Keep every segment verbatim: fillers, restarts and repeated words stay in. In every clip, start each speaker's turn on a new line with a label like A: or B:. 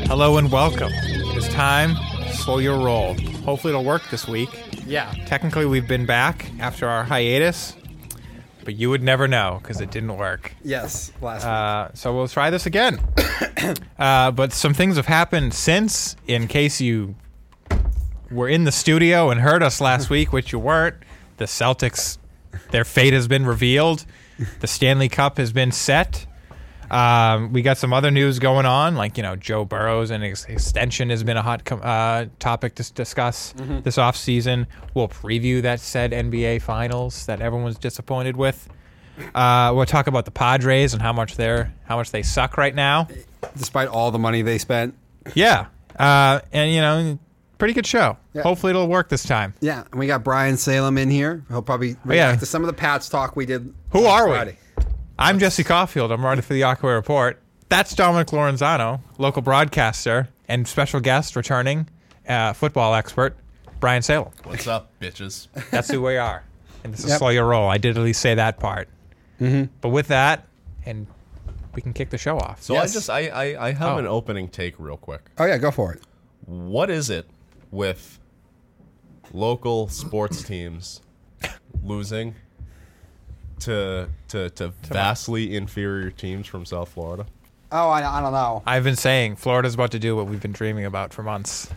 A: Hello and welcome. It's time to slow your roll. Hopefully it'll work this week.
B: Yeah.
A: Technically we've been back after our hiatus, but you would never know because it didn't work.
B: Yes, last
A: Uh, so we'll try this again. uh, but some things have happened since, in case you were in the studio and heard us last week, which you weren't. The Celtics, their fate has been revealed. The Stanley Cup has been set. Um, we got some other news going on, like, you know, Joe Burrow's and his extension has been a hot com- uh, topic to discuss mm-hmm. this offseason. We'll preview that said N B A Finals that everyone's disappointed with. Uh, we'll talk about the Padres and how much they're how much they suck right now,
B: despite all the money they spent.
A: Yeah, uh, and you know, pretty good show. Yeah. Hopefully, it'll work this time.
B: Yeah, and we got Brian Salem in here. He'll probably react oh, yeah. to some of the Pats talk we did.
A: Who are
B: Friday.
A: we? I'm Jesse Caulfield. I'm writing for the Aqua Report. That's Dominic Lorenzano, local broadcaster and special guest returning uh, football expert, Brian Salem.
C: What's up, bitches?
A: That's who we are. And this is
B: yep.
A: slow your roll. I did at least say that part.
B: Mm-hmm.
A: But with that, and we can kick the show off.
C: So yes. I just I, I, I have
A: oh.
C: an opening take real quick.
B: Oh, yeah, go for it.
C: What is it with local sports teams losing to to to vastly inferior teams from South Florida?
B: Oh, I, I don't know.
A: I've been saying Florida's about to do what we've been dreaming about for months.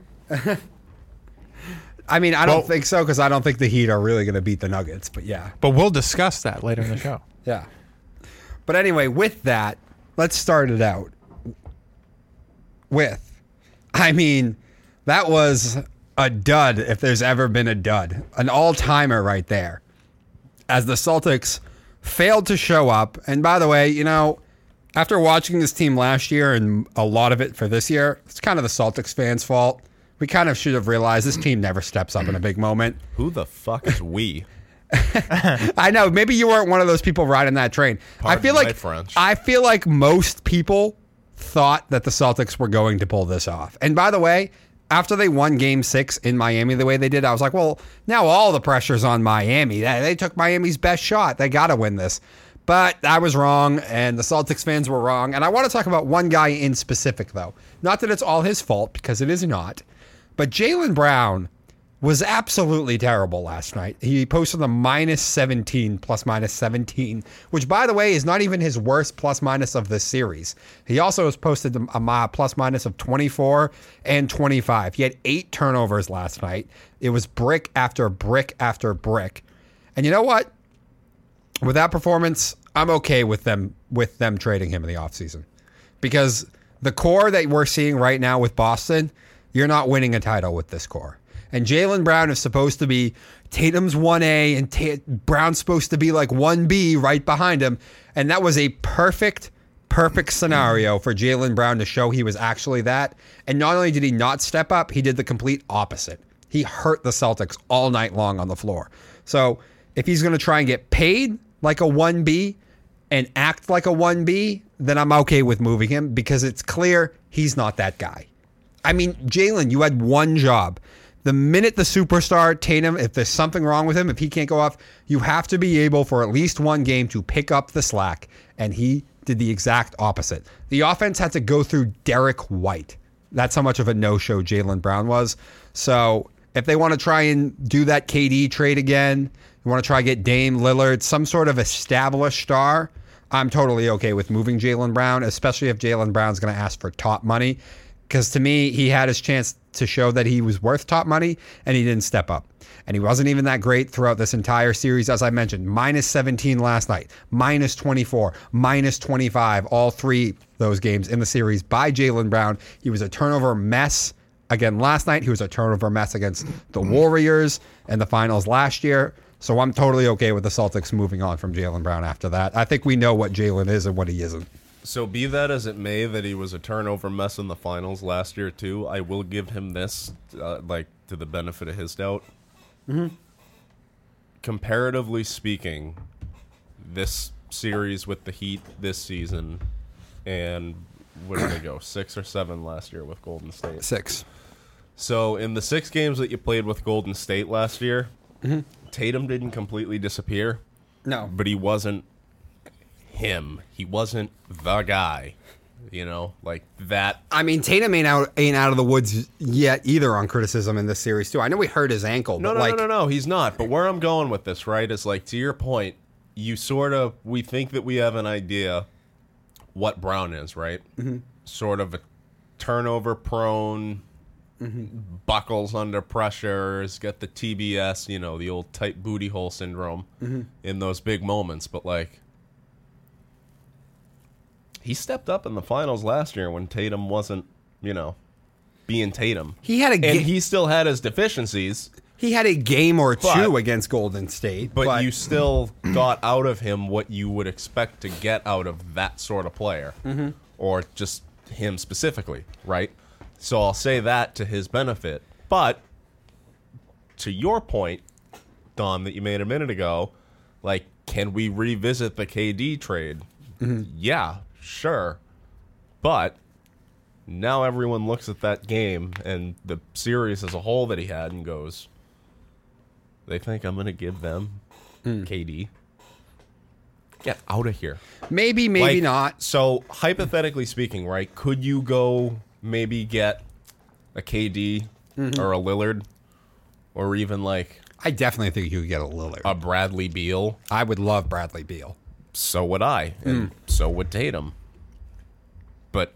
B: I mean, I don't
A: well,
B: think so because I don't think the Heat are really going to beat the Nuggets, but yeah.
A: But we'll discuss that later in the show.
B: Yeah. But anyway, with that, let's start it out with, I mean, that was a dud if there's ever been a dud. An all-timer right there. As the Celtics failed to show up. And by the way, you know, after watching this team last year and a lot of it for this year, it's kind of the Celtics fans' fault. We kind of should have realized this team never steps up in a big moment.
C: Who the fuck is we?
B: I know. Maybe you weren't one of those people riding that train.
C: Pardon
B: I feel
C: my
B: like
C: French.
B: I feel like most people thought that the Celtics were going to pull this off. And by the way, after they won Game Six in Miami the way they did, I was like, well, now all the pressure's on Miami. They, they took Miami's best shot. They got to win this. But I was wrong, and the Celtics fans were wrong. And I want to talk about one guy in specific, though. Not that it's all his fault, because it is not. But Jaylen Brown was absolutely terrible last night. He posted a minus seventeen, plus minus seventeen, which, by the way, is not even his worst plus minus of this series. He also has posted a plus minus of twenty-four and twenty-five. He had eight turnovers last night. It was brick after brick after brick. And you know what? With that performance, I'm okay with them with them trading him in the offseason. Because the core that we're seeing right now with Boston, you're not winning a title with this core. And Jaylen Brown is supposed to be Tatum's one A and Ta- Brown's supposed to be like one B right behind him. And that was a perfect, perfect scenario for Jaylen Brown to show he was actually that. And not only did he not step up, he did the complete opposite. He hurt the Celtics all night long on the floor. So if he's going to try and get paid like a one B and act like a one B, then I'm okay with moving him because it's clear he's not that guy. I mean, Jaylen, you had one job. The minute the superstar, Tatum, if there's something wrong with him, if he can't go off, you have to be able for at least one game to pick up the slack. And he did the exact opposite. The offense had to go through Derek White. That's how much of a no-show Jaylen Brown was. So if they want to try and do that K D trade again, you want to try to get Dame Lillard, some sort of established star, I'm totally okay with moving Jaylen Brown, especially if Jaylen Brown's going to ask for top money. Because to me, he had his chance to show that he was worth top money, and he didn't step up. And he wasn't even that great throughout this entire series, as I mentioned. minus seventeen last night, minus twenty-four, minus twenty-five, all three those games in the series by Jaylen Brown. He was a turnover mess again last night. He was a turnover mess against the Warriors in the finals last year. So I'm totally okay with the Celtics moving on from Jaylen Brown after that. I think we know what Jaylen is and what he isn't.
C: So be that as it may, that he was a turnover mess in the finals last year too, I will give him this, uh, like, to the benefit of his doubt.
B: Mm-hmm.
C: Comparatively speaking, this series with the Heat this season, and where did they go? Six or seven last year with Golden State?
B: Six.
C: So in the six games that you played with Golden State last year,
B: mm-hmm.
C: Tatum didn't completely disappear.
B: No.
C: But he wasn't him. He wasn't the guy. You know, like that.
B: I mean, Tatum ain't out ain't out of the woods yet either on criticism in this series too. I know he hurt his ankle,
C: No,
B: but
C: no,
B: like,
C: no, no, no, he's not. But where I'm going with this, right, is like to your point. You sort of we think that we have an idea what Brown is, right? Mm-hmm. Sort of a turnover prone, mm-hmm. buckles under pressure, has got the T B S, you know, the old tight booty hole syndrome mm-hmm. in those big moments. But like, he stepped up in the finals last year when Tatum wasn't, you know, being Tatum.
B: He had a ga-
C: and he still had his deficiencies.
B: He had a game or two
C: But-
B: against Golden State,
C: But,
B: but,
C: you still got out of him what you would expect to get out of that sort of player. Mm-hmm. Or just him specifically, right? So I'll say that to his benefit. But to your point, Don, that you made a minute ago, like, can we revisit the K D trade? Mm-hmm. Yeah, sure. But now everyone looks at that game and the series as a whole that he had and goes, they think I'm going to give them mm. K D. Get out of here.
B: maybe, maybe
C: Like,
B: not.
C: So, hypothetically speaking, right, could you go maybe get a K D mm-hmm. or a Lillard or even like
B: I definitely think you could get a Lillard.
C: a Bradley Beal?
B: I would love Bradley Beal.
C: So would I, and
B: Mm.
C: so would Tatum. But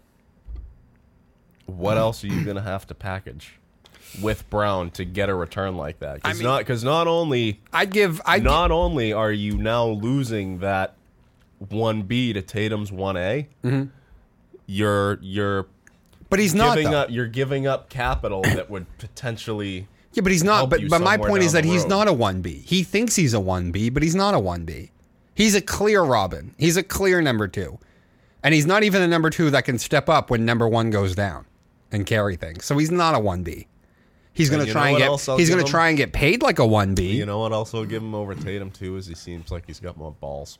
C: what else are you going to have to package with Brown to get a return like that? Because
B: I mean-
C: not, because not only
B: I'd give. I'd
C: not only are you now losing that one B to Tatum's one A,
B: Mm-hmm.
C: you're you're
B: but he's not.
C: giving
B: Though.
C: up you're giving up capital that would potentially
B: Yeah, but he's not.
C: help
B: But
C: you
B: but my
C: somewhere
B: point is
C: down
B: that
C: the
B: he's
C: road.
B: not a one B. He thinks he's a one B, but he's not a one B. He's a clear Robin. He's a clear number two, and he's not even a number two that can step up when number one goes down and carry things. So he's not a one B. He's going to
C: you
B: try
C: know
B: and
C: what else
B: get.
C: I'll
B: He's
C: give
B: going to
C: him?
B: try and get paid like a one B.
C: You know what else will give him over Tatum too is he seems like he's got more balls.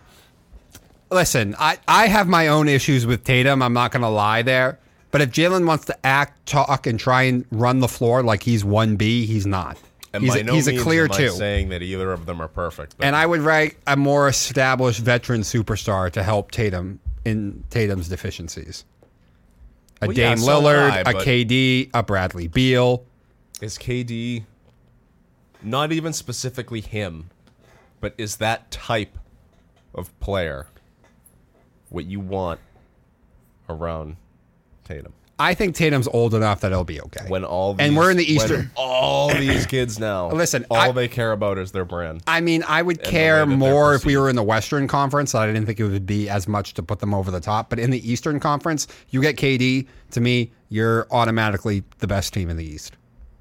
B: Listen, I, I have my own issues with Tatum. I'm not going to lie there. But if Jalen wants to act, talk, and try and run the floor like he's one B, he's not.
C: And
B: he's
C: by
B: a,
C: no
B: he's a
C: means
B: clear
C: am I
B: two.
C: saying that either of them are perfect. But
B: And I would rank a more established veteran superstar to help Tatum in Tatum's deficiencies. A
C: Well, yeah,
B: Dame
C: so would
B: Lillard,
C: I,
B: a
C: but-
B: K D, a Bradley Beal.
C: is K D not even specifically him, but is that type of player what you want around Tatum?
B: I think Tatum's old enough that it'll be okay.
C: When all these,
B: And we're in the
C: when
B: Eastern-
C: all these kids now,
B: Listen,
C: all
B: I-
C: they care about is their brand.
B: I mean, I would
C: the
B: care
C: way that they're
B: more if we
C: perceived.
B: were in the Western Conference. I didn't think it would be as much to put them over the top. But in the Eastern Conference, you get K D. To me, you're automatically the best team in the East.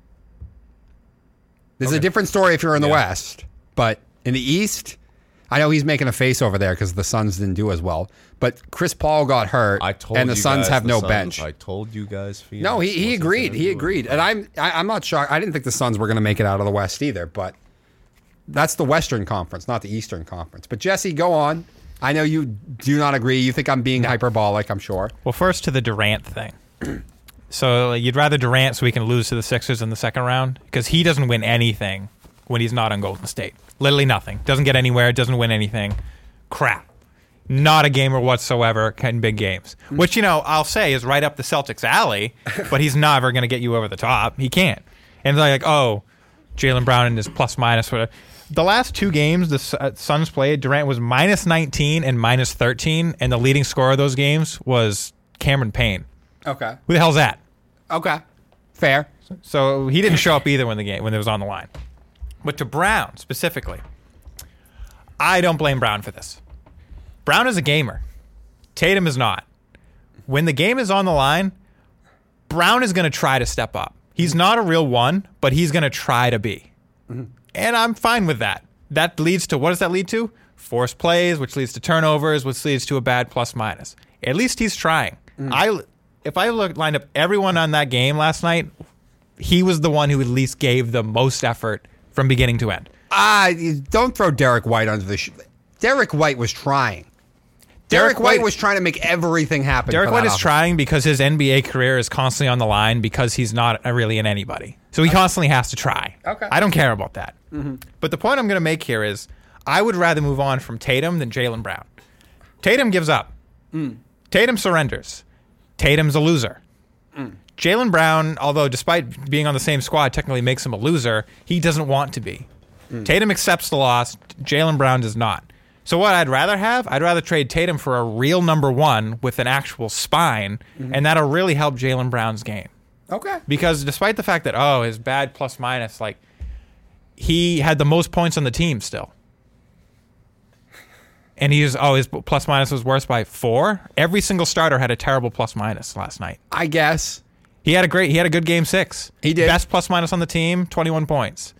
B: There's a
C: Okay.
B: different story if you're in the
C: Yeah.
B: West. But in the East, I know he's making a face over there because the Suns didn't do as well. But Chris Paul got hurt,
C: I told
B: and the
C: you
B: Suns
C: guys
B: have
C: the
B: no
C: Suns-
B: bench.
C: I told you guys. Phoenix
B: No, he, he
C: wasn't
B: agreed.
C: gonna
B: He
C: do it.
B: agreed, and I'm I, I'm not shocked. I didn't think the Suns were going to make it out of the West either, but that's the Western Conference, not the Eastern Conference. But Jesse, go on. I know you do not agree. You think I'm being hyperbolic. I'm sure.
A: Well, first to the Durant thing. So like, you'd rather Durant so we can lose to the Sixers in the second round? Because he doesn't win anything when he's not on Golden State. Literally nothing. Doesn't get anywhere. Doesn't win anything. Crap. Not a gamer whatsoever in big games. Which, you know, I'll say is right up the Celtics' alley, but he's never going to get you over the top. He can't. And they're like, oh, Jaylen Brown and his plus minus. Whatever. The last two games the S- uh, Suns played, Durant was minus nineteen and minus thirteen, and the leading scorer of those games was Cameron Payne.
B: Okay.
A: Who the hell's that?
B: Okay. Fair.
A: So he didn't show up either when the game when it was on the line. But to Brown specifically, I don't blame Brown for this. Brown is a gamer. Tatum is not. When the game is on the line, Brown is going to try to step up. He's not a real one, but he's going to try to be. Mm-hmm. And I'm fine with that. That leads to, what does that lead to? Forced plays, which leads to turnovers, which leads to a bad plus minus. At least he's trying. Mm-hmm. I, if I look, lined up everyone on that game last night, he was the one who at least gave the most effort from beginning to end.
B: Ah, don't throw Derek White under the. Sh- Derek White was trying. Derek,
A: Derek
B: White,
A: White-
B: was trying to make everything happen.
A: Derek
B: for
A: White
B: that
A: is
B: offense.
A: trying because his N B A career is constantly on the line because he's not really an anybody. So he constantly has to try.
B: Okay.
A: I don't care about that. Mm-hmm. But the point I'm going to make here is I would rather move on from Tatum than Jaylen Brown. Tatum gives up. Mm. Tatum surrenders. Tatum's a loser.
B: Mm.
A: Jaylen Brown, although despite being on the same squad, technically makes him a loser, he doesn't want to be. Mm. Tatum accepts the loss. Jaylen Brown does not. So what I'd rather have, I'd rather trade Tatum for a real number one with an actual spine, mm-hmm. and that'll really help Jaylen Brown's game.
B: Okay.
A: Because despite the fact that, oh, his bad plus minus, like, he had the most points on the team still. And he was, oh, his plus minus was worse by four. Every single starter had a terrible plus minus last night.
B: I guess.
A: He had a great, he had a good game six.
B: He did.
A: Best plus minus on the team, twenty-one points.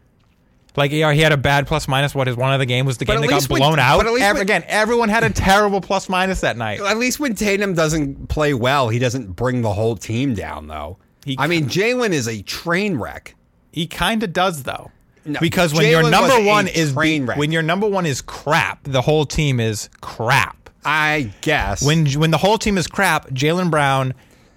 A: Like, you know, he had a bad plus minus. What his one of the game was the game that got blown
B: when,
A: out.
B: But at least
A: Every,
B: when,
A: again, everyone had a terrible plus minus that night.
B: At least when Tatum doesn't play well, he doesn't bring the whole team down, though. He, I mean, Jaylen is a train wreck.
A: He kind of does, though.
B: No,
A: because when
B: Jaylen
A: your number one is
B: train wreck.
A: when your number one is crap, the whole team is crap.
B: I guess.
A: When when the whole team is crap, Jaylen Brown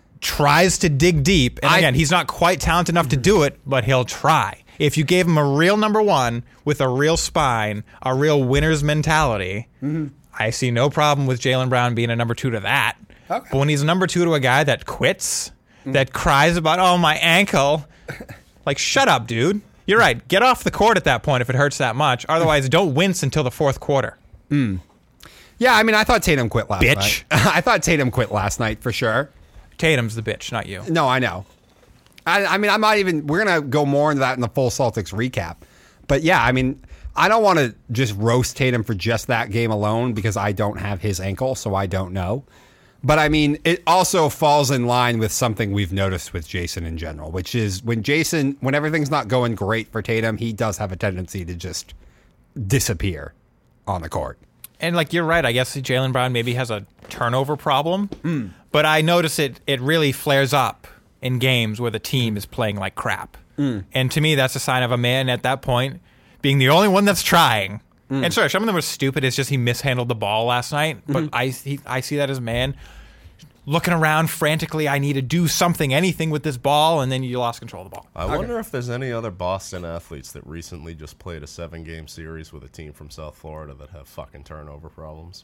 A: tries to dig deep, and
B: I,
A: again, he's not quite talented enough to do it, but he'll try. If you gave him a real number one with a real spine, a real winner's mentality, mm-hmm. I see no problem with Jaylen Brown being a number two to that. Okay. But when he's a number two to a guy that quits, mm-hmm. that cries about, oh, my ankle, like, shut up, dude. You're right. Get off the court at that point if it hurts that much. Otherwise, don't wince until the fourth quarter.
B: Mm. Yeah, I mean, I thought Tatum quit last
A: bitch.
B: night. I thought Tatum quit last night for sure.
A: Tatum's the bitch, not you.
B: No, I know. I, I mean, I'm not even. We're gonna go more into that in the full Celtics recap. But yeah, I mean, I don't want to just roast Tatum for just that game alone because I don't have his ankle, so I don't know. But I mean, it also falls in line with something we've noticed with Jason in general, which is when Jason, when everything's not going great for Tatum, he does have a tendency to just disappear on the court.
A: And like you're right, I guess Jaylen Brown maybe has a turnover problem, mm. but I notice it it really flares up in games where the team is playing like crap. Mm. And to me, that's a sign of a man at that point being the only one that's trying. Mm. And sorry, some of them were stupid. It's just he mishandled the ball last night. But mm-hmm. I he, I see that as a man looking around frantically. I need to do something, anything with this ball, and then you lost control of the ball.
C: I okay. wonder if there's any other Boston athletes that recently just played a seven-game series with a team from South Florida that have fucking turnover problems.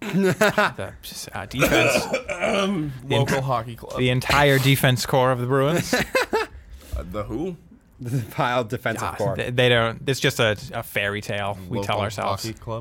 A: the uh, defense,
C: um, local hockey club,
A: the entire defense core of the Bruins.
C: uh, the who?
B: The pile defensive
A: yeah,
B: core.
A: They, they don't. It's just a, a fairy tale. We
C: local
A: tell ourselves.
C: Hockey club.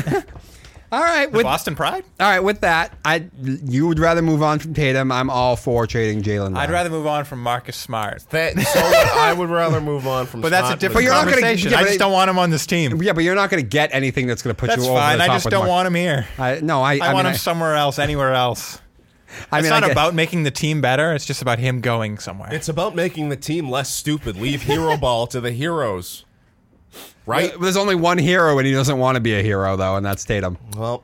B: All right,
A: the
B: with
A: Boston Pride.
B: All right, with that, I you would rather move on from Tatum. I'm all for trading Jaylen.
A: I'd rather move on from Marcus Smart.
C: That, so I would rather move on from.
A: But that's a different but conversation. Gonna, yeah, I just don't want him on this team.
B: Yeah, but you're not going to get anything that's going to put
A: that's
B: you over
A: fine.
B: the top.
A: I just don't
B: Mark.
A: want him here.
B: I, no, I.
A: I,
B: I
A: want
B: mean,
A: him somewhere else, anywhere else. I it's mean, not I about making the team better. It's just about him going somewhere.
C: It's about making the team less stupid. Leave hero ball to the heroes. Right?
B: There's only one hero, and he doesn't want to be a hero, though, and that's Tatum.
C: Well.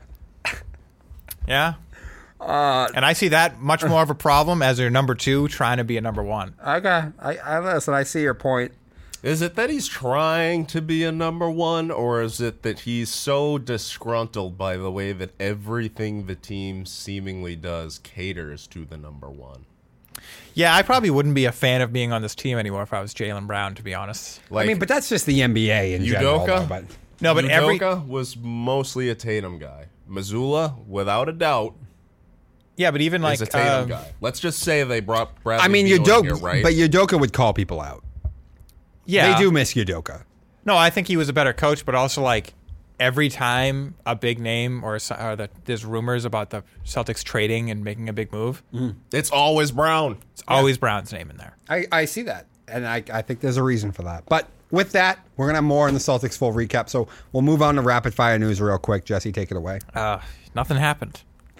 A: Yeah. Uh, and I see that much more of a problem as your number two trying to be a number one.
B: Okay. I, I listen, I see your point.
C: Is it that he's trying to be a number one, or is it that he's so disgruntled by the way that everything the team seemingly does caters to the number one?
A: Yeah, I probably wouldn't be a fan of being on this team anymore if I was Jaylen Brown, to be honest.
B: Like, I mean, but that's just the N B A in
C: Udoka?
B: general. Though, but.
A: No, but every
C: Udoka was mostly a Tatum guy. Missoula, without a doubt,
A: yeah, but even like
C: is a Tatum
A: uh,
C: guy. Let's just say they brought Bradley.
B: I mean,
C: Beal
B: Udoka,
C: here, right?
B: but Udoka would call people out.
A: Yeah,
B: they do miss Udoka.
A: No, I think he was a better coach, but also like every time a big name or, or the, there's rumors about the Celtics trading and making a big move,
C: mm. it's always Brown.
A: It's yeah. always Brown's name in there.
B: I, I see that, and I, I think there's a reason for that, but. With that, we're going to have more in the Celtics full recap, so we'll move on to rapid-fire news real quick. Jesse, take it away.
A: Uh, nothing happened.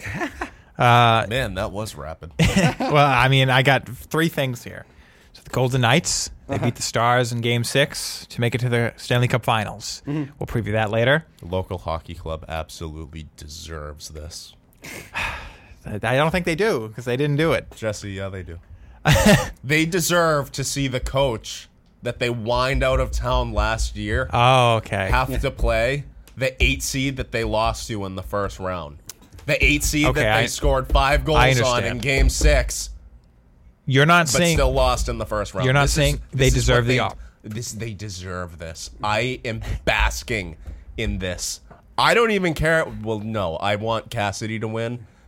A: uh,
C: Man, that was rapid.
A: Well, I mean, I got three things here. So the Golden Knights, they uh-huh. beat the Stars in Game six to make it to the Stanley Cup Finals. Mm-hmm. We'll preview that later.
C: The local hockey club absolutely deserves this.
A: I don't think they do, because they didn't do it.
C: Jesse, yeah, they do. They deserve to see the coach that they whined out of town last year.
A: Oh, okay.
C: Have yeah. to play the eight seed that they lost to in the first round. The eight seed
A: okay,
C: that they
A: I,
C: scored five goals on in Game Six.
A: You're not
C: but
A: saying
C: still lost in the first round.
A: You're not
C: this
A: saying
C: is,
A: they deserve the
C: they,
A: op.
C: This they deserve this. I am basking in this. I don't even care. Well, no, I want Cassidy to win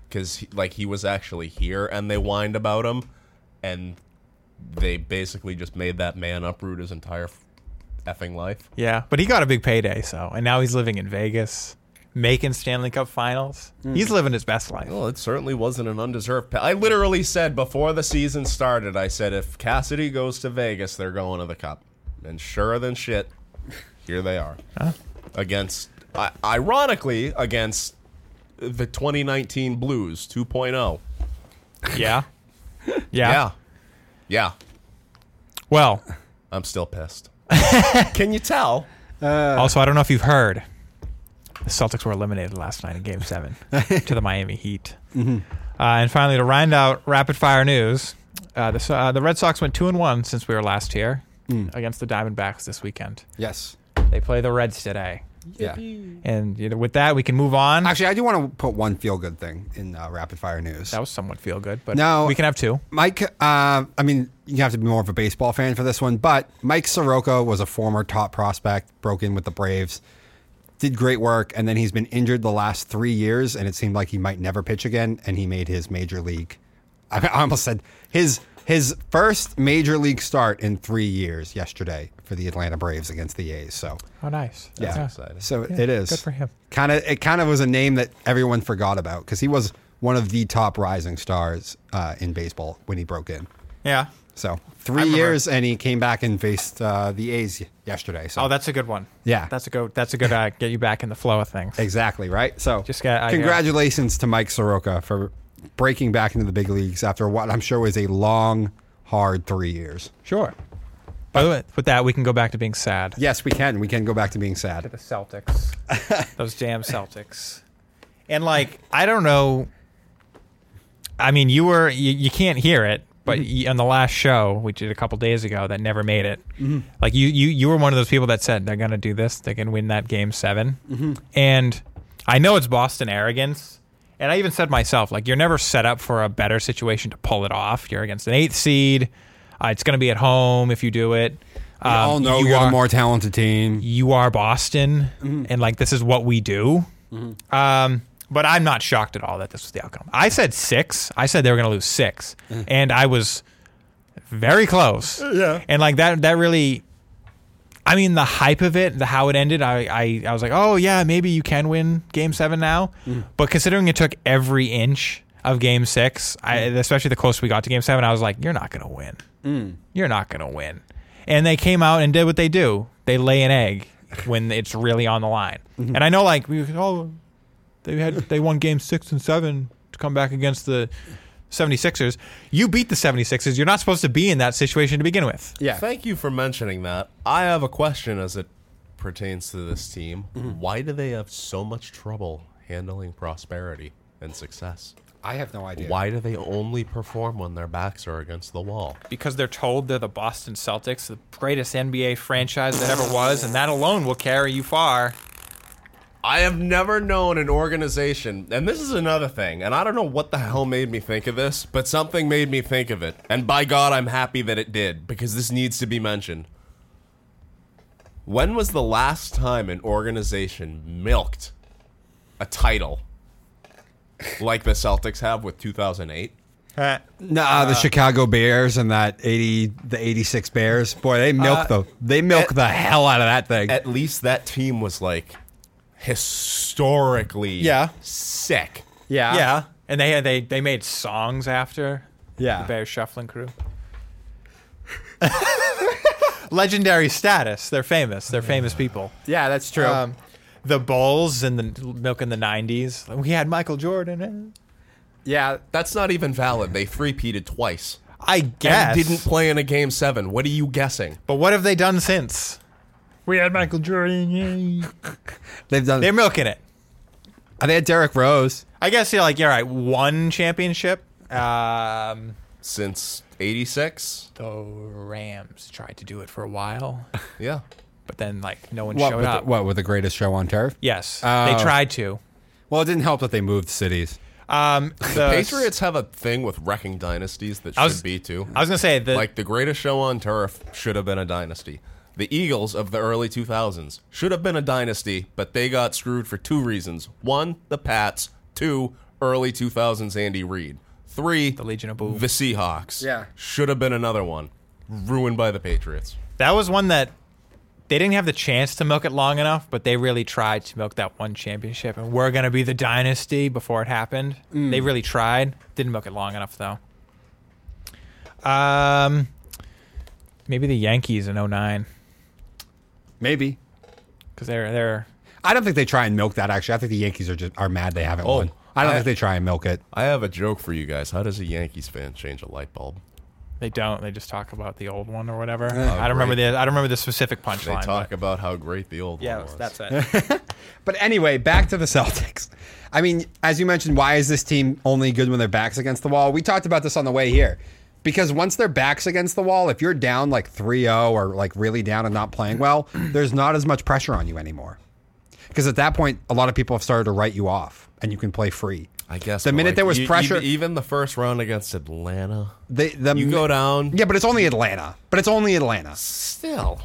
C: because like he was actually here, and they whined about him, and they basically just made that man uproot his entire effing life.
A: Yeah, but he got a big payday, so and now he's living in Vegas, making Stanley Cup Finals.
B: Mm.
A: He's living his best life.
C: Well, it certainly wasn't an undeserved pay. I literally said before the season started, I said if Cassidy goes to Vegas, they're going to the Cup, and sure than shit, here they are
A: Huh?
C: against, I ironically, against the twenty nineteen Blues two point oh.
A: Yeah. yeah,
C: Yeah, yeah.
A: Well,
C: I'm still pissed. Can you tell?
A: also, I don't know if you've heard, the Celtics were eliminated last night in Game Seven to the Miami Heat. Mm-hmm. Uh, and finally, to round out rapid fire news, uh, the uh, the Red Sox went two and one since we were last here mm. against the Diamondbacks this weekend.
B: Yes.
A: They play the Reds today.
B: Yeah.
A: And you know, with that, we can move on.
B: Actually, I do want to put one feel good thing in uh, rapid fire news.
A: That was somewhat feel good, but
B: No.
A: we can have two.
B: Mike, uh, I mean, you have to be more of a baseball fan for this one, but Mike Soroka was a former top prospect, broke in with the Braves, did great work, and then he's been injured the last three years, and it seemed like he might never pitch again, and he made his major league. I I almost said his his first major league start in three years yesterday for the Atlanta Braves against the A's. So
A: Oh, nice.
B: yeah,
C: exciting.
B: so
A: Yeah,
B: it is
A: good for him.
B: Kind of, it kind of was a name that everyone forgot about because he was one of the top rising stars uh, in baseball when he broke in.
A: Yeah.
B: So three
A: remember-
B: years, and he came back and faced uh, the A's yesterday. So
A: Oh, that's a good one.
B: Yeah.
A: That's a good. That's a good. Uh, get you back in the flow of things.
B: exactly right. So
A: Just got- I-
B: congratulations to Mike Soroka for breaking back into the big leagues after what I'm sure was a long, hard three years.
A: Sure. By the way, with that, we can go back to being sad.
B: Yes, we can. We can go back to being
A: To
B: sad.
A: the Celtics. Those damn Celtics. And like, I don't know. I mean, you were you, you can't hear it, but
B: Mm-hmm.
A: you, on the last show we did a couple days ago that never made it.
B: Mm-hmm.
A: Like you, you, you were one of those people that said they're gonna do this. They can win that game seven.
B: Mm-hmm.
A: And I know it's Boston arrogance. And I even said myself, like, you're never set up for a better situation to pull it off. You're against an eighth seed. Uh, it's going to be at home if you do it.
B: We all know
A: you
B: you're
A: are,
B: the more talented team.
A: you are Boston,
B: Mm-hmm.
A: and like this is what we do. Um, but I'm not shocked at all that this was the outcome. I said six. I said they were going to lose six, and I was very close.
B: Yeah.
A: And like that, that really. I mean, the hype of it, the how it ended, I, I, I was like, oh, yeah, maybe you can win Game seven now. But considering it took every inch of Game six, I, especially the closer we got to Game seven, I was like, you're not going to win. You're not going to win. And they came out and did what they do. They lay an egg when it's really on the line. And I know, like, we, oh, they had they won Game six and seven to come back against the seventy-sixers. You beat the seventy-sixers. You're not supposed to be in that situation to begin with.
B: Yeah.
C: Thank you for mentioning that. I have a question as it pertains to this team. Why do they have so much trouble handling prosperity and success?
B: I have no idea.
C: Why do they only perform when their backs are against the wall?
A: Because they're told they're the Boston Celtics, the greatest N B A franchise that ever was, and that alone will carry you far.
C: I have never known an organization, and this is another thing, and I don't know what the hell made me think of this, but something made me think of it. And by God, I'm happy that it did, because this needs to be mentioned. When was the last time an organization milked a title like the Celtics have with two thousand eight?
B: Nah, the Chicago Bears and that eighty, the eighty-six Bears. Boy, they milk the they milk
C: at-
B: the hell out of that thing.
C: At least that team was like historically
B: Yeah.
C: sick.
B: yeah,
A: Yeah, and they had they they made songs after
B: yeah.
A: the Bears Shuffling Crew. Legendary status. They're famous. They're famous people.
B: Yeah, that's true.
A: Um, the Bulls and the milk in the nineties. We had Michael Jordan.
B: yeah,
C: That's not even valid. They three-peated twice.
A: I guess.
C: And didn't play in a game seven. What are you guessing?
A: But what have they done since? We had Michael Jordan.
B: they've done.
A: They're milking it.
B: They had Derrick Rose.
A: I guess you're like, you're right. One championship. Um,
C: Since eighty-six?
A: the Rams tried to do it for a while,
C: Yeah.
A: but then like no one
B: What
A: showed
B: with, the,
A: up.
B: what with the greatest show on turf?
A: Yes,
B: Oh.
A: they tried to.
B: Well, it didn't help that they moved cities.
A: Um, the
C: Patriots have a thing with wrecking dynasties that should
A: I was-
C: be too.
A: I was gonna say the
C: Like the greatest show on turf should have been a dynasty. The Eagles of the early two thousands should have been a dynasty, but they got screwed for two reasons. One, the Pats. Two, early two thousands Andy Reid. Three,
A: The Legion of Boom.
C: the Seahawks.
B: Yeah.
C: Should have been another one. Ruined by the Patriots.
A: That was one that they didn't have the chance to milk it long enough, but they really tried to milk that one championship. And we're going to be the dynasty before it happened.
B: Mm.
A: They really tried. Didn't milk it long enough, though. Um, Maybe the Yankees in oh nine.
B: Maybe.
A: Because they're, they're...
B: I don't think they try and milk that, actually. I think the Yankees are just are mad they haven't
C: Oh,
B: won. I don't
C: I-
B: think they try and milk it.
C: I have a joke for you guys. How does a Yankees fan change a light bulb?
A: They don't. They just talk about the old one or whatever.
C: Oh,
A: I don't remember
C: great.
A: the I don't remember the specific
C: They
A: punchline.
C: talk
A: but-
C: about how great the old
A: Yeah,
C: one was.
A: that's it.
B: But anyway, back to the Celtics. I mean, as you mentioned, why is this team only good when their back's against the wall? We talked about this on the way here. Because once their back's against the wall, if you're down like three oh or like really down and not playing well, there's not as much pressure on you anymore. Because at that point, a lot of people have started to write you off and you can play free.
C: I guess
B: The
C: but,
B: minute
C: like,
B: there was
C: you-
B: pressure-
C: even, even the first round against Atlanta,
B: They, the,
C: you go down.
B: Yeah, but it's only Atlanta. But it's only Atlanta.
C: Still,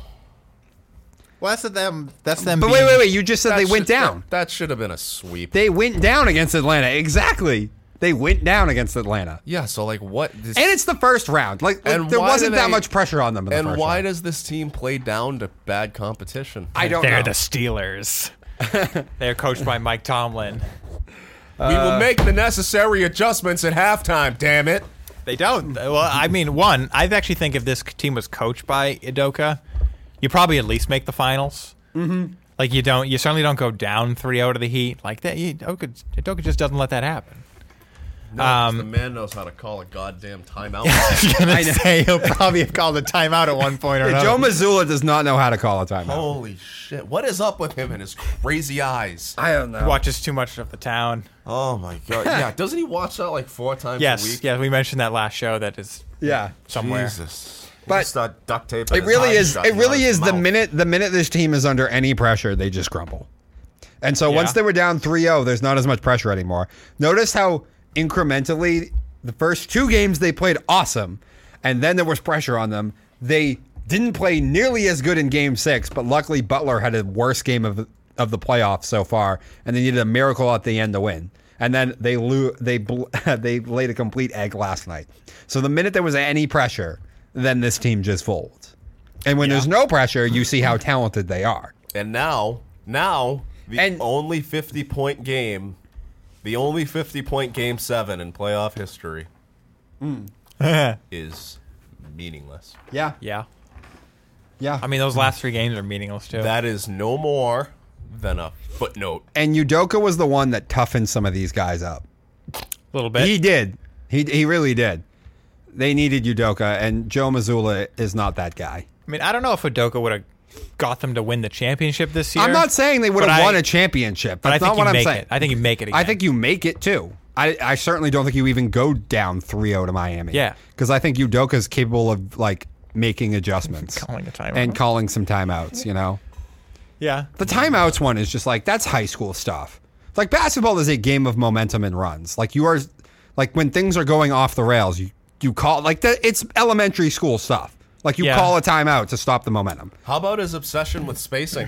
A: Well, that's them. That's them.
B: But
A: being,
B: wait, wait, wait. You just said
C: That
B: they went
C: should-
B: down.
C: That, that should have been a sweep.
B: They went down against Atlanta. Exactly. They went down against Atlanta.
C: yeah. So like, what? This,
B: And it's the first round. Like, like,
C: And
B: there
C: why
B: wasn't
C: do
B: that
C: they-
B: much pressure on them in the
C: and
B: first
C: why
B: round.
C: does this team play down to bad competition?
B: I don't
A: They're
B: know.
A: the Steelers. They're coached by Mike Tomlin.
C: we will make the necessary adjustments at halftime. Damn it!
A: They don't. Well, I mean, one, I actually think if this team was coached by Udoka, you probably at least make the finals. Mm-hmm. Like you don't, you certainly don't go down three oh to the Heat. Like that, Udoka, Udoka just doesn't let that happen.
C: No, 'cause
A: Um,
C: the man knows how to call a goddamn timeout.
A: I was gonna say he'll probably have called a timeout at one point or another.
B: Joe Mazzulla does not know how to call a timeout.
C: Holy shit! What is up with him and his crazy eyes?
B: I don't know.
A: Watches too much of the town.
C: Oh my god! Yeah, doesn't he watch that like four times a
A: Yes,
C: week?
A: yes, we mentioned that last show. That is
B: Yeah.
A: somewhere.
C: Jesus.
B: But
C: Just start duct tape.
B: It really is. It really is the minute the minute this team is under any pressure, they just crumble. And so
A: Yeah.
B: once they were down three oh, there's not as much pressure anymore. Notice how incrementally the first two games they played awesome, and then there was pressure on them. They didn't play nearly as good in game six, but luckily Butler had a worse game of of the playoffs so far, and they needed a miracle at the end to win. And then they lo- they bl- they laid a complete egg last night. So the minute there was any pressure, then this team just folds. And when there's no pressure, you see how talented they are.
C: And now, now the
B: And-
C: only fifty-point game, the only fifty-point game seven in playoff history is meaningless.
B: Yeah,
A: Yeah.
B: yeah.
A: I mean, those last three games are meaningless too.
C: That is no more than a footnote.
B: And Udoka was the one that toughened some of these guys up.
A: a little bit.
B: He did. He he really did. They needed Udoka, and Joe Mazzulla is not that guy.
A: I mean, I don't know if Udoka would have got them to win the championship this year.
B: I'm not saying they would
A: but
B: have
A: I-
B: won a championship.
A: but I
B: That's
A: think
B: not
A: you
B: what I'm
A: make
B: saying.
A: it. I think you make it again.
B: I think you make it too. I, I certainly don't think you even go down three oh to Miami.
A: Yeah.
B: Because I think Udoka's capable of like making adjustments
A: Calling a timeout.
B: and calling some timeouts, you know?
A: Yeah.
B: The timeouts one is just like, that's high school stuff. Like basketball is a game of momentum and runs. Like you are, like when things are going off the rails, you, you call, like the, it's elementary school stuff. Like you
A: Yeah.
B: call a timeout to stop the momentum.
C: How about his obsession with spacing?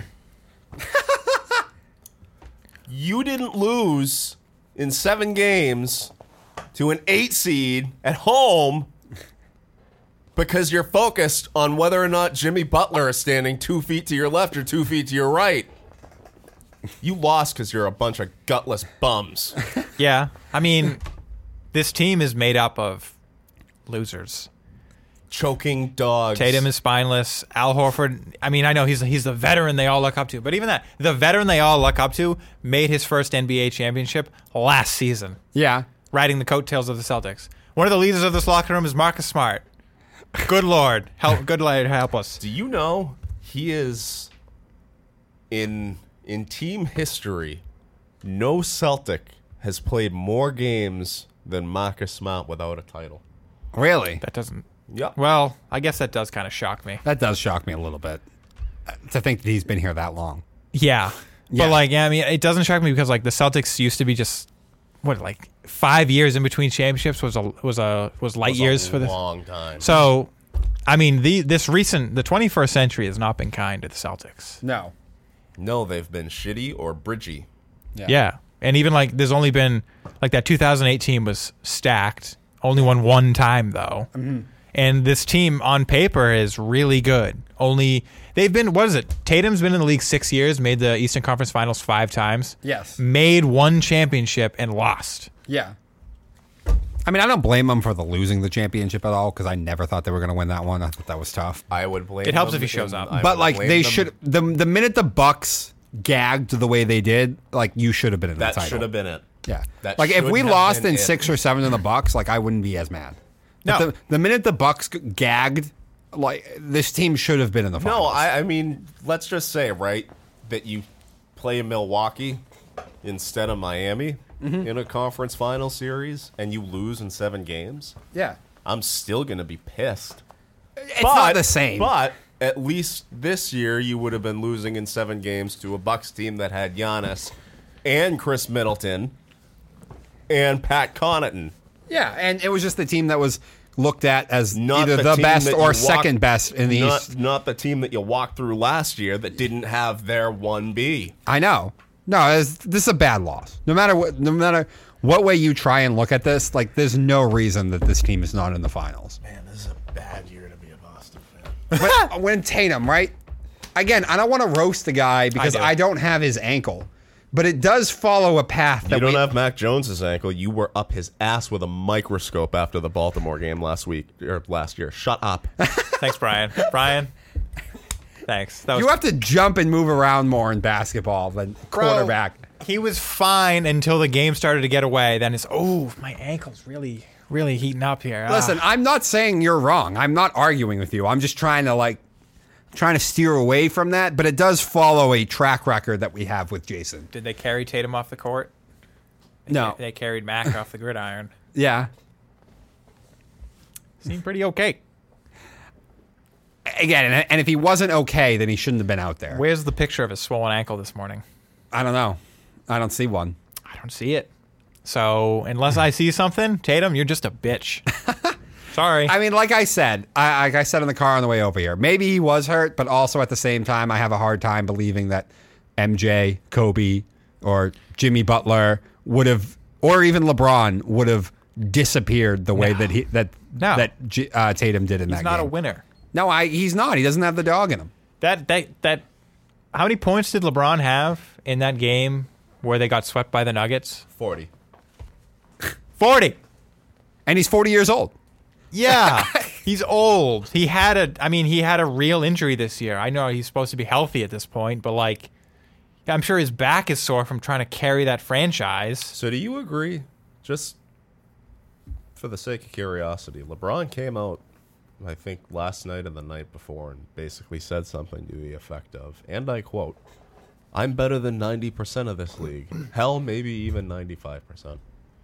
C: You didn't lose in seven games to an eight seed at home because you're focused on whether or not Jimmy Butler is standing two feet to your left or two feet to your right. You lost because you're a bunch of gutless bums.
A: Yeah. I mean, this team is made up of losers.
C: Choking dogs.
A: Tatum is spineless. Al Horford, I mean, I know he's he's the veteran they all look up to, but even that, the veteran they all look up to made his first N B A championship last season,
B: Yeah.
A: riding the coattails of the Celtics. One of the leaders of this locker room is Marcus Smart. Good Lord. Help, good Lord, help us.
C: Do you know he is in in team history? No Celtic has played more games than Marcus Smart without a title.
B: Really?
A: That doesn't,
C: Yep.
A: well, I guess that does kind of shock me.
B: That does shock me a little bit. uh, To think that he's been here that long.
A: Yeah.
B: Yeah.
A: But, like, yeah, I mean, it doesn't shock me because, like, the Celtics used to be just, what, like, five years in between championships was a, was a, was light
C: It was
A: years
C: a
A: for this.
C: long time.
A: So, I mean, the this recent, the twenty-first century has not been kind to the Celtics.
B: No.
C: No, they've been shitty or bridgy.
A: Yeah. And even like there's only been like that two thousand eight team was stacked, only won one time though. Mm-hmm. And this team on paper is really good. Only they've been what is it? Tatum's been in the league six years, made the Eastern Conference Finals five times.
B: Yes.
A: Made one championship and lost.
B: Yeah. I mean, I don't blame them for the losing the championship at all because I never thought they were going to win that one. I thought that was tough.
C: I would blame.
A: It helps
C: them
A: if he shows
C: and
A: up.
C: I
B: But
C: would
B: like
C: blame
B: they
C: them-
B: should the the minute the Bucks gagged the way they did, like you should have been in the
C: That
B: title.
C: should have been it.
B: Yeah.
C: That
B: like if
C: should
B: we
C: have
B: lost
C: been
B: in
C: it.
B: six or seven in the Bucks, like I wouldn't be as mad. But
A: No.
B: the, the minute the Bucks g- gagged, like this team should have been in the finals.
C: No, I, I mean, let's just say, right, that you play Milwaukee instead of Miami
B: Mm-hmm.
C: in a conference final series and you lose in seven games.
B: yeah.
C: I'm still going to be pissed.
B: It's not the same.
C: But at least this year, you would have been losing in seven games to a Bucks team that had Giannis and Chris Middleton and Pat Connaughton.
B: Yeah, and it was just the team that was looked at as
C: Not
B: either
C: the,
B: the,
C: team
B: best
C: that
B: or
C: you walked-
B: second best in the
C: not,
B: East.
C: Not the team that you walked through last year that didn't have their one B.
B: I know. No, it's, this is a bad loss. No matter what, no matter what way you try and look at this, like there's no reason that this team is not in the finals.
C: Man, this is a bad year to be a Boston fan.
B: When, when Tatum, right? Again, I don't want to roast the guy because
A: I do.
B: I don't have his ankle, but it does follow a path that
C: You don't
B: we,
C: have Mac Jones's ankle. You were up his ass with a microscope after the Baltimore game last week or last year. Shut up.
A: Thanks, Brian. Brian. Thanks. That was
B: You have to jump and move around more in basketball than quarterback.
A: Bro, he was fine until the game started to get away. Then it's oh, my ankle's really, really heating up here. Ah.
B: Listen, I'm not saying you're wrong. I'm not arguing with you. I'm just trying to like trying to steer away from that, but it does follow a track record that we have with Jason.
A: Did they carry Tatum off the court?
B: No.
A: They carried Mac off the gridiron.
B: Yeah.
A: Seemed pretty okay.
B: Again, and- and if he wasn't okay, then he shouldn't have been out there.
A: Where's the picture of his swollen ankle this morning?
B: I don't know. I don't see one.
A: I don't see it. So unless I see something, Tatum, you're just a bitch. Sorry.
B: I mean, like I said, I, like I said in the car on the way over here, maybe he was hurt, but also at the same time, I have a hard time believing that M J, Kobe, or Jimmy Butler would have, or even LeBron would have disappeared the way
A: No.
B: that he that
A: No.
B: that J, uh, Tatum did in
A: He's
B: that
A: not
B: game.
A: a winner.
B: No, I, he's not. He doesn't have the dog in him.
A: That that that. How many points did LeBron have in that game where they got swept by the Nuggets?
C: forty.
A: Forty.
B: And he's forty years old.
A: Yeah, he's old. He had a. I mean, he had a real injury this year. I know he's supposed to be healthy at this point, but like, I'm sure his back is sore from trying to carry that franchise.
C: So do you agree, just for the sake of curiosity, LeBron came out, I think, last night and the night before and basically said something to the effect of, and I quote, "I'm better than ninety percent of this league. Hell, maybe even ninety-five percent.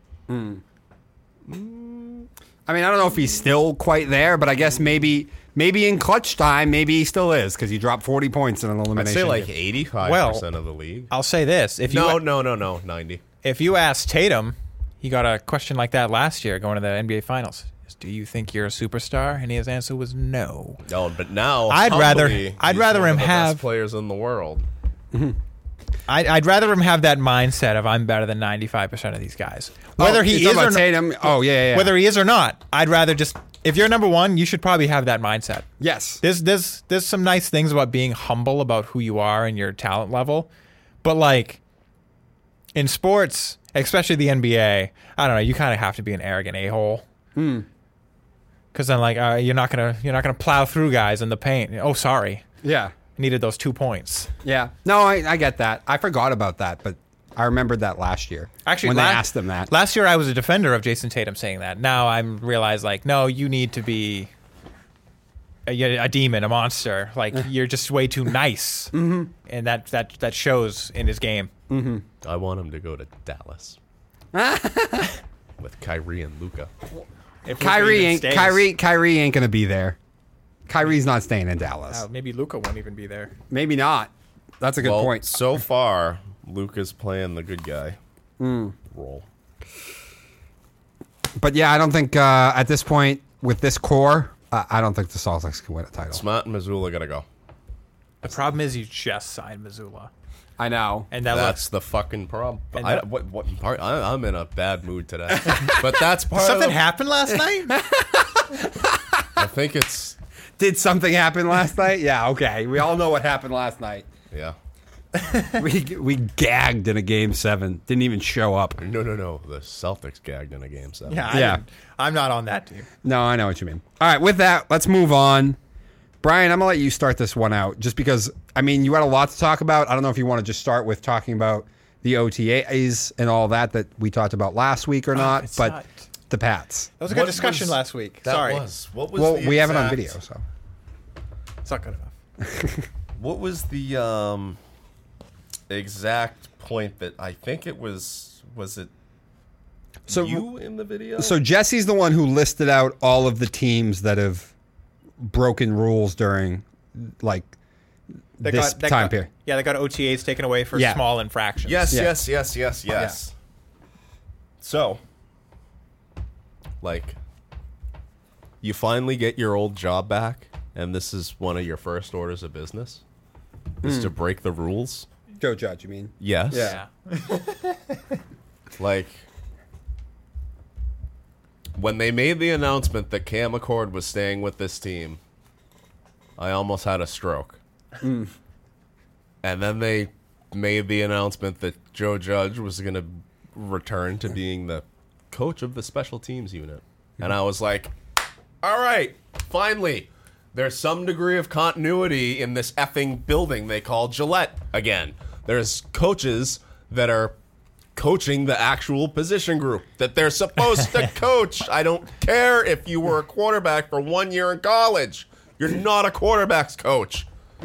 B: I mean, I don't know if he's still quite there, but I guess maybe maybe in clutch time, maybe he still is because he dropped forty points in an
C: I'd
B: elimination.
C: say like
B: game.
C: eighty-five percent of the league.
A: I'll say this: if you
C: No, no, no, no, ninety.
A: if you ask Tatum, he got a question like that last year going to the N B A Finals. Do you think you're a superstar? And his answer was no.
C: No, but now
A: I'd rather-
C: humbly,
A: I'd
C: he's
A: rather
C: one
A: him
C: of the
A: have-
C: best players in the world.
A: I'd, I'd rather him have that mindset of I'm better than ninety-five percent of these guys. Whether
B: Oh,
A: he
B: you're
A: is
B: talking
A: or
B: about
A: not,
B: Tatum. Oh yeah, yeah, yeah.
A: whether he is or not, I'd rather just if you're number one, you should probably have that mindset.
B: yes,
A: There's there's there's some nice things about being humble about who you are and your talent level, but like in sports, especially the N B A, I don't know. You kind of have to be an arrogant a hole. Because then, like, uh, you're not gonna you're not gonna plow through guys in the paint. Oh, sorry,
B: yeah,
A: needed those two points.
B: yeah. No, I, I get that. I forgot about that, but I remembered that last year.
A: Actually,
B: when
A: la-
B: they asked him that.
A: last year, I was a defender of Jason Tatum saying that. Now I'm realized like, no, you need to be a, a demon, a monster. Like you're just way too nice, mm-hmm. and that that that shows in his game.
C: I want him to go to Dallas with Kyrie and Luca.
A: If Luka
B: Kyrie
A: even
B: ain't
A: stays.
B: Kyrie Kyrie ain't gonna be there. Kyrie's not staying in Dallas.
A: Uh, maybe Luca won't even be there.
B: Maybe not. That's a good
C: well,
B: point.
C: so far, Luca's playing the good guy role.
B: But yeah, I don't think uh, at this point with this core, uh, I don't think the Celtics can win a title.
C: Smart and Missoula gotta go.
A: The problem is you just signed Missoula.
B: I know.
A: And that
C: That's
A: looks,
C: the fucking problem.
A: And
C: I,
A: that-
C: what, what part? I, I'm in a bad mood today. But that's part
A: something
C: of the,
A: happened last night.
C: I think it's
B: Did something happen last night? Yeah, okay. We all know what happened last night.
C: yeah.
B: We we gagged in a game seven. Didn't even show up.
C: No, no, no. The Celtics gagged in a game seven.
A: Yeah, I
B: Yeah.
A: didn't- I'm not on that team.
B: No, I know what you mean. All right, with that, let's move on. Brian, I'm going to let you start this one out just because, I mean, you had a lot to talk about. I don't know if you want to just start with talking about the O T As and all that that we talked about last week or not,
A: it's
B: but
A: not.
B: the Pats.
A: That was a good
C: What
A: discussion
C: was-
A: last week.
C: That
A: Sorry,
C: was what was
B: Well,
C: the
B: we have it on
C: exact-
B: video, so.
A: it's not good enough.
C: What was the um exact point that I think it was was it
B: So
C: you in the video?
B: So Jesse's the one who listed out all of the teams that have broken rules during like
A: They
B: this
A: got, they
B: time
A: got-
B: period.
A: Yeah, they got O T As taken away for
B: Yeah.
A: small infractions.
C: Yes,
B: Yeah.
C: yes, yes, yes, yes. So, like, you finally get your old job back, and this is one of your first orders of business, is
B: Hmm.
C: to break the rules.
B: Joe Judge, you mean?
C: Yes.
B: Yeah.
C: Like, when they made the announcement that Cam McCord was staying with this team, I almost had a stroke.
B: Hmm.
C: And then they made the announcement that Joe Judge was going to return to being the coach of the special teams unit. And I was like, all right, finally, there's some degree of continuity in this effing building they call Gillette again. There's coaches that are coaching the actual position group that they're supposed to coach. I don't care if you were a quarterback for one year in college. You're not a quarterback's coach.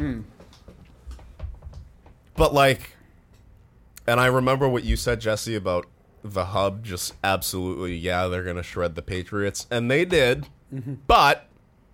C: But like, and I remember what you said, Jesse, about the hub just absolutely, yeah, they're going to shred the Patriots. And they did. But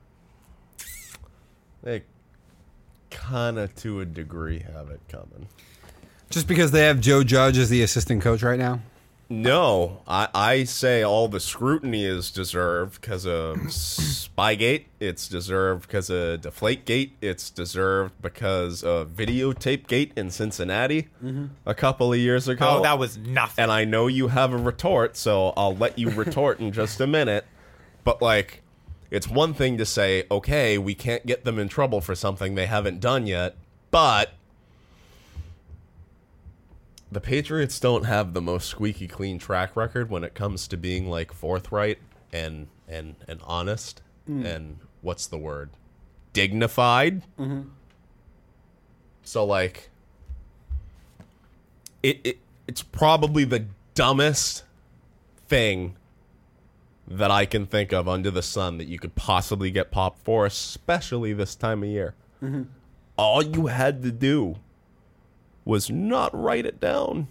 C: they kind of, to a degree, have it coming.
B: Just because they have Joe Judge as the assistant coach right now?
C: No, I, I say all the scrutiny is deserved because of Spygate. It's deserved because of Deflategate. It's deserved because of Videotape Gate in Cincinnati a couple of years ago.
A: Oh, that was nothing.
C: And I know you have a retort, so I'll let you retort in just a minute. But, like, it's one thing to say, okay, we can't get them in trouble for something they haven't done yet, but the Patriots don't have the most squeaky clean track record when it comes to being, like, forthright and and, and honest and, what's the word, dignified. Mm-hmm. So, like, it, it it's probably the dumbest thing that I can think of under the sun that you could possibly get popped for, especially this time of year. Mm-hmm. All you had to do was not write it down.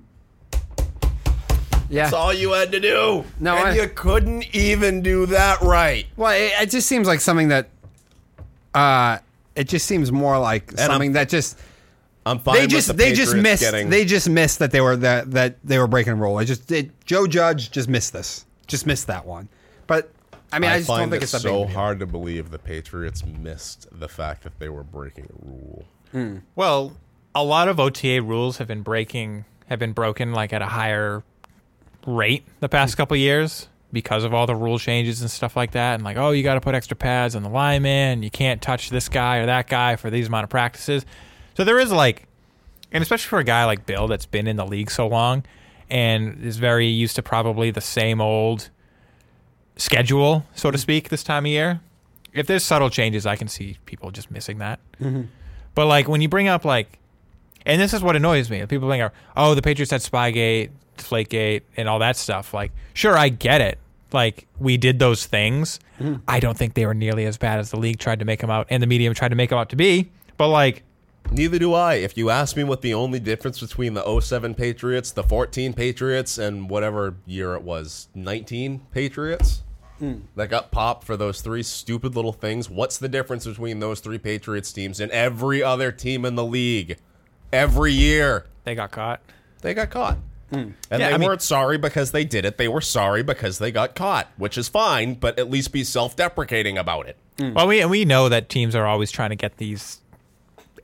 B: Yeah.
C: That's all you had to do.
B: No,
C: and
B: I-
C: you couldn't even do that right.
B: Well, it, it just seems like something that, uh, it just seems more like
C: I'm-
B: something that just
C: I'm fine
B: they
C: with
B: just
C: the
B: they just
C: Patriots
B: missed
C: getting,
B: they just missed that they were that that they were breaking a rule. I just it, Joe Judge just missed this, just missed that one. But I mean, I,
C: I,
B: just
C: find
B: don't think
C: it
B: it's that
C: so
B: big.
C: hard to believe the Patriots missed the fact that they were breaking a rule.
A: Well, a lot of O T A rules have been breaking, have been broken like at a higher rate the past couple of years because of all the rule changes and stuff like that. And like, oh, you got to put extra pads on the lineman. You can't touch this guy or that guy for these amount of practices. So there is like, and especially for a guy like Bill that's been in the league so long and is very used to probably the same old schedule, so to speak, this time of year. If there's subtle changes, I can see people just missing that.
B: Mm-hmm.
A: But like when you bring up like, and this is what annoys me. People think, oh, the Patriots had Spygate, Deflategate, and all that stuff. Like, sure, I get it. Like, we did those things.
B: Mm-hmm.
A: I don't think they were nearly as bad as the league tried to make them out and the media tried to make them out to be. But like,
C: Neither do I. If you ask me what the only difference between the oh seven Patriots, the fourteen Patriots, and whatever year it was, nineteen Patriots that got popped for those three stupid little things, what's the difference between those three Patriots teams and every other team in the league? Every year,
A: they got caught.
C: they got caught. And
A: Yeah,
C: they
A: I mean-
C: weren't sorry because they did it. They were sorry because they got caught, which is fine, but at least be self-deprecating about it.
A: Well, we and we know that teams are always trying to get these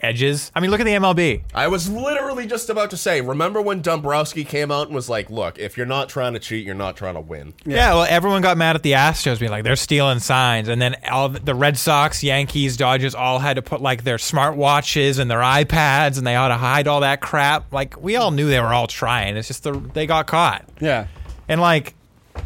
A: edges. I mean, look at the M L B.
C: I was literally just about to say, remember when Dombrowski came out and was like, look, if you're not trying to cheat, you're not trying to win.
A: Yeah. yeah, well, everyone got mad at the Astros, being like, they're stealing signs. And then all the Red Sox, Yankees, Dodgers all had to put like their smartwatches and their iPads, and they ought to hide all that crap. Like, we all knew they were all trying. It's just the, they got caught.
B: Yeah.
A: And like,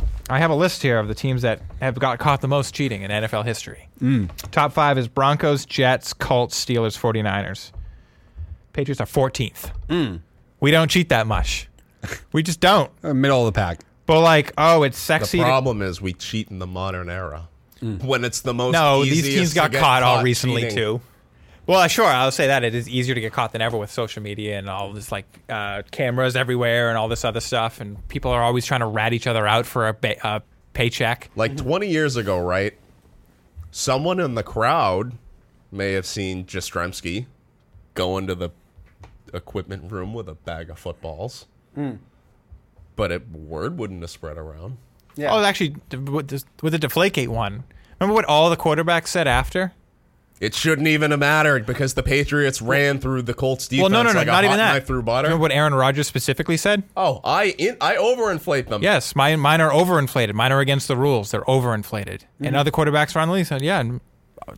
A: I have a list here of the teams that have got caught the most cheating in N F L history.
B: Mm.
A: Top five is Broncos, Jets, Colts, Steelers, 49ers. Patriots are fourteenth.
B: Mm.
A: We don't cheat that much. We just don't.
B: Uh, Middle of the pack.
A: But like, oh, it's sexy.
C: The
A: to-
C: problem is we cheat in the modern era.
B: Mm.
C: When it's the most
A: no,
C: easiest
A: these teams
C: to
A: got
C: get
A: caught all recently
C: cheating.
A: too. Well, uh, sure, I'll say that. It is easier to get caught than ever with social media and all this, like, uh, cameras everywhere and all this other stuff. And people are always trying to rat each other out for a ba- uh, paycheck.
C: Like twenty years ago, right? Someone in the crowd may have seen Jastrzemski go into the equipment room with a bag of footballs.
B: Mm.
C: But it, word wouldn't have spread around.
B: Yeah.
A: Oh, actually, with the, with the Deflategate one, remember what all the quarterbacks said after?
C: It shouldn't even have mattered because the Patriots ran through the Colts defense
A: Well, no, no, no,
C: like
A: not
C: a
A: even
C: hot
A: that.
C: knife through butter.
A: Remember what Aaron Rodgers specifically said?
C: Oh, I in, I overinflate them.
A: Yes, mine, mine are overinflated. Mine are against the rules. They're overinflated.
B: Mm-hmm.
A: And other quarterbacks around the league said, yeah, and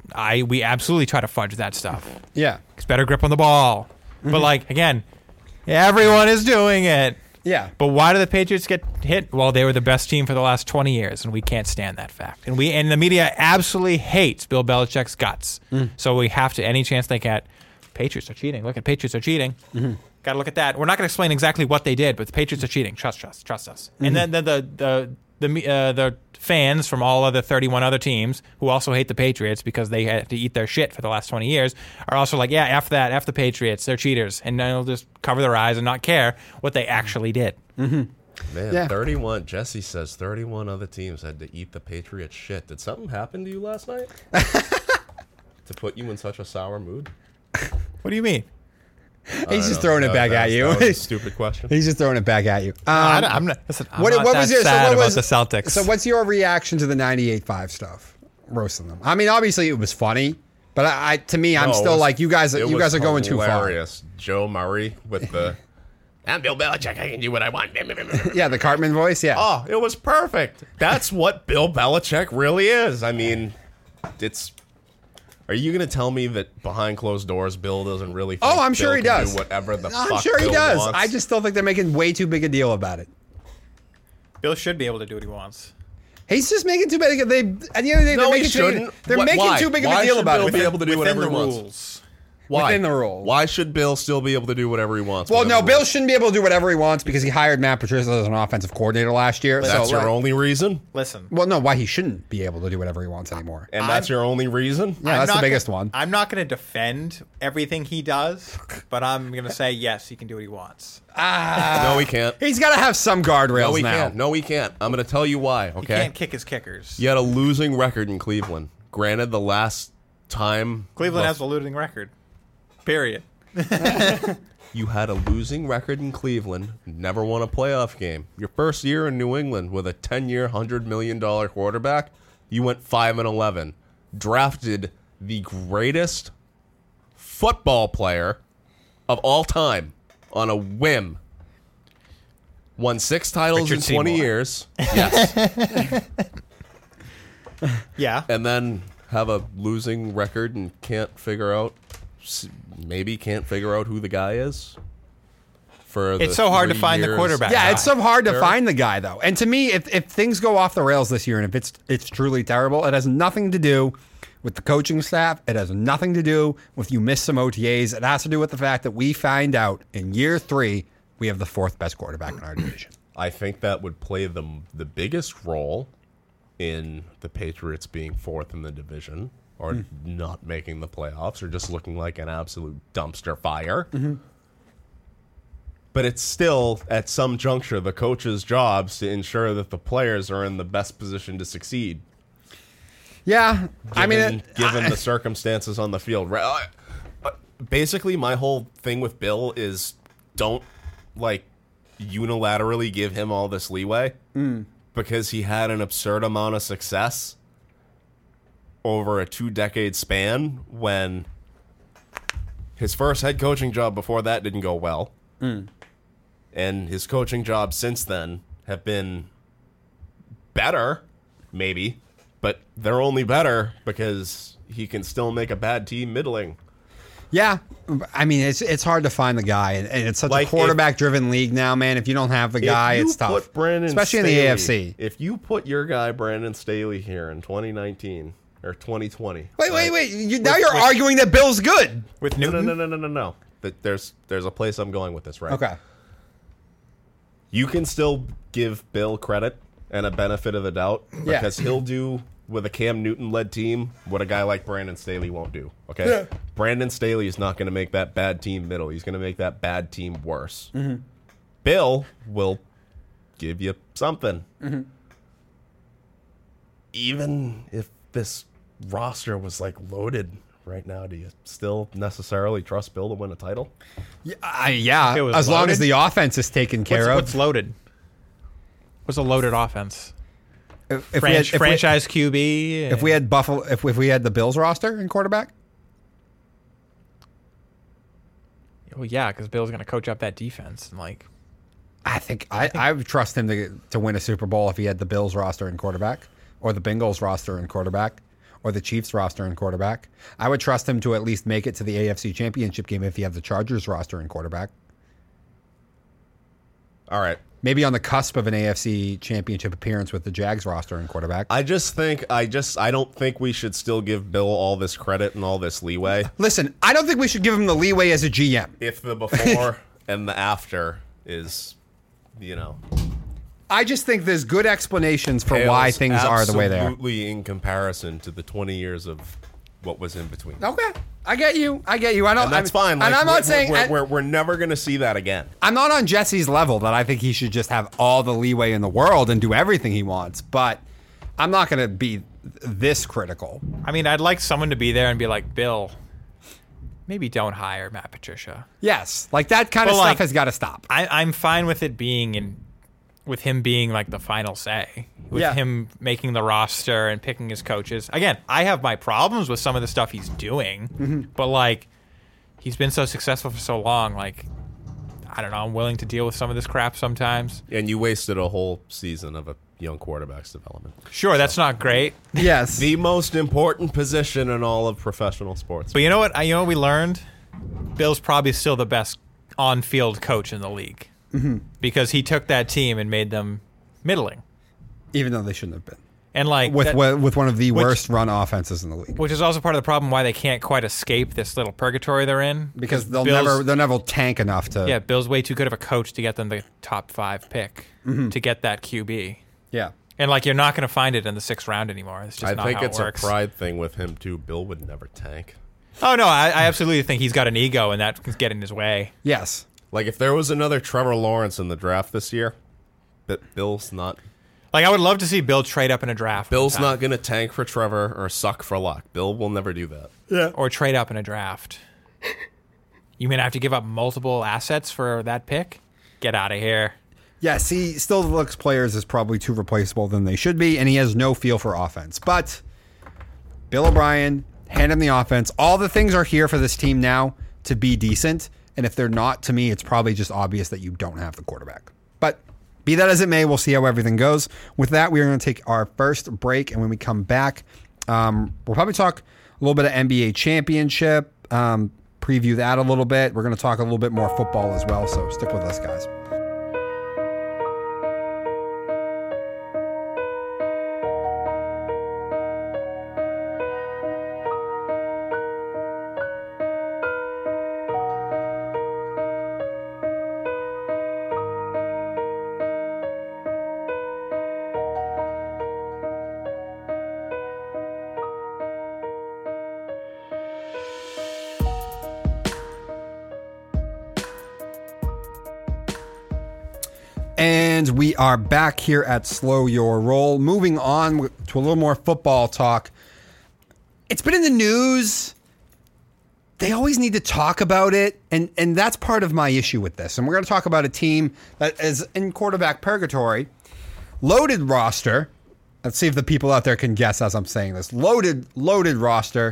A: I we absolutely try to fudge that stuff.
B: Yeah.
A: It's better grip on the ball.
B: Mm-hmm.
A: But, like, again, everyone is doing it.
B: Yeah.
A: But why do the Patriots get hit? Well, they were the best team for the last twenty years, and we can't stand that fact. And we and the media absolutely hates Bill Belichick's guts. Mm. So we have to, any chance they get, Patriots are cheating. Look at Patriots are cheating. Mm-hmm. Got to look at that. We're not going to explain exactly what they did, but the Patriots are cheating. Trust us. Trust us. Mm-hmm. And then the the the the, uh, the fans from all other thirty-one other teams who also hate the Patriots because they had to eat their shit for the last twenty years are also like, yeah, F that, F the Patriots. They're cheaters. And they'll just cover their eyes and not care what they actually did.
B: Mm-hmm.
C: Man,
B: Yeah.
C: thirty-one. Jesse says thirty-one other teams had to eat the Patriots shit. Did something happen to you last night to put you in such a sour mood?
A: What do you mean?
B: He's just
C: know.
B: throwing it
C: That-
B: back
C: that
B: at
C: was-
B: you.
C: that was a stupid question.
B: He's just throwing it back at you. Um,
A: I, I'm not. Listen, I'm
B: what,
A: not
B: what
A: that
B: was your
A: sad
B: so what
A: about
B: was,
A: the Celtics.
B: So what's your reaction to the ninety-eight five stuff? Roasting them. I mean, obviously it was funny, but I, I to me, I'm
C: No, it
B: still
C: was-
B: like you guys.
C: it
B: You
C: was
B: guys are going too far.
C: hilarious. Joe Murray with the I'm Bill Belichick. I can do what I want.
B: Yeah, the Cartman voice. Yeah.
C: Oh, it was perfect. That's what Bill Belichick really is. I mean, it's. Are you going to tell me that behind closed doors, Bill doesn't really think
B: Oh, I'm sure
C: Bill
B: he
C: can
B: does.
C: do whatever the
B: I'm
C: fuck
B: sure he
C: Bill
B: does.
C: wants?
B: I just still think they're making way too big a deal about it.
A: Bill should be able to do what he wants.
B: He's just making too big. They at the end of the day,
C: No,
B: they're
C: he
B: making, too,
C: shouldn't.
B: they're
C: Wh-
B: making
C: why?
B: too big of
C: Why
B: a deal
C: should
B: about
C: Bill
B: it.
C: be able to do
A: Within
C: whatever
A: the
C: he wants?
A: rules.
C: Why?
B: Within the rules.
C: Why should Bill still be able to do whatever he wants?
B: Well,
C: within
B: no,
C: the
B: Bill
C: rules?
B: shouldn't be able to do whatever he wants because he hired Matt Patricia as an offensive coordinator last year.
C: That's
B: so,
C: your
B: like-
C: only reason,
A: Listen.
B: Well, no, why he shouldn't be able to do whatever he wants anymore.
C: and that's your only reason.
B: Yeah,
A: I'm
B: that's the
A: not
B: biggest
A: gonna-
B: one.
A: I'm not going to defend everything he does, but I'm going to say yes, he can do what he wants.
C: no, he can't.
B: He's got to have some guardrails
C: No, he
B: now.
C: can't. No, he can't. I'm going to tell you why.
A: He
C: Okay.
A: can't kick his kickers.
C: You had a losing record in Cleveland. Granted, the last time
A: Cleveland
C: the-
A: has a losing record. Period.
C: you had a losing record in Cleveland, never won a playoff game. Your first year in New England with a ten-year, one hundred million dollars quarterback, you went five and eleven. Drafted the greatest football player of all time on a whim. Won six titles
A: Richard
C: in twenty
A: Seymour.
C: years. Yes.
A: Yeah.
C: And then have a losing record and can't figure out, maybe can't figure out who the guy is. For the
A: It's so hard to
C: three
A: find the
C: years.
A: quarterback.
B: Yeah, it's so hard to
C: Sure.
B: find the guy though. And to me, if, if things go off the rails this year and if it's it's truly terrible, it has nothing to do with the coaching staff. It has nothing to do with you miss some O T As. It has to do with the fact that we find out in year three we have the fourth best quarterback in our division.
C: I think that would play the the biggest role in the Patriots being fourth in the division or
B: Mm.
C: not making the playoffs or just looking like an absolute dumpster fire.
B: Mm-hmm.
C: But it's still, at some juncture, the coach's jobs to ensure that the players are in the best position to succeed.
B: Yeah,
C: Given,
B: I mean, it,
C: given
B: I-
C: the circumstances on the field. Right, I- uh, Basically, my whole thing with Bill is don't, like, unilaterally give him all this leeway
B: Mm.
C: because he had an absurd amount of success over a two-decade span when his first head coaching job before that didn't go well.
B: Mm.
C: And his coaching jobs since then have been better, maybe, but they're only better because he can still make a bad team middling.
B: Yeah, I mean it's it's hard to find the guy, and and it's such
C: Like,
B: a quarterback-driven league now, man. If you don't have the guy,
C: If you
B: it's tough,
C: put Brandon
B: especially
C: Staley,
B: in the A F C.
C: If you put your guy Brandon Staley here in twenty nineteen or twenty twenty,
B: Wait, wait,
C: right?
B: wait! You, now
A: With-
B: you're
A: with-
B: arguing that Bill's good.
A: With
C: No,
A: Newton?
C: no, no, no, no, no, no. But there's there's a place I'm going with this, right?
B: Okay.
C: You can still give Bill credit and a benefit of the doubt
B: Yeah.
C: because he'll do with a Cam Newton-led team what a guy like Brandon Staley won't do. Okay,
B: Yeah.
C: Brandon Staley is not going to make that bad team middle. He's going to make that bad team worse.
B: Mm-hmm.
C: Bill will give you something.
B: Mm-hmm.
C: Even if this roster was like loaded right now, do you still necessarily trust Bill to win a title?
B: Yeah, I, yeah
A: It was
B: as long as
A: loaded?
B: the offense is taken
A: What's,
B: care
A: what's
B: of.
A: loaded? What's a loaded offense?
B: If, if
A: Fran-
B: we had, if, we,
A: franchise Q B.
B: if we had Buffalo, if, if we had the Bills roster in quarterback,
A: well, yeah, because Bill's going to coach up that defense and like.
B: I think I, I would trust him to to win a Super Bowl if he had the Bills roster in quarterback, or the Bengals roster in quarterback, or the Chiefs roster in quarterback. I would trust him to at least make it to the A F C Championship game if he had the Chargers roster in quarterback.
C: All right.
B: Maybe on the cusp of an A F C Championship appearance with the Jags roster in quarterback.
C: I just think I just I don't think we should still give Bill all this credit and all this leeway.
B: Listen, I don't think we should give him the leeway as a G M.
C: If the before and the after is, you know,
B: I just think there's good explanations for
C: pales
B: why things are the way they are.
C: absolutely in comparison to the twenty years of what was in between.
B: Okay, I get you. I get you. I don't.
C: And that's
B: I'm,
C: fine.
B: And
C: Like,
B: I'm
C: we're,
B: not saying
C: we're,
B: I-
C: we're, we're never going to see that again.
B: I'm not on Jesse's level that I think he should just have all the leeway in the world and do everything he wants. But I'm not going to be this critical.
A: I mean, I'd like someone to be there and be like, Bill, maybe don't hire Matt Patricia.
B: Yes, like that kind of
A: But,
B: stuff
A: like,
B: has got to stop.
A: I, I'm fine with it being in, with him being like the final say, with
B: Yeah.
A: him making the roster and picking his coaches. Again, I have my problems with some of the stuff he's doing,
B: Mm-hmm.
A: but like, he's been so successful for so long. Like, I don't know. I'm willing to deal with some of this crap sometimes.
C: And you wasted a whole season of a young quarterback's development.
A: Sure, that's not great,
B: Yes.
C: The most important position in all of professional sports.
A: but you know what? I, you know what we learned? Bill's probably still the best on-field coach in the league
B: Mm-hmm.
A: because he took that team and made them middling.
B: Even though they shouldn't have been.
A: And like
B: With
A: that-
B: with one of the
A: which-
B: worst run offenses in the league.
A: which is also part of the problem why they can't quite escape this little purgatory they're in.
B: Because they'll
A: Bill's-
B: never they'll never tank enough to
A: Yeah, Bill's way too good of a coach to get them the top five pick
B: Mm-hmm.
A: to get that Q B.
B: Yeah.
A: And like you're not going to find it in the sixth round anymore. It's just
C: I
A: not
C: think
A: how
C: it's
A: it
C: a
A: works.
C: pride thing with him too. Bill would never tank.
A: Oh no, I, I absolutely think he's got an ego and that can get in his way.
B: Yes.
C: Like if there was another Trevor Lawrence in the draft this year, but Bill's not.
A: Like I would love to see Bill trade up in a draft.
C: Bill's
A: one time.
C: not going to tank for Trevor or suck for luck. Bill will never do that.
A: or trade up in a draft. You mean I have to give up multiple assets for that pick? Get out of here.
B: Yes, he still looks players as probably too replaceable than they should be, and he has no feel for offense. But Bill O'Brien, hand him the offense. All the things are here for this team now to be decent, and if they're not, to me, it's probably just obvious that you don't have the quarterback. But be that as it may, we'll see how everything goes. With that, we are going to take our first break, and when we come back, um, we'll probably talk a little bit of N B A championship, um, preview that a little bit. We're going to talk a little bit more football as well, so stick with us, guys. And we are back here at Slow Your Roll. Moving on to a little more football talk. It's been in the news. They always need to talk about it. And, and that's part of my issue with this. And we're going to talk about a team that is in quarterback purgatory. Loaded roster. Let's see if the people out there can guess as I'm saying this. Loaded, loaded roster.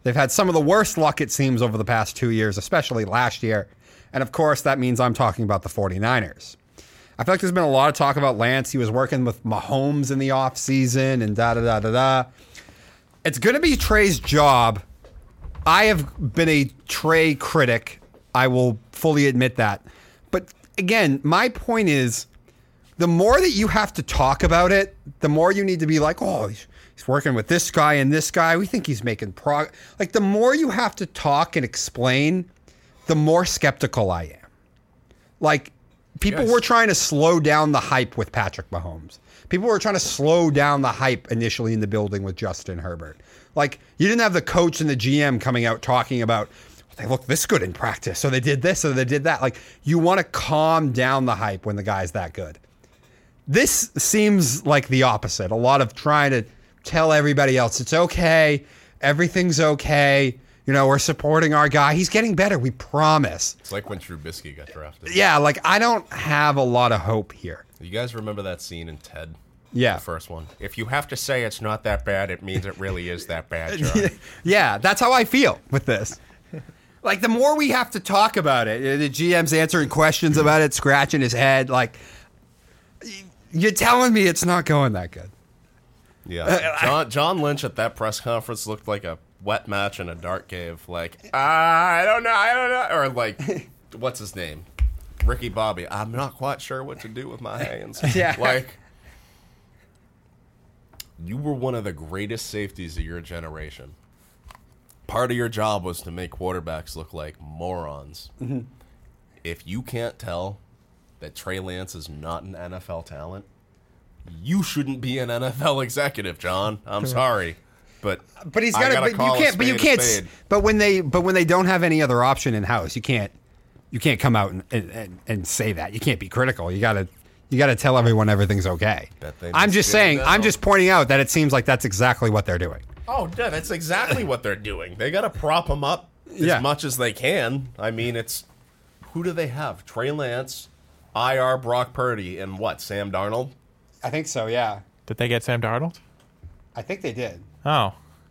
B: They've had some of the worst luck, it seems, over the past two years, especially last year. And, of course, that means I'm talking about the 49ers. I feel like there's been a lot of talk about Lance. He was working with Mahomes in the offseason and da-da-da-da-da. It's going to be Trey's job. I have been a Trey critic. I will fully admit that. But, again, my point is, the more that you have to talk about it, the more you need to be like, oh, he's, he's working with this guy and this guy. We think he's making progress. Like, the more you have to talk and explain, the more skeptical I am. Like, people
C: Yes.
B: were trying to slow down the hype with Patrick Mahomes. People were trying to slow down the hype initially in the building with Justin Herbert. Like, you didn't have the coach and the G M coming out talking about, they look this good in practice, so they did this, so they did that. Like, you want to calm down the hype when the guy's that good. This seems like the opposite. A lot of trying to tell everybody else it's okay, everything's okay. You know, we're supporting our guy. He's getting better, we promise.
C: It's like when Trubisky got drafted.
B: Yeah, like, I don't have a lot of hope here.
C: You guys remember that scene in Ted?
B: Yeah.
C: The first one. If you have to say it's not that bad, it means it really is that bad, John.
B: Yeah, that's how I feel with this. Like, the more we have to talk about it, the G M's answering questions about it, scratching his head, like, you're telling me it's not going that good.
C: Yeah. John, John Lynch at that press conference looked like a wet match in a dark cave. Like, uh, I don't know, I don't know. Or like, what's his name? Ricky Bobby. I'm not quite sure what to do with my hands.
B: Yeah.
C: Like, you were one of the greatest safeties of your generation. Part of your job was to make quarterbacks look like morons. Mm-hmm. If you can't tell that Trey Lance is not an N F L talent, you shouldn't be an N F L executive, John. I'm sorry, but
B: But he's
C: I
B: got to.
C: gotta
B: But
C: call
B: you
C: a
B: can't. But you
C: spade a
B: can't. s-
C: spade.
B: But when they. But when they don't have any other option in house, you can't. You can't come out and, and, and, and say that. You can't be critical. You gotta. You gotta tell everyone everything's okay.
C: Bet they
B: I'm
C: just
B: just
C: didn't
B: saying.
C: know.
B: I'm just pointing out that it seems like that's exactly what they're doing.
C: Oh, yeah, that's exactly what they're doing. They got to prop him up as
B: Yeah.
C: much as they can. I mean, it's who do they have? Trey Lance, I R Brock Purdy, and what? Sam Darnold?
B: I think so. Yeah.
A: Did they get Sam Darnold?
B: I think they did.
A: Oh.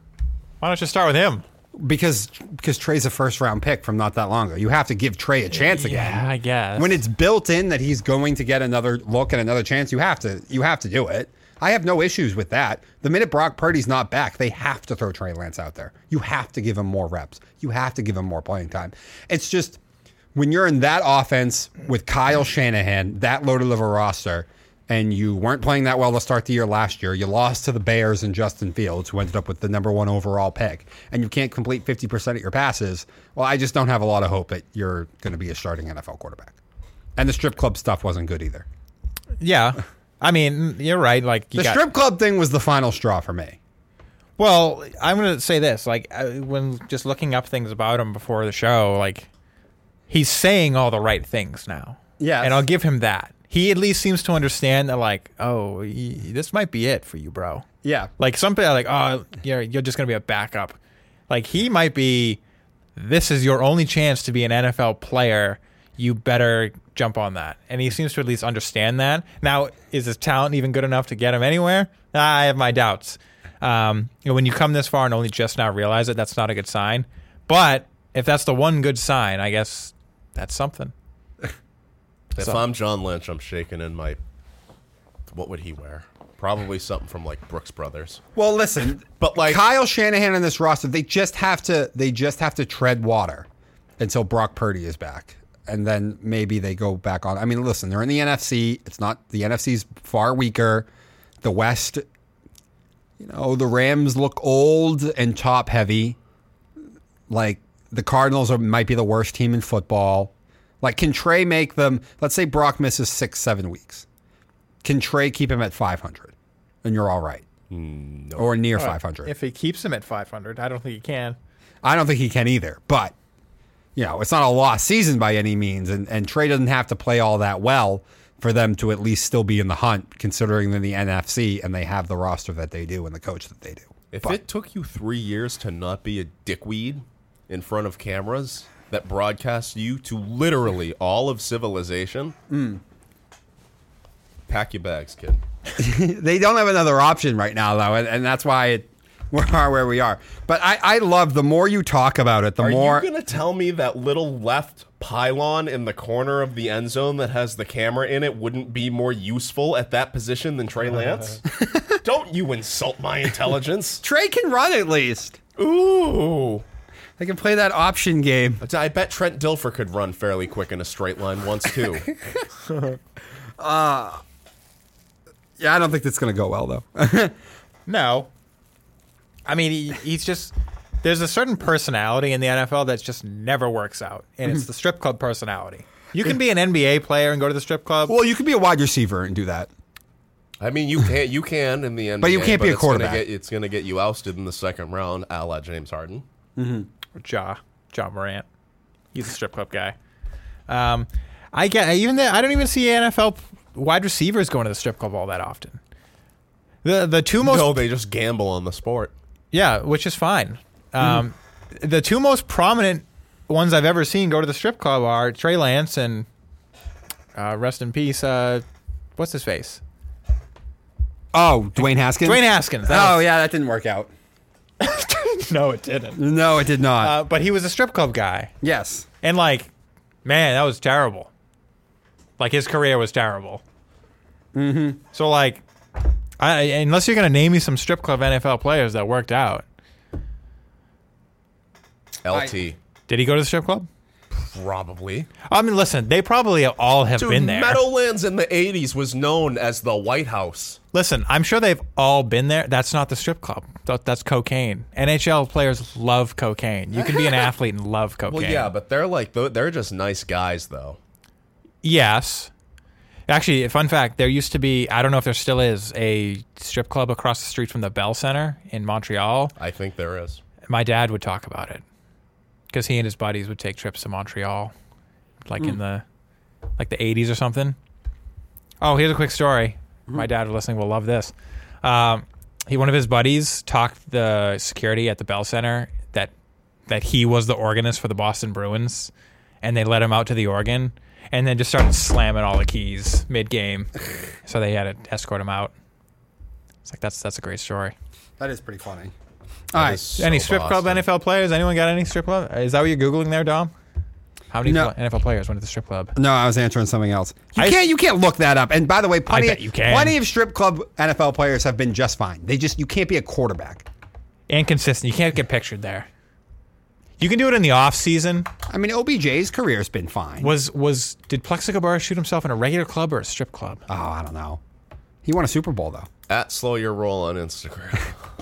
A: Why don't you start with him?
B: Because because Trey's a first round pick from not that long ago. You have to give Trey a chance again.
A: Yeah, I guess.
B: When it's built in that he's going to get another look and another chance, you have to you have to do it. I have no issues with that. The minute Brock Purdy's not back, they have to throw Trey Lance out there. You have to give him more reps. You have to give him more playing time. It's just when you're in that offense with Kyle Shanahan, that loaded of a roster, and you weren't playing that well to start the year last year. You lost to the Bears and Justin Fields, who ended up with the number one overall pick, and you can't complete fifty percent of your passes. Well, I just don't have a lot of hope that you're going to be a starting N F L quarterback. And the strip club stuff wasn't good either.
A: Yeah. I mean, you're right. Like you
B: The
A: got,
B: strip club thing was the final straw for me.
A: Well, I'm going to say this. Like, I, when just looking up things about him before the show, like, he's saying all the right things now.
B: Yes.
A: And I'll give him that. He at least seems to understand that, like, oh, y- this might be it for you, bro.
B: Yeah.
A: Like, some people are like, oh, you're, you're just going to be a backup. Like, he might be, this is your only chance to be an N F L player. You better jump on that. And he seems to at least understand that. Now, is his talent even good enough to get him anywhere? I have my doubts. Um, you know, when you come this far and only just now realize it, that's not a good sign. But if that's the one good sign, I guess that's something.
C: If
A: So-
C: I'm John Lynch, I'm shaking in my. What would he wear? Probably something from like Brooks Brothers.
B: Well, listen,
C: But, like-
B: Kyle Shanahan and this roster, they just have to they just have to tread water until Brock Purdy is back. And then maybe they go back on. I mean, listen, they're in the N F C. It's not the N F C's far weaker. The West, you know, the Rams look old and top heavy. Like the Cardinals are might be the worst team in football. Like, can Trey make them? Let's say Brock misses six, seven weeks. Can Trey keep him at five hundred, and you're all right,
C: No.
B: or near five hundred?
A: If he keeps him at five hundred, I don't think he can.
B: I don't think he can either. But you know, it's not a lost season by any means, and and Trey doesn't have to play all that well for them to at least still be in the hunt, considering they're in the N F C and they have the roster that they do and the coach that they do.
C: If
B: But-
C: it took you three years to not be a dickweed in front of cameras that broadcast you to literally all of civilization, pack your bags, kid.
B: They don't have another option right now, though, and, and that's why it, we are where we are. But I, I love the more you talk about it, the
C: Are
B: more.
C: you going to tell me that little left pylon in the corner of the end zone that has the camera in it wouldn't be more useful at that position than Trey Lance? Don't you insult my intelligence.
B: Trey can run at least.
C: Ooh.
B: They can play that option game.
C: I bet Trent Dilfer could run fairly quick in a straight line once, too.
B: uh, yeah, I don't think that's going to go well, though.
A: No. I mean, he, he's just... There's a certain personality in the N F L that just never works out, and it's the strip club personality. You can be an N B A player and go to the strip club.
B: Well, you could be a wide receiver and do that.
C: I mean, you can you can in the N B A,
B: but you can't be a
C: it's gonna
B: quarterback.
C: Get, it's going to get you ousted in the second round, a la James Harden.
A: Mm-hmm. Ja, Ja Morant. He's a strip club guy. Um, I get even that. I don't even see N F L wide receivers going to the strip club all that often. The the two most
C: no, they just gamble on the sport.
A: Yeah, which is fine. Um, mm-hmm. The two most prominent ones I've ever seen go to the strip club are Trey Lance and uh, rest in peace. Uh, what's his face?
B: Oh, Dwayne Haskins.
A: Dwayne Haskins. That
B: oh
A: was,
B: yeah, that didn't work out.
A: No, it didn't.
B: No, it did not.
A: Uh, but he was a strip club guy.
B: Yes.
A: And like, man, that was terrible. Like his career was terrible.
B: Mm-hmm.
A: So like, I, unless you're gonna name me some strip club N F L players that worked out.
C: L T.
A: I, did he go to the strip club?
C: Probably.
A: I mean, listen, they probably all have
C: Dude,
A: been there.
C: Meadowlands in the eighties was known as the White House.
A: Listen, I'm sure they've all been there. That's not the strip club. That, that's cocaine. N H L players love cocaine. You can be an athlete and love cocaine.
C: Well, yeah, but they're like they're just nice guys, though.
A: Yes. Actually, fun fact, there used to be, I don't know if there still is, a strip club across the street from the Bell Center in Montreal.
C: I think there is.
A: My dad would talk about it because he and his buddies would take trips to Montreal, like mm. in the like the eighties or something. Oh, here's a quick story. Mm. My dad listening will love this. Um, he one of his buddies talked the security at the Bell Center that that he was the organist for the Boston Bruins, and they let him out to the organ, and then just started slamming all the keys mid game, so they had to escort him out. It's like that's that's a great story.
B: That is pretty funny.
A: All right. So any strip Boston. club N F L players? Anyone got any strip club? Is that what you're Googling there, Dom? How many no. N F L players went to the strip club?
B: No, I was answering something else. You I, can't you can't look that up. And by the way, plenty,
A: I bet you can.
B: plenty of strip club N F L players have been just fine. They just you can't be a quarterback.
A: And consistent. You can't get pictured there. You can do it in the off season.
B: I mean, O B J's career's been fine.
A: Was was did Plexico Burress shoot himself in a regular club or a strip club?
B: Oh, I don't know. He won a Super Bowl though.
C: At Slow Your Roll on Instagram.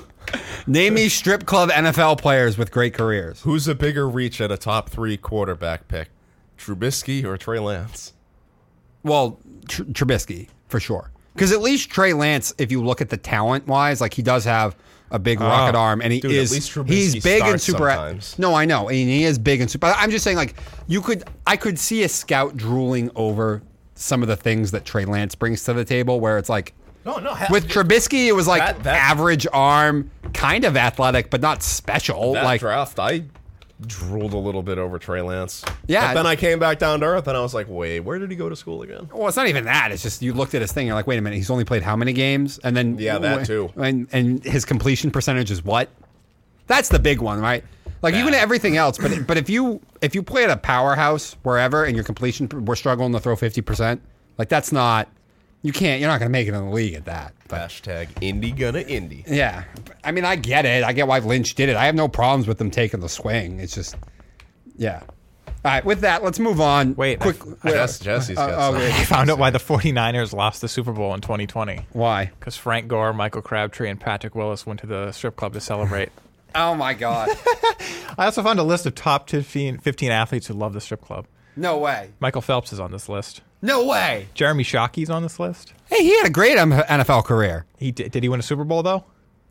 B: Name me strip club N F L players with great careers.
C: Who's a bigger reach at a top three quarterback pick? Trubisky or Trey Lance?
B: Well, Tr- Trubisky, for sure. Because at least Trey Lance, if you look at the talent-wise, like he does have a big oh, rocket arm, and he
C: dude,
B: is
C: at least Trubisky
B: he's big and super.
C: Sometimes.
B: No, I know, and he is big and super. I'm just saying, like you could, I could see a scout drooling over some of the things that Trey Lance brings to the table, where it's like.
C: No, no. Ha-
B: with Trubisky, it was like
C: that, that,
B: average arm, kind of athletic, but not special.
C: That
B: like
C: draft, I drooled a little bit over Trey Lance.
B: Yeah.
C: But then I came back down to earth, and I was like, wait, where did he go to school again?
B: Well, it's not even that. It's just you looked at his thing, you're like, wait a minute, he's only played how many games? And then
C: yeah, that too.
B: And, and his completion percentage is what? That's the big one, right? Like Bad. Even everything else, but but if you if you play at a powerhouse wherever and your completion we're struggling to throw fifty percent, like that's not. You can't. You're not going to make it in the league at that. But,
C: Hashtag indie gonna indie.
B: Yeah, I mean, I get it. I get why Lynch did it. I have no problems with them taking the swing. It's just, yeah. All right, with that, let's move on.
A: Wait,
B: quick.
A: I,
C: I guess Jesse's got
B: uh,
C: something.
A: I found out why the 49ers lost the Super Bowl in twenty twenty.
B: Why?
A: Because Frank Gore, Michael Crabtree, and Patrick Willis went to the strip club to celebrate.
B: Oh my God!
A: I also found a list of top fifteen, fifteen athletes who love the strip club.
B: No way.
A: Michael Phelps is on this list.
B: No way.
A: Jeremy Shockey's on this list.
B: Hey, he had a great N F L career.
A: He did. Did he win a Super Bowl though?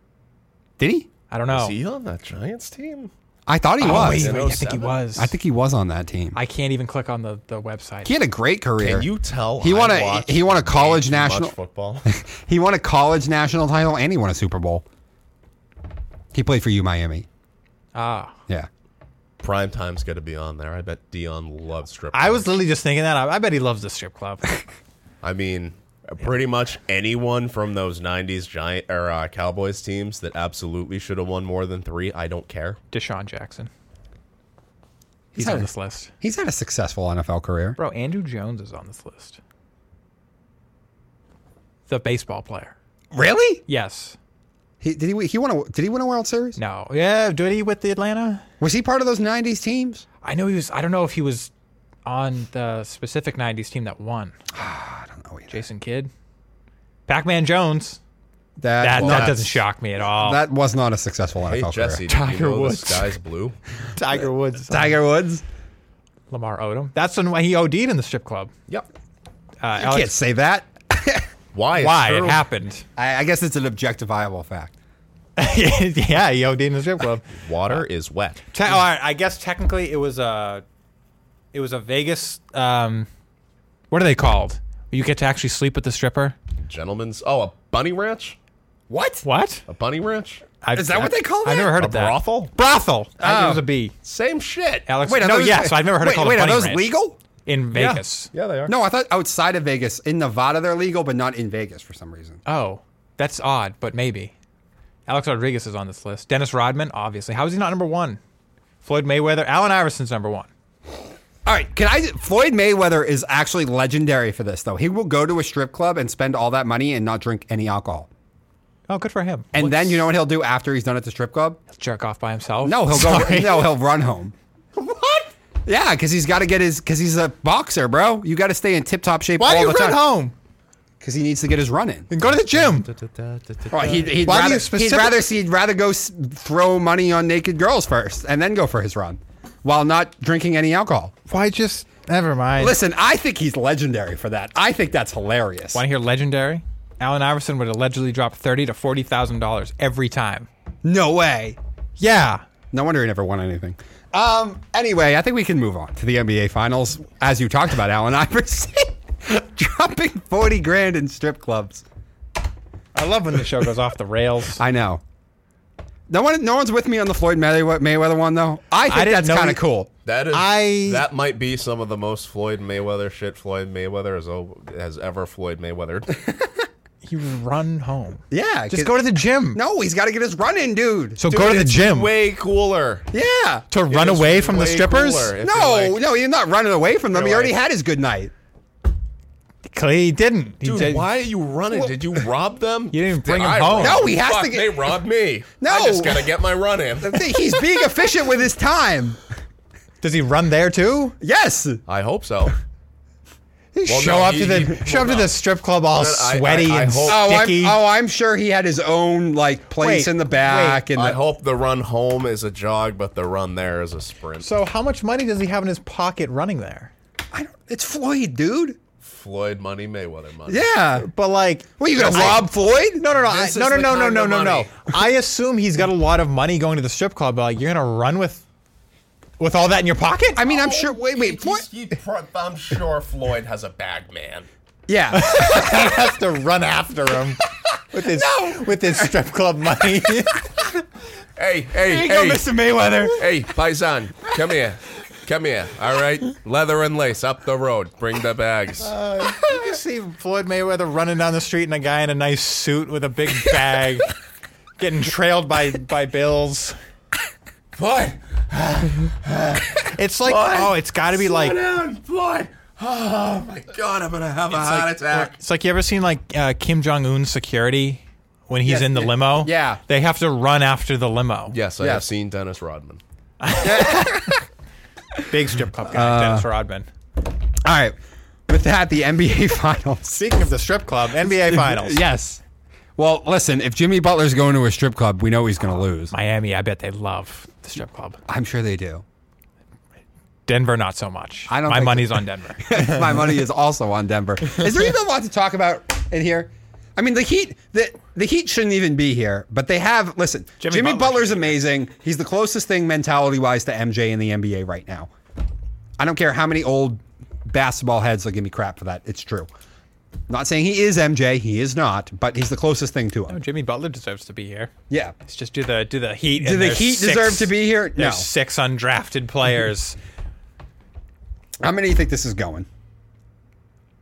B: Did he?
A: I don't know.
C: Was he on that Giants team?
B: I thought he
A: oh,
B: was.
A: Wait, wait, I think he was.
B: I think he was on that team.
A: I can't even click on the, the website.
B: He had a great career.
C: Can you tell?
B: He won a he won a college national
C: football.
B: He won a college national title and he won a Super Bowl. He played for U Miami.
A: Ah,
B: yeah.
C: Prime time's got to be on there. I bet Dion loves strip clubs.
A: I was literally just thinking that. I, I bet he loves the strip club.
C: I mean, Pretty much anyone from those nineties Giant or uh, Cowboys teams that absolutely should have won more than three. I don't care.
A: Deshaun Jackson.
B: He's
A: He's on
B: had,
A: this list.
B: he's had a successful N F L career.
A: Bro, Andrew Jones is on this list. The baseball player.
B: Really?
A: Yes.
B: He did he he won a did he win a World Series?
A: No. Yeah, did he with the Atlanta?
B: Was he part of those nineties teams?
A: I know he was. I don't know if he was on the specific nineties team that won.
B: I don't know. Either.
A: Jason Kidd. Pac-Man Jones.
B: That
A: That,
B: well,
A: that
B: that's-
A: doesn't shock me at all.
B: That was not a successful N F
C: Hey
B: L
C: Jesse,
B: career.
C: did
A: Tiger
C: you know
A: Woods.
C: the sky's blue?
A: Tiger Woods.
B: Tiger Woods.
A: Lamar Odom. That's when he OD'd in the strip club.
C: Yep.
A: Uh,
B: You
A: Alex,
B: can't say that.
C: Why? It's
A: why
C: true.
A: it happened.
B: I, I guess it's an objectifiable fact.
A: Yeah, he OD'd in the strip club.
C: Water is wet.
A: Te- all right, I guess technically it was a, it was a Vegas. Um, what are they called? You get to actually sleep with the stripper.
C: Gentlemen's. Oh, a bunny ranch?
B: What?
A: What?
C: A bunny ranch?
A: I've,
B: Is that what they call
A: I've
B: that?
A: never heard
C: A
A: of that.
C: brothel?
A: Brothel. I,
B: Oh.
A: it was a B.
C: Same shit.
A: Alex.
B: Wait, are
A: no,
B: those,
A: yes, I've never heard
B: wait,
A: it called
B: Wait,
A: a
B: are
A: bunny
B: those
A: ranch.
B: legal?
A: In
C: Yeah.
A: Vegas?
C: Yeah, they are.
B: No, I thought outside of Vegas. In Nevada, they're legal, but not in Vegas for some reason.
A: Oh, that's odd, but maybe. Alex Rodriguez is on this list. Dennis Rodman, obviously. How is he not number one? Floyd Mayweather. Allen Iverson's number one.
B: All right, can I? Floyd Mayweather is actually legendary for this, though. He will go to a strip club and spend all that money and not drink any alcohol.
A: Oh, good for him.
B: And then you know what he'll do after he's done at the strip club?
A: Jerk off by himself.
B: No, he'll
A: Sorry.
B: go. No, he'll run home. What? Yeah, because he's got to get his. Because he's a boxer, bro. You got to stay in tip-top shape
A: Why
B: all
A: do you
B: the
A: run
B: time.
A: home?
B: Because he needs to get his run in.
A: Then go to the gym.
B: Oh, he'd, he'd
A: Why do
B: rather,
A: you specific-
B: he'd rather he'd rather go s- throw money on naked girls first and then go for his run, while not drinking any alcohol.
A: Why just? Never mind.
B: Listen, I think he's legendary for that. I think that's hilarious.
A: Want to hear legendary? Allen Iverson would allegedly drop thirty to forty thousand dollars every time.
B: No way.
A: Yeah.
B: No wonder he never won anything. Um. Anyway, I think we can move on to the N B A Finals. As you talked about, Allen Iverson dropping forty grand in strip clubs.
A: I love when the show goes off the rails.
B: I know. No one, no one's with me on the Floyd Maywe- Mayweather one though. I think
A: I didn't
B: that's
A: know
B: kind
A: he-
B: of cool.
C: That is.
A: I-
C: That might be some of the most Floyd Mayweather shit Floyd Mayweather has, o- has ever Floyd Mayweathered.
A: You run home.
B: Yeah,
A: Just go to the gym.
B: No, he's got to get his run in, dude.
A: So
C: Dude,
A: go to the
C: it's
A: gym.
C: Way cooler.
B: Yeah.
A: To run
C: It is
A: away from the
C: way
A: strippers?
C: cooler if
B: No,
C: you're like-
B: no, he's not running away from them.
C: You're
B: He already
C: like-
B: had his good night.
A: He didn't. He
C: Dude,
A: did-
C: why are you running? Did you rob them?
A: You didn't bring
C: Did
A: him
C: I
A: home.
C: rob
B: No,
C: them?
B: he has
C: Fuck,
B: to get-
C: They robbed me.
B: No.
C: I just gotta get my run in.
B: He's being efficient with his time.
A: Does he run there too?
B: Yes.
C: I hope so.
A: He
C: Well,
A: show
C: no,
A: up
C: he-
A: to the
C: he-
A: show up
C: well,
A: to
C: no.
A: the strip club all
C: But I-
A: sweaty
C: I- I
A: and
C: hope-
B: Oh, I'm,
A: sticky.
B: oh, I'm sure he had his own like place
A: Wait,
B: in the back, and
C: I
B: the,
C: hope the run home is a jog, but the run there is a sprint.
A: So how much money does he have in his pocket running there?
B: I don't, it's Floyd, dude.
C: Floyd money, Mayweather money.
B: Yeah.
A: But like,
B: What, you gonna
A: I-
B: rob Floyd?
A: No, no, no, I,
C: This
A: no,
C: is
A: no,
C: the
A: no, no,
C: kind
A: no,
C: of
A: no, no.
C: money.
A: I assume he's got a lot of money going to the strip club. But like, you're gonna run with, with all that in your pocket?
B: I mean, I'm sure. Wait, wait. Floyd.
C: He- he pro- I'm sure Floyd has a bag man.
B: Yeah.
A: he has to run after him with his with his strip club money.
C: Hey, hey,
B: Here you
C: hey,
B: go, Mister Mayweather.
C: hey, Paisan, come here. Come here, all right? Leather and lace up the road. Bring the bags.
A: You see Floyd Mayweather running down the street and a guy in a nice suit with a big bag, getting trailed by by bills.
C: Floyd,
A: It's like,
C: Floyd,
A: oh, it's got to be
C: slow
A: like.
C: down, Floyd. Oh my God, I'm gonna have a heart
A: like,
C: attack.
A: It's like you ever seen like uh, Kim Jong Un's security when he's
B: Yes,
A: in the
B: yeah.
A: limo?
B: Yeah.
A: They have to run after the limo.
C: Yes, I
B: Yes.
C: have seen Dennis Rodman.
A: Big strip club guy, Dennis Rodman.
B: All right. With that, the N B A Finals.
A: Speaking of the strip club, N B A Finals.
B: Yes. Well, listen. If Jimmy Butler's going to a strip club, we know he's going to lose.
A: Miami, I bet they love the strip club.
B: I'm sure they do.
A: Denver, not so much.
B: I don't
A: My
B: think-
A: money's on Denver.
B: My money is also on Denver. Is there even a lot to talk about in here? I mean, the Heat, the the Heat shouldn't even be here, but they have. Listen,
A: Jimmy
B: Jimmy,
A: Butler
B: Butler's
A: should be
B: amazing. He's the closest thing mentality wise to M J in the N B A right now. I don't care how many old basketball heads will give me crap for that. It's true. Not saying he is M J. He is not, but he's the closest thing to him.
A: Jimmy Butler deserves to be here.
B: Yeah.
A: Let's just do the do the Heat.
B: Do
A: and
B: the
A: there's
B: Heat
A: six-
B: deserve to be here? No.
A: There's six undrafted players.
B: How many do you think this is going?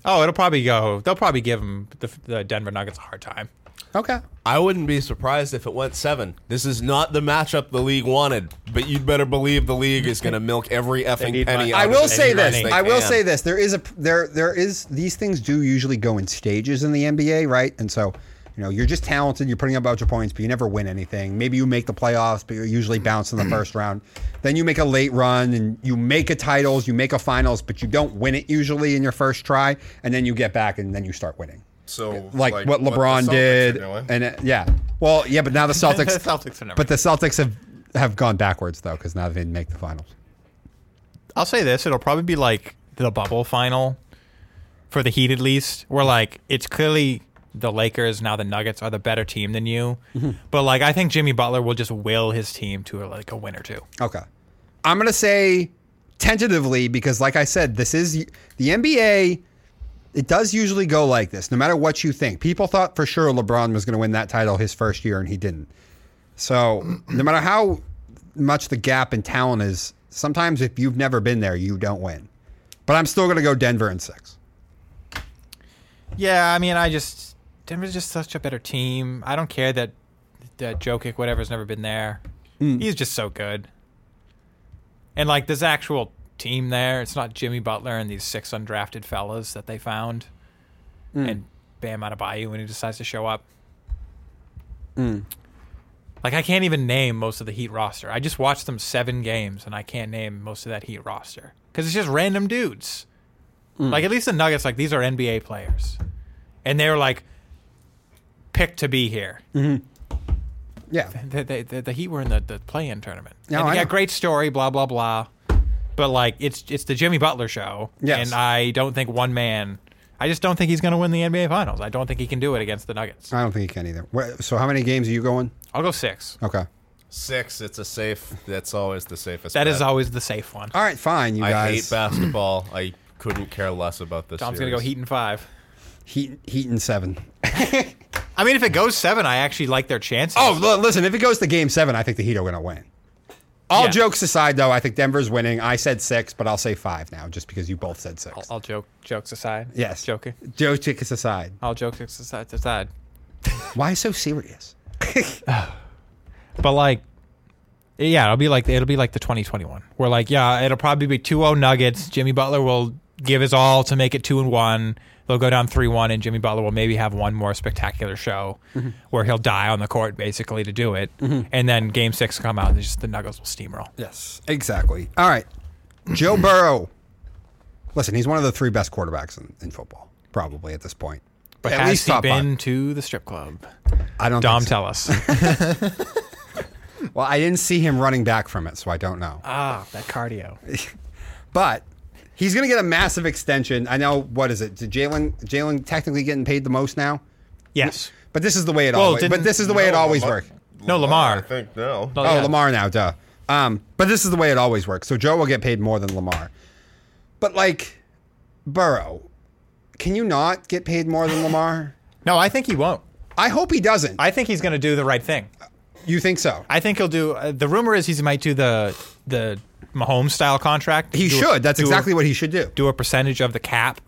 A: Oh, it'll probably go. They'll probably give them the, the Denver Nuggets a hard time.
B: Okay.
C: I wouldn't be surprised if it went seven. This is not the matchup the league wanted, but you'd better believe the league is going to milk every effing
A: need
C: penny.
A: money.
C: out
B: I
C: of
B: will
C: it
B: say
C: as
B: this.
C: they
B: I will
C: can.
B: say this. There is a there there is these things do usually go in stages in the N B A, right? And so, you know, you're just talented. You're putting up a bunch of points, but you never win anything. Maybe you make the playoffs, but you're usually bounced in the first round. Then you make a late run and you make a titles, you make a finals, but you don't win it usually in your first try, and then you get back and then you start winning.
C: So,
B: Like, what
C: the
B: LeBron
C: Celtics
B: did,
C: are doing.
B: and it, yeah, well, yeah, but now the Celtics,
A: The Celtics are never.
B: but the Celtics have have gone backwards though because now they didn't make the finals.
A: I'll say this: it'll probably be like the bubble final for the Heat, at least, where like it's clearly the Lakers now the Nuggets are the better team than you, but like I think Jimmy Butler will just will his team to like a win or two.
B: Okay. I'm going to say tentatively because, like I said, this is the N B A. It does usually go like this, no matter what you think. People thought for sure LeBron was going to win that title his first year, and he didn't. So no matter how much the gap in talent is, sometimes if you've never been there, you don't win. But I'm still going to go Denver in six.
A: Yeah, I mean, I just Denver's just such a better team. I don't care that that Jokic, whatever's never been there. He's just so good. And like, there's actual team there. It's not Jimmy Butler and these six undrafted fellas that they found, and Bam Adebayo when he decides to show up. Like, I can't even name most of the Heat roster. I just watched them seven games, and I can't name most of that Heat roster because it's just random dudes. Like, at least the Nuggets, like, these are N B A players, and they were like picked to be here.
B: Yeah.
A: The, the, the, the Heat were in the, the play-in tournament.
B: No,
A: and
B: I
A: yeah,
B: know.
A: great story, blah blah blah. But like, it's it's the Jimmy Butler show,
B: Yes.
A: and I don't think one man. I just don't think he's going to win the N B A Finals. I don't think he can do it against the Nuggets.
B: I don't think he can either. Where- So how many games are you going?
A: I'll go six.
B: Okay.
C: Six, it's a safe. That's always the safest.
A: That
C: bet.
A: is always the safe one.
B: All right, fine, you
C: I
B: guys.
C: hate basketball. I couldn't care less about this.
A: Tom's going to go Heat in five.
B: Heat, Heat in seven.
A: I mean, if it goes seven, I actually like their chances.
B: Oh, l- listen, if it goes to game seven, I think the Heat are going to win. All
A: Yeah.
B: jokes aside, though, I think Denver's winning. I said six, but I'll say five now, just because you both said six.
A: I'll, I'll joke jokes aside.
B: Yes.
A: Joker.
B: Joe Chicks aside.
A: I'll jokes aside. aside.
B: Why so serious?
A: But like, yeah, it'll be like it'll be like the twenty twenty-one. Where like, yeah, it'll probably be two oh Nuggets. Jimmy Butler will give his all to make it two and one. They'll go down three one, and Jimmy Butler will maybe have one more spectacular show where he'll die on the court basically to do it. And then Game Six will come out, and just the Nuggets will steamroll.
B: Yes, exactly. All right. Joe Burrow. Listen, he's one of the three best quarterbacks in, in football, probably at this point.
A: But
B: At
A: has
B: least
A: he
B: top
A: been
B: five.
A: to the strip club?
B: I don't
A: Dom,
B: think so.
A: tell us.
B: Well, I didn't see him running back from it, so I don't know.
A: Ah, that cardio.
B: But he's going to get a massive extension. I know, what is it? Did Jalen Jalen technically getting paid the most now?
A: Yes.
B: But this is the way it
A: Well,
B: always.
A: didn't-
B: But this is the way it
C: No,
B: always
C: Lamar-
B: works.
A: No, Lamar.
C: I think no.
A: Oh,
B: Oh,
A: yeah.
B: Lamar now, duh. Um, but this is the way it always works. So Joe will get paid more than Lamar. But like Burrow, can you not get paid more than Lamar?
A: No, I think he won't.
B: I hope he doesn't.
A: I think he's going to do the right thing.
B: You think so?
A: I think he'll do. Uh, the rumor is he might do the the Mahomes style contract.
B: He
A: Do a-
B: should. That's
A: do a-
B: exactly what he should do.
A: do a percentage of the cap.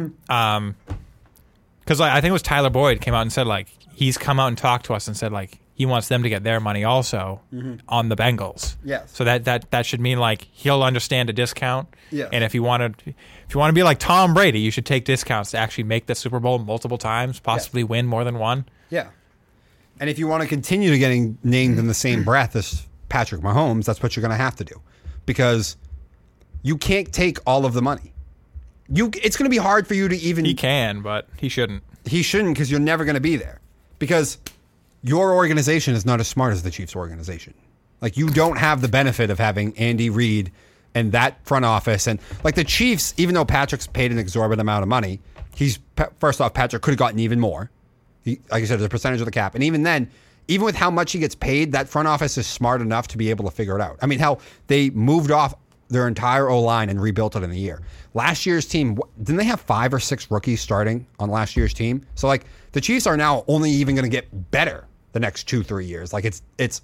A: Um, because like, I think it was Tyler Boyd came out and said like he's come out and talked to us and said like he wants them to get their money also on the Bengals.
B: Yes.
A: So that that that should mean like he'll understand a discount.
B: Yes.
A: And if you wanted, if you want to be like Tom Brady, you should take discounts to actually make the Super Bowl multiple times, possibly win more than one.
B: Yeah. And if you want to continue to getting named in the same breath as Patrick Mahomes, that's what you're going to have to do, because you can't take all of the money. You, it's going to be hard for you to even.
A: He can, but he shouldn't.
B: He shouldn't, because you're never going to be there, because your organization is not as smart as the Chiefs organization. Like, you don't have the benefit of having Andy Reid and that front office. And like the Chiefs, even though Patrick's paid an exorbitant amount of money, he's first off, Patrick could have gotten even more. He, like I said, there's a percentage of the cap. And even then, even with how much he gets paid, that front office is smart enough to be able to figure it out. I mean, hell, they moved off their entire O-line and rebuilt it in a year. Last year's team, didn't they have five or six rookies starting on last year's team? So, like, the Chiefs are now only even going to get better the next two, three years. Like, it's it's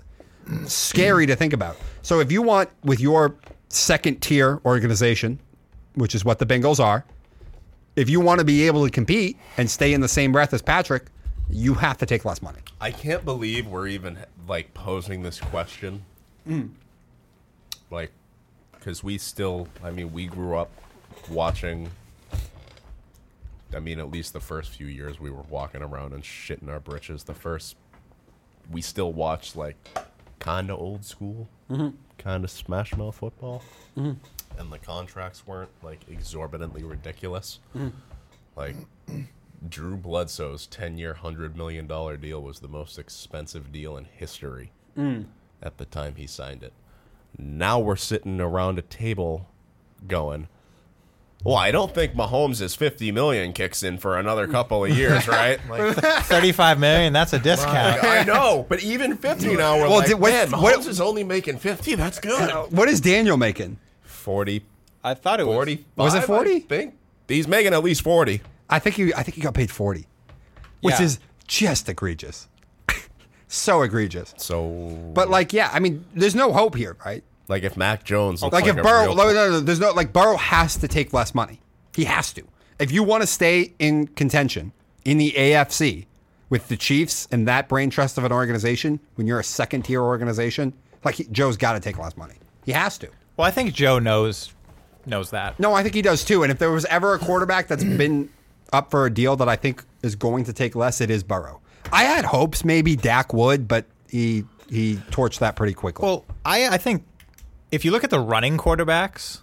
B: scary to think about. So if you want, with your second-tier organization, which is what the Bengals are, if you want to be able to compete and stay in the same breath as Patrick, you have to take less money.
C: I can't believe we're even like posing this question. Mm. Like, because we still, I mean, we grew up watching. I mean, at least the first few years we were walking around and shitting our britches. The first, we still watched like kind of old school, mm-hmm. kind of Smash Mouth football. Mm-hmm. And the contracts weren't like exorbitantly ridiculous. Mm. Like Drew Bledsoe's ten-year, hundred million dollar deal was the most expensive deal in history mm. at the time he signed it. Now we're sitting around a table, going, "Well, I don't think Mahomes' fifty million kicks in for another couple of years, right?" Like,
A: thirty-five million. That's a discount.
C: I know, but even fifty now. We're
B: well,
C: like,
B: did, what,
C: man, Mahomes
B: what,
C: is only making fifty. That's good.
B: Uh, what is Daniel making?
C: Forty.
A: I thought it was
C: forty.
B: Was it forty?
C: I think he's making at least forty.
B: I think he. I think he got paid forty, which
A: Yeah.
B: is just egregious. So egregious.
C: So,
B: But like, yeah, I mean, there's no hope here, right?
C: like if Mac Jones looks
B: Like,
C: like,
B: if
C: a
B: Burrow,
C: real-
B: no, no, no, there's no like Burrow has to take less money. He has to. If you want to stay in contention in the A F C with the Chiefs and that brain trust of an organization, when you're a second tier organization, like he, Joe's got to take less money. He has to.
A: Well, I think Joe knows knows that.
B: No, I think he does too. And if there was ever a quarterback that's been up for a deal that I think is going to take less, it is Burrow. I had hopes maybe Dak would, but he he torched that pretty quickly.
A: Well, I I think if you look at the running quarterbacks,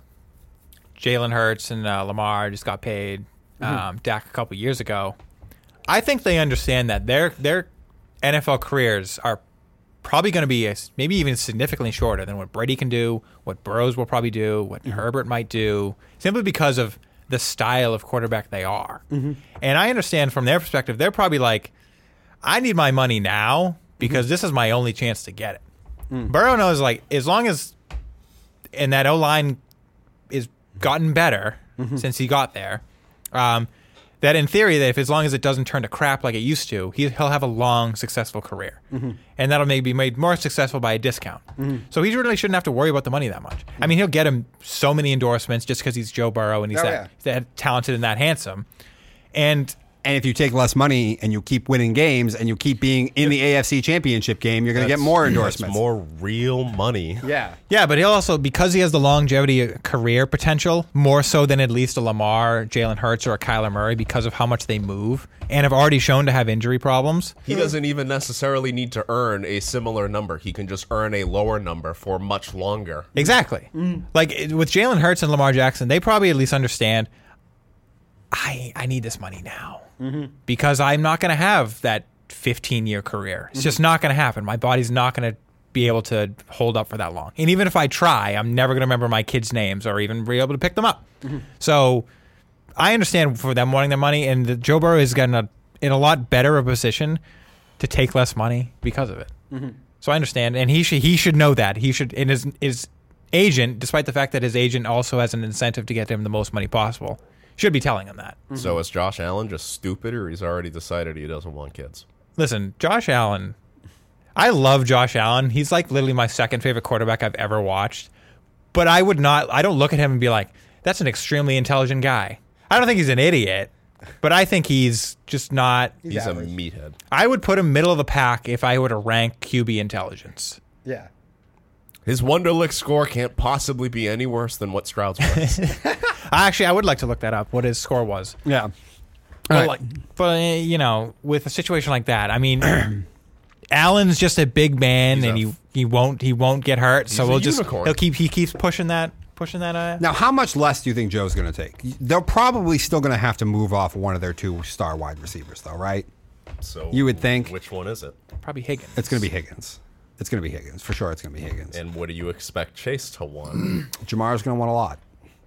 A: Jalen Hurts and uh, Lamar just got paid. Mm-hmm. Um, Dak a couple years ago. I think they understand that their their N F L careers are probably going to be a, maybe even significantly shorter than what Brady can do, what Burrows will probably do, what mm-hmm. Herbert might do, simply because of the style of quarterback they are. Mm-hmm. And I understand from their perspective, they're probably like, I need my money now because mm-hmm. this is my only chance to get it. Mm. Burrow knows, like, as long as and that O-line is gotten better mm-hmm. since he got there, um, that in theory, that if as long as it doesn't turn to crap like it used to, he, he'll have a long, successful career. Mm-hmm. And that'll maybe be made more successful by a discount. Mm-hmm. So he really shouldn't have to worry about the money that much. Mm-hmm. I mean, he'll get him so many endorsements just because he's Joe Burrow and he's
B: oh,
A: that,
B: yeah.
A: that talented and that handsome. And
B: and if you take less money and you keep winning games and you keep being in the A F C Championship game, you're going to get more endorsements.
C: That's more real money.
B: Yeah.
A: Yeah, but he'll also, because he has the longevity career potential, more so than at least a Lamar, Jalen Hurts, or a Kyler Murray, because of how much they move and have already shown to have injury problems.
C: He doesn't even necessarily need to earn a similar number. He can just earn a lower number for much longer.
A: Exactly. Mm. Like with Jalen Hurts and Lamar Jackson, they probably at least understand, I I need this money now. Mm-hmm. Because I'm not going to have that fifteen-year career. It's mm-hmm. just not going to happen. My body's not going to be able to hold up for that long. And even if I try, I'm never going to remember my kids' names or even be able to pick them up. Mm-hmm. So I understand for them wanting their money, and the, Joe Burrow is getting a, in a lot better of a position to take less money because of it. Mm-hmm. So I understand, and he should he should know that. He should, and his, his agent, despite the fact that his agent also has an incentive to get him the most money possible, should be telling him that.
C: Mm-hmm. So is Josh Allen just stupid, or he's already decided he doesn't want kids?
A: Listen, Josh Allen, I love Josh Allen. He's like literally my second favorite quarterback I've ever watched. But I would not, I don't look at him and be like, that's an extremely intelligent guy. I don't think he's an idiot, but I think he's just not.
C: He's, he's a meathead.
A: I would put him middle of the pack if I were to rank Q B intelligence.
B: Yeah.
C: His Wonderlic score can't possibly be any worse than what Stroud's was.
A: Actually, I would like to look that up, what his score was.
B: Yeah.
A: But,
B: Right.
A: like, but uh, you know, with a situation like that, I mean, Allen's just a big man,
C: He's
A: and
C: a
A: he
C: f-
A: he won't he won't get hurt. So
C: He's a
A: we'll just
C: unicorn.
A: he'll keep he keeps pushing that pushing that. Uh,
B: Now, how much less do you think Joe's going to take? They're probably still going to have to move off one of their two star wide receivers, though, right?
C: So
B: You would think.
C: Which one is it?
A: probably Higgins.
B: It's going to be Higgins. It's going to be Higgins. For sure, it's going to be Higgins.
C: And what do you expect Chase to want?
B: Jamar's going to want a lot.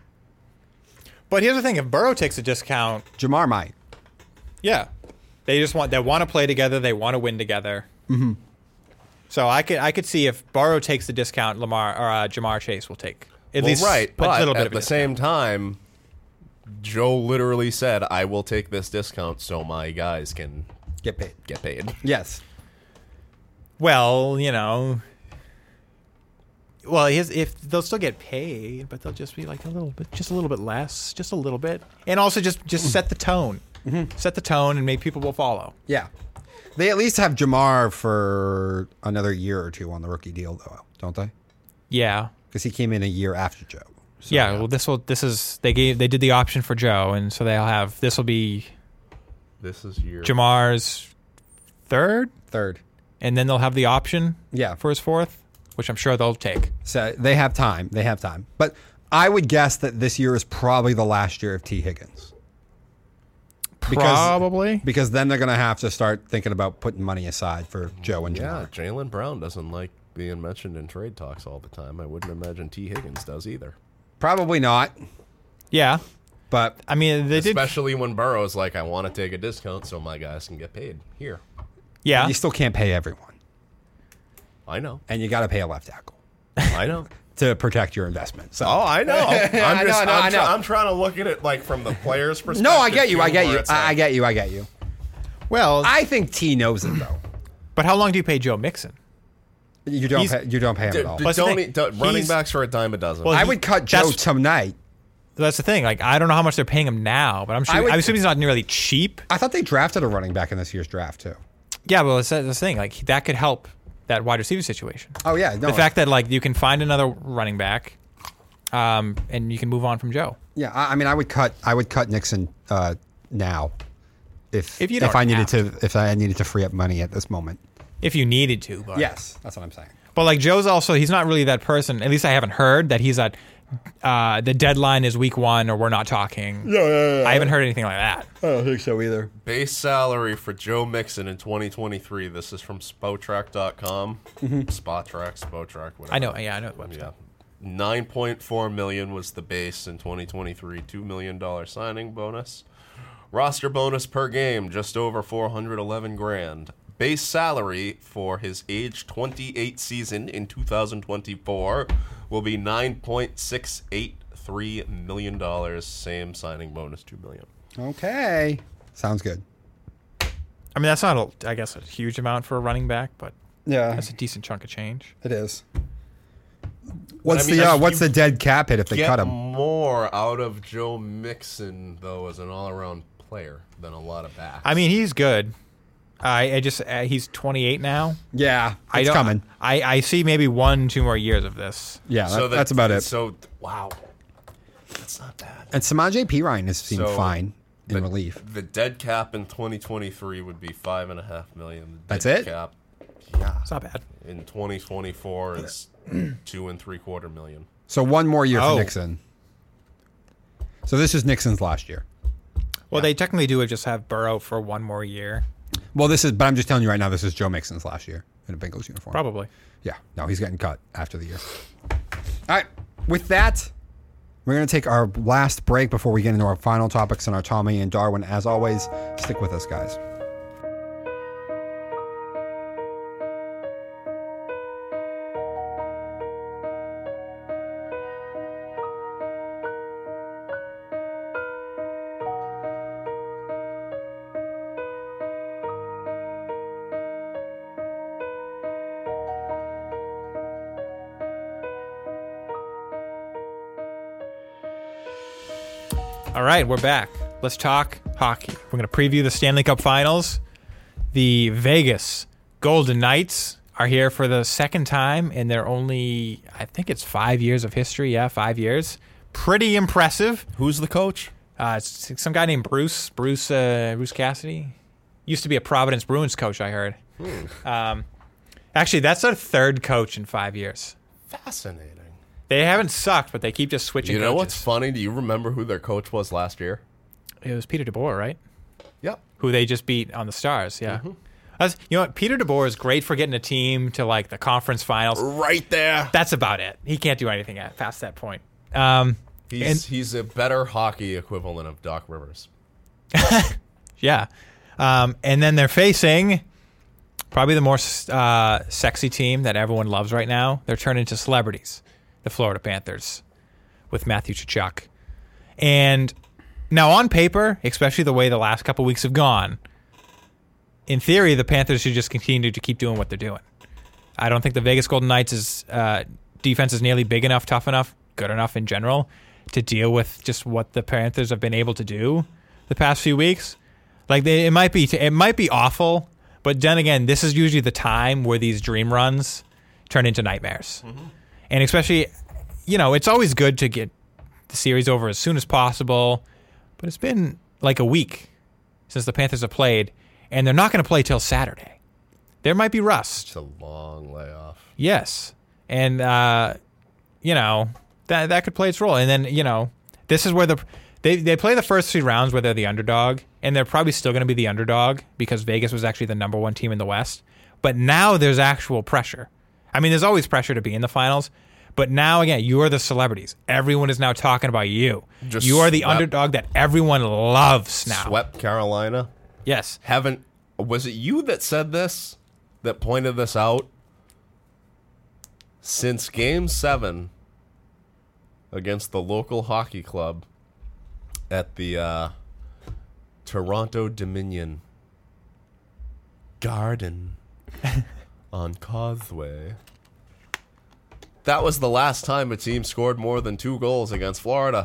A: But here's the thing: if Burrow takes a discount,
B: Jamar might.
A: yeah, they just want they want to play together, they want to win together. Mm-hmm. So I could I could see if Burrow takes the discount, Lamar or uh, Jamar Chase will take at
C: well,
A: least
C: right,
A: a
C: but
A: little bit
C: at
A: of a
C: the
A: discount.
C: same time, Joe literally said, "I will take this discount so my guys can
B: Get paid.
C: get paid."
B: Yes.
A: Well, you know, Well, his, if they'll still get paid, but they'll just be like a little bit, just a little bit less, just a little bit, and also just just set the tone, mm-hmm. set the tone, and maybe people will follow.
B: Yeah, they at least have Jamar for another year or two on the rookie deal, though, don't they?
A: Yeah,
B: because he came in a year after Joe. So,
A: yeah, yeah, well, this will this is they gave they did the option for Joe, and so they'll have this will be
C: this is year
A: Jamar's third,
B: third,
A: and then they'll have the option,
B: yeah,
A: for his fourth, which I'm sure they'll take.
B: So they have time. They have time, but I would guess that this year is probably the last year of T. Higgins. Because,
A: Probably
B: because then they're going to have to start thinking about putting money aside for Joe and
C: Yeah,
B: Jamar.
C: Jaylen Brown doesn't like being mentioned in trade talks all the time. I wouldn't imagine T. Higgins does either.
B: Probably not,
A: yeah.
B: but
A: I mean, they did.
C: Especially when Burrow's like, I want to take a discount so my guys can get paid. Here.
A: Yeah,
B: you still can't pay everyone,
C: I know.
B: and you got to pay a left tackle
C: I know.
B: to protect your investment. So.
C: Oh, I know. I'm just,
B: I know, I know,
C: I'm,
B: I know.
C: try- I'm trying to look at it like from the player's perspective.
B: No, I get you.
C: too,
B: I get
C: where
B: you.
C: it's
B: I, I
C: like-
B: get you. I get you.
A: well,
B: I think T knows it though.
A: but how long do you pay Joe Mixon?
B: You don't.
A: He's-
B: Pay, you don't pay him
C: D-
B: at all.
C: d-
A: What's the
C: don't
A: thing?
C: eat- don't- running
A: He's-
C: backs are a dime a dozen.
A: Well,
B: I
A: he-
B: would cut Joe
A: that's-
B: tonight.
A: That's the thing. Like, I don't know how much they're paying him now, but I'm sure.
B: I
A: I,
B: would-
A: I assume he's not nearly cheap.
B: I thought they drafted a running back in this year's draft too.
A: Yeah, well, that's the thing. Like, that could help that wide receiver situation.
B: Oh yeah, no.
A: The fact that like you can find another running back, um, and you can move on from Joe.
B: Yeah, I, I mean, I would cut. I would cut Nixon uh, now, if
A: If you
B: if
A: don't
B: I needed
A: have
B: to, if I needed to free up money at this moment.
A: If you needed to, but
B: Yes, that's what I'm saying.
A: But like Joe's also, he's not really that person. At least I haven't heard that he's at. Uh, the deadline is week one, or we're not talking.
B: Yeah, yeah, yeah.
A: I haven't heard anything like that.
B: I don't think so either.
C: Base salary for Joe Mixon in twenty twenty-three. This is from Spotrac dot com.
B: Mm-hmm.
C: Spotrac, Spotrac, whatever.
A: I know. Yeah, I know the website.
C: Yeah. nine point four million dollars was the base in twenty twenty-three. two million dollars signing bonus. Roster bonus per game, just over four hundred eleven grand. Base salary for his age twenty-eight season in two thousand twenty-four will be nine point six eight three million dollars. Same signing bonus, two million dollars.
B: Okay, sounds good.
A: I mean, that's not, a, I guess, a huge amount for a running back, but
B: Yeah,
A: that's a decent chunk of change.
B: it is. What's
C: I mean,
B: the uh,
C: if
B: what's
C: you
B: the dead cap hit if they
C: Get
B: cut him?
C: more out of Joe Mixon, though, as an all-around player than a lot of backs.
A: I mean, he's good. I, I just uh, he's twenty-eight now.
B: Yeah,
A: I
B: it's
A: don't,
B: coming.
A: I, I see maybe one, two more years of this.
B: Yeah, that,
C: that-
B: that's about it.
C: So, wow. That's not bad.
B: And Samaje Perine has seemed
C: So,
B: fine in
C: the,
B: relief.
C: The dead cap in twenty twenty-three would be five and a half million. The
B: That's
C: dead
B: it?
C: Cap, yeah,
A: It's not bad.
C: in twenty twenty-four is two and three quarter million.
B: So one more year
A: Oh.
B: for Nixon. So this is Nixon's last year.
A: Well, they technically do just have Burrow for one more year,
B: Well, this is, but I'm just telling you right now, this is Joe Mixon's last year in a Bengals uniform.
A: probably.
B: Yeah, no, he's getting cut after the year. All right, with that, we're going to take our last break before we get into our final topics and our Tommy and Darwin. As always, stick with us, guys.
A: All right, we're back. Let's talk hockey. We're going to preview the Stanley Cup Finals. The Vegas Golden Knights are here for the second time in their only, I think it's five years of history. Yeah, five years. Pretty impressive.
C: Who's the coach?
A: Uh, it's some guy named Bruce, Bruce, uh, Bruce Cassidy. Used to be a Providence Bruins coach, I heard.
C: Hmm.
A: Um, actually, that's their third coach in five years.
C: Fascinating.
A: They haven't sucked, but they keep just switching
C: You know
A: coaches.
C: what's funny? Do you remember who their coach was last year?
A: It was Peter DeBoer, right?
C: Yep.
A: Who they just beat on the Stars, yeah.
C: Mm-hmm.
A: That's, you know what? Peter DeBoer is great for getting a team to like the conference finals.
C: Right there.
A: That's about it. He can't do anything at, past that point. Um,
C: He's
A: and-
C: he's a better hockey equivalent of Doc Rivers.
A: yeah. Um, and then they're facing probably the more uh, sexy team that everyone loves right now. They're turned into celebrities, the Florida Panthers, with Matthew Tkachuk. And now on paper, especially the way the last couple weeks have gone, in theory, the Panthers should just continue to keep doing what they're doing. I don't think the Vegas Golden Knights is uh, defense is nearly big enough, tough enough, good enough in general to deal with just what the Panthers have been able to do the past few weeks. Like they, it might be, it might be awful, but then again, this is usually the time where these dream runs turn into nightmares, mm-hmm. and especially, you know, it's always good to get the series over as soon as possible, but it's been like a week since the Panthers have played, and they're not going to play till Saturday. There might be rust.
C: It's a long layoff.
A: Yes, and uh, you know that that could play its role, and then you know this is where the They they play the first three rounds where they're the underdog, and they're probably still going to be the underdog because Vegas was actually the number one team in the West. But now there's actual pressure. I mean, there's always pressure to be in the finals, but now, again, you are the celebrities. Everyone is now talking about you.
C: Just
A: you are the
C: swept,
A: underdog that everyone loves now.
C: Swept Carolina.
A: Yes.
C: Haven't. Was it you that said this, that pointed this out? Since Game seven against the local hockey club at the uh, Toronto Dominion Garden on Causeway, that was the last time a team scored more than two goals against Florida.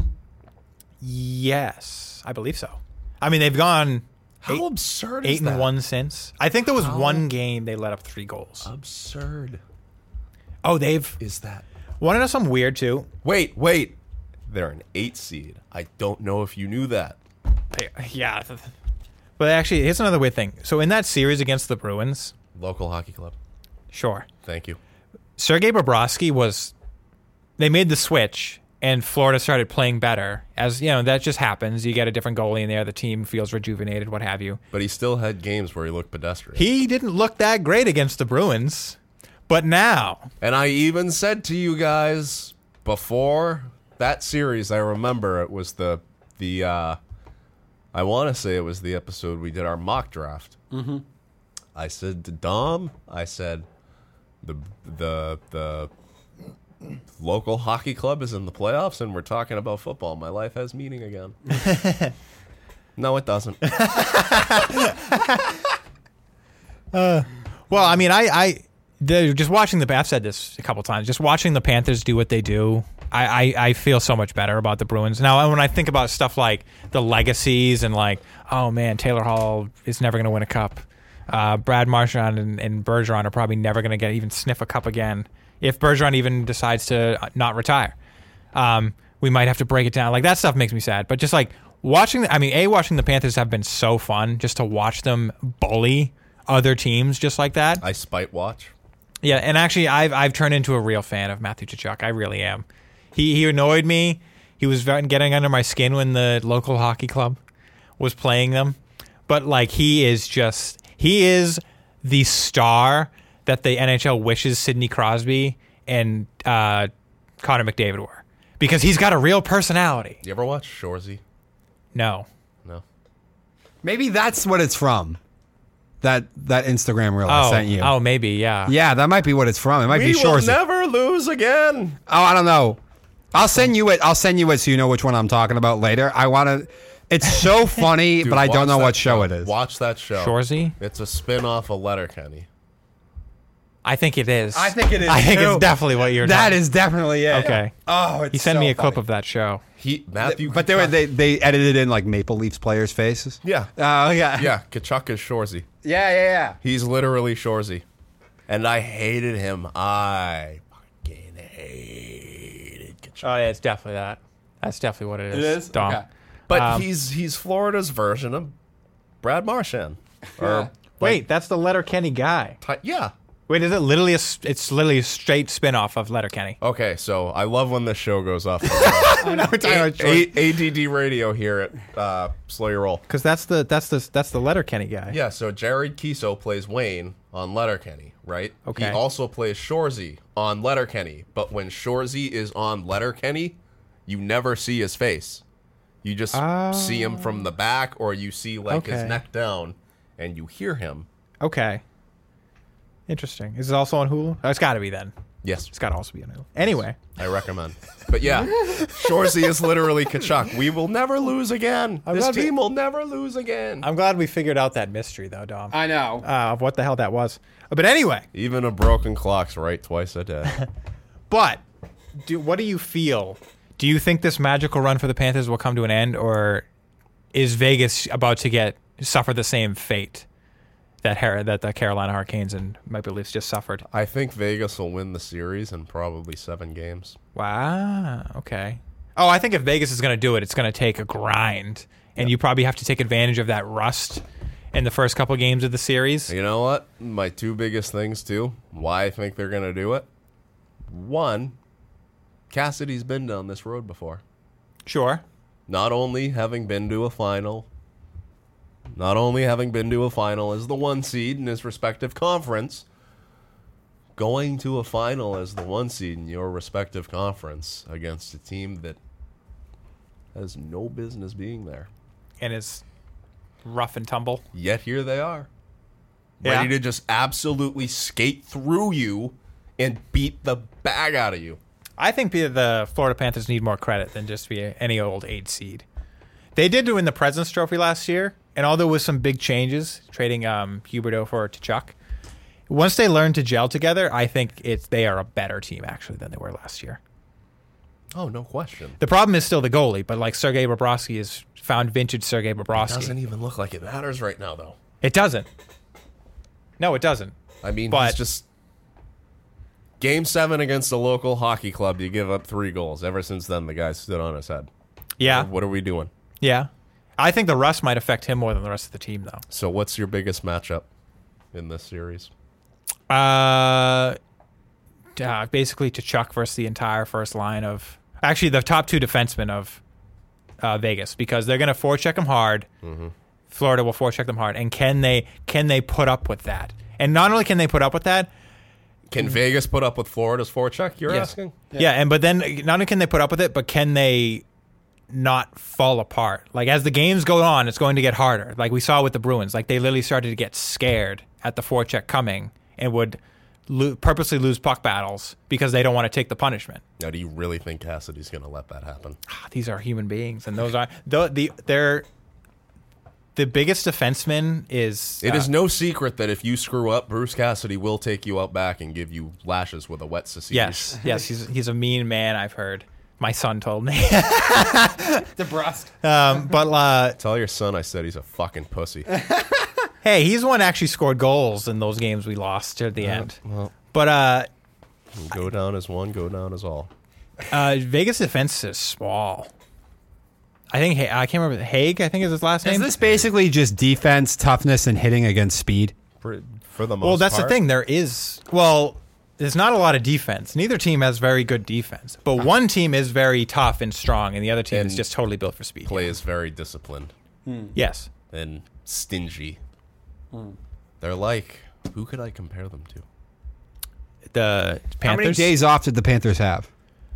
A: Yes, I believe so. I mean, they've gone
C: How
A: eight,
C: absurd is
A: eight
C: that?
A: and one since. I think there was
C: How
A: one game they let up three goals.
C: Absurd
A: Oh, they've
C: is that?
A: want to know something weird too?
C: Wait, wait. They're an eight seed. I don't know if you knew that.
A: Yeah, but actually, here's another weird thing. So in that series against the Bruins,
C: Local hockey club.
A: sure,
C: Thank you.
A: Sergei Bobrovsky was. They made the switch, and Florida started playing better. As you know, that just happens. You get a different goalie in there, the team feels rejuvenated, what have you.
C: But he still had games where he looked pedestrian.
A: He didn't look that great against the Bruins, but now,
C: And I even said to you guys before that series, I remember it was the the uh, I want to say it was the episode we did our mock draft. Mm-hmm. I said to Dom, I said the the the local hockey club is in the playoffs, and we're talking about football. My life has meaning again. No, it doesn't.
A: well, I mean, I, I the, just watching the. I've said this a couple times. Just watching the Panthers do what they do, I, I, I feel so much better about the Bruins now. When I think about stuff like the legacies and like, oh man, Taylor Hall is never going to win a cup. Uh, Brad Marchand and, and Bergeron are probably never going to get even sniff a cup again. If Bergeron even decides to not retire, um, we might have to break it down. Like that stuff makes me sad. But just like watching, the, I mean, a watching the Panthers have been so fun just to watch them bully other teams just like that.
C: I spite watch.
A: Yeah, and actually, I've I've turned into a real fan of Matthew Tkachuk. I really am. He he annoyed me. He was getting under my skin when the local hockey club was playing them. But like he is just he is the star that the N H L wishes Sidney Crosby and uh, Connor McDavid were, because he's got a real personality.
C: You ever watch Shoresy?
A: No.
C: No.
B: Maybe that's what it's from. That that Instagram reel I
A: Oh,
B: sent you.
A: oh, maybe, yeah.
B: Yeah, that might be what it's from. It might
C: We
B: be
C: will
B: Shoresy.
C: never lose again.
B: Oh, I don't know. I'll send you it. I'll send you it so you know which one I'm talking about later. I want to. It's so funny,
C: Dude,
B: but I don't
C: watch
B: know
C: that
B: what show it is.
C: Watch that show.
A: Shoresy?
C: It's a spin-off of Letterkenny.
A: I think it is.
B: I think it is,
A: I think
B: too.
A: it's definitely what you're
B: That
A: talking.
B: is definitely it.
A: Okay.
B: Oh, it's
A: He sent
B: so
A: me a
B: funny.
A: clip of that show.
C: He Matthew,
B: But they were
C: Tkachuk-
B: they they edited in like Maple Leafs players' faces.
C: yeah,
B: Oh yeah.
C: yeah. Kachuk is Shoresy.
B: Yeah, yeah, yeah.
C: He's literally Shoresy, and I hated him. I fucking hated Kachuk.
A: Oh, yeah, it's definitely that. That's definitely what it is.
B: It is?
A: Dom.
B: Okay.
C: But
A: Um,
C: he's he's Florida's version of Brad Marchand. Or
A: Wait, that's the Letterkenny guy.
C: Ty- yeah.
A: Wait, is it literally a? s- It's literally a straight spin-off of Letterkenny.
C: Okay, so I love when this show goes off.
A: I know we're talking about
C: A- A D D radio here at uh, Slow Your Roll.
A: because that's the that's the that's the Letterkenny guy.
C: Yeah, so Jared Kiso plays Wayne on Letterkenny, right?
A: Okay.
C: He also plays Shoresy on Letterkenny, but when Shoresy is on Letterkenny, you never see his face. You just
A: Oh.
C: see him from the back, or you see like his
A: Okay.
C: neck down, and you hear him.
A: Okay. Interesting. Is it also on Hulu? Oh, it's got to be then.
C: Yes,
A: It's got to also be on Hulu. Anyway,
C: I recommend. But yeah, Shoresy is literally Kachuk. We will never lose again.
A: I'm
C: this
A: glad we-
C: team will never lose again.
A: I'm glad we figured out that mystery though, Dom.
B: I know.
A: Uh, of what the hell that was. But anyway,
C: Even a broken clock's right twice a day.
A: But do, what do you feel? Do you think this magical run for the Panthers will come to an end, or is Vegas about to get suffer the same fate that Her- that the Carolina Hurricanes and Maple Leafs just suffered?
C: I think Vegas will win the series in probably seven games.
A: Wow. Okay. Oh, I think if Vegas is going to do it, it's going to take a grind, and yep. you probably have to take advantage of that rust in the first couple games of the series.
C: You know what? My two biggest things, too, why I think they're going to do it. One, Cassidy's been down this road before.
A: Sure.
C: Not only having been to a final, not only having been to a final as the one seed in his respective conference, going to a final as the one seed in your respective conference against a team that has no business being there.
A: And is rough and tumble.
C: Yet here they are.
A: Yeah.
C: Ready to just absolutely skate through you and beat the bag out of you.
A: I think the, the Florida Panthers need more credit than just be any old eight seed. They did win the President's Trophy last year, and although there was some big changes, trading um, Huberdeau for Tkachuk, once they learn to gel together, I think it's they are a better team, actually, than they were last year.
C: Oh, no question.
A: The problem is still the goalie, but like Sergei Bobrovsky has found vintage Sergei Bobrovsky.
C: It doesn't even look like it matters right now, though.
A: It doesn't. No, it doesn't.
C: I mean,
A: but,
C: he's just... Game seven against a local hockey club, you give up three goals. Ever since then, the guy stood on his head.
A: Yeah.
C: What are we doing?
A: Yeah. I think the rust might affect him more than the rest of the team, though.
C: So what's your biggest matchup in this series?
A: Uh, uh, basically Tkachuk versus the entire first line of... Actually, the top two defensemen of uh, Vegas, because they're going to forecheck them hard.
C: Mm-hmm.
A: Florida will forecheck them hard. And can they can they put up with that? And not only can they put up with that...
C: Can Vegas put up with Florida's forecheck, you're
A: yes.
C: asking?
A: Yeah. yeah, and but then not only can they put up with it, but can they not fall apart? Like, as the games go on, it's going to get harder. Like we saw with the Bruins. Like, they literally started to get scared at the forecheck coming and would lo- purposely lose puck battles because they don't want to take the punishment.
C: Now, do you really think Cassidy's going to let that happen?
A: These are human beings, and those are... the, the they're... The biggest defenseman is...
C: It
A: uh,
C: is no secret that if you screw up, Bruce Cassidy will take you out back and give you lashes with a wet Secedis.
A: Yes, yes, he's he's a mean man, I've heard. My son told me.
B: DeBrusque.
A: Um, but, uh...
C: Tell your son I said he's a fucking pussy.
A: Hey, he's the one that actually scored goals in those games we lost at the
C: Uh,
A: end.
C: well,
A: But, uh...
C: go down as one, go down as all.
A: uh Vegas defense is small. I think I can't remember Haig. I think is his last
B: Is
A: name.
B: this basically just defense, toughness, and hitting against speed?
C: For, for the most
A: well, that's
C: part.
A: the thing. There is well, there's not a lot of defense. Neither team has very good defense, but one team is very tough and strong, and the other team
C: And
A: is just totally built for speed.
C: Play is very disciplined
A: Yes,
C: and stingy. They're like, who could I compare them to?
A: the Panthers.
B: How many days off did the Panthers have?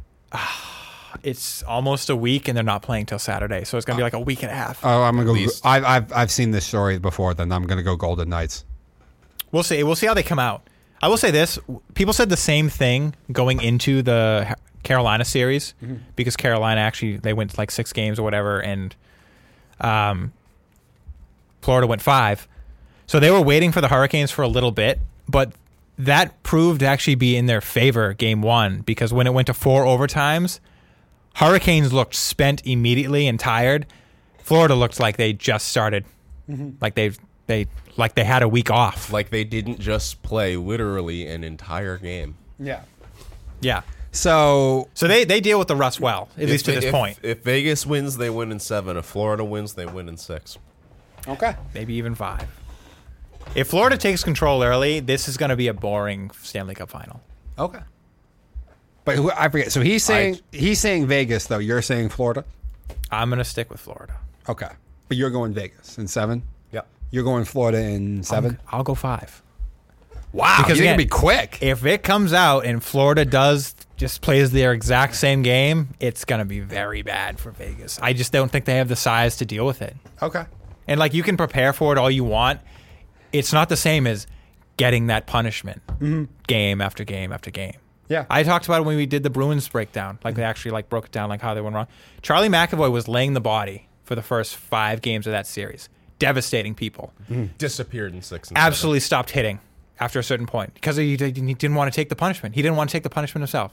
A: It's almost a week, and they're not playing till Saturday, so it's gonna be like a week and a half.
B: Oh, I'm gonna go.
C: least.
B: I've I've I've seen this story before. Then I'm gonna go Golden Knights.
A: We'll see. We'll see how they come out. I will say this: people said the same thing going into the Carolina series mm-hmm. because Carolina actually they went like six games or whatever, and um, Florida went five. So they were waiting for the Hurricanes for a little bit, but that proved to actually be in their favor game one because when it went to four overtimes, Hurricanes looked spent immediately and tired. Florida looked like they just started, mm-hmm. like they they like they had a week off.
C: Like they didn't just play literally an entire game.
B: Yeah.
A: Yeah.
B: So
A: So they, they deal with the rust well, at least to
C: If-
A: this
C: if-
A: point.
C: If Vegas wins, they win in seven. If Florida wins, they win in six.
B: okay.
A: Maybe even five. If Florida takes control early, this is going to be a boring Stanley Cup final.
B: Okay. But who, I forget. So he's saying he's saying Vegas though. You're saying Florida.
A: I'm going to stick with Florida.
B: Okay. But you're going Vegas in seven.
C: Yep.
B: You're going Florida in seven.
A: I'll, I'll go five.
B: Wow.
A: Because
B: you're
A: again,
B: gonna be quick.
A: If it comes out and Florida does just plays their exact same game, it's going to be very bad for Vegas. I just don't think they have the size to deal with it.
B: Okay.
A: And like you can prepare for it all you want. It's not the same as getting that punishment mm-hmm. game after game after game.
B: Yeah.
A: I talked about it when we did the Bruins breakdown. Like they actually like broke it down like how they went wrong. Charlie McAvoy was laying the body for the first five games of that series. Devastating people.
C: Mm. Disappeared in six and
A: Absolutely stopped hitting after a certain point because he, he didn't want to take the punishment. He didn't want to take the punishment himself.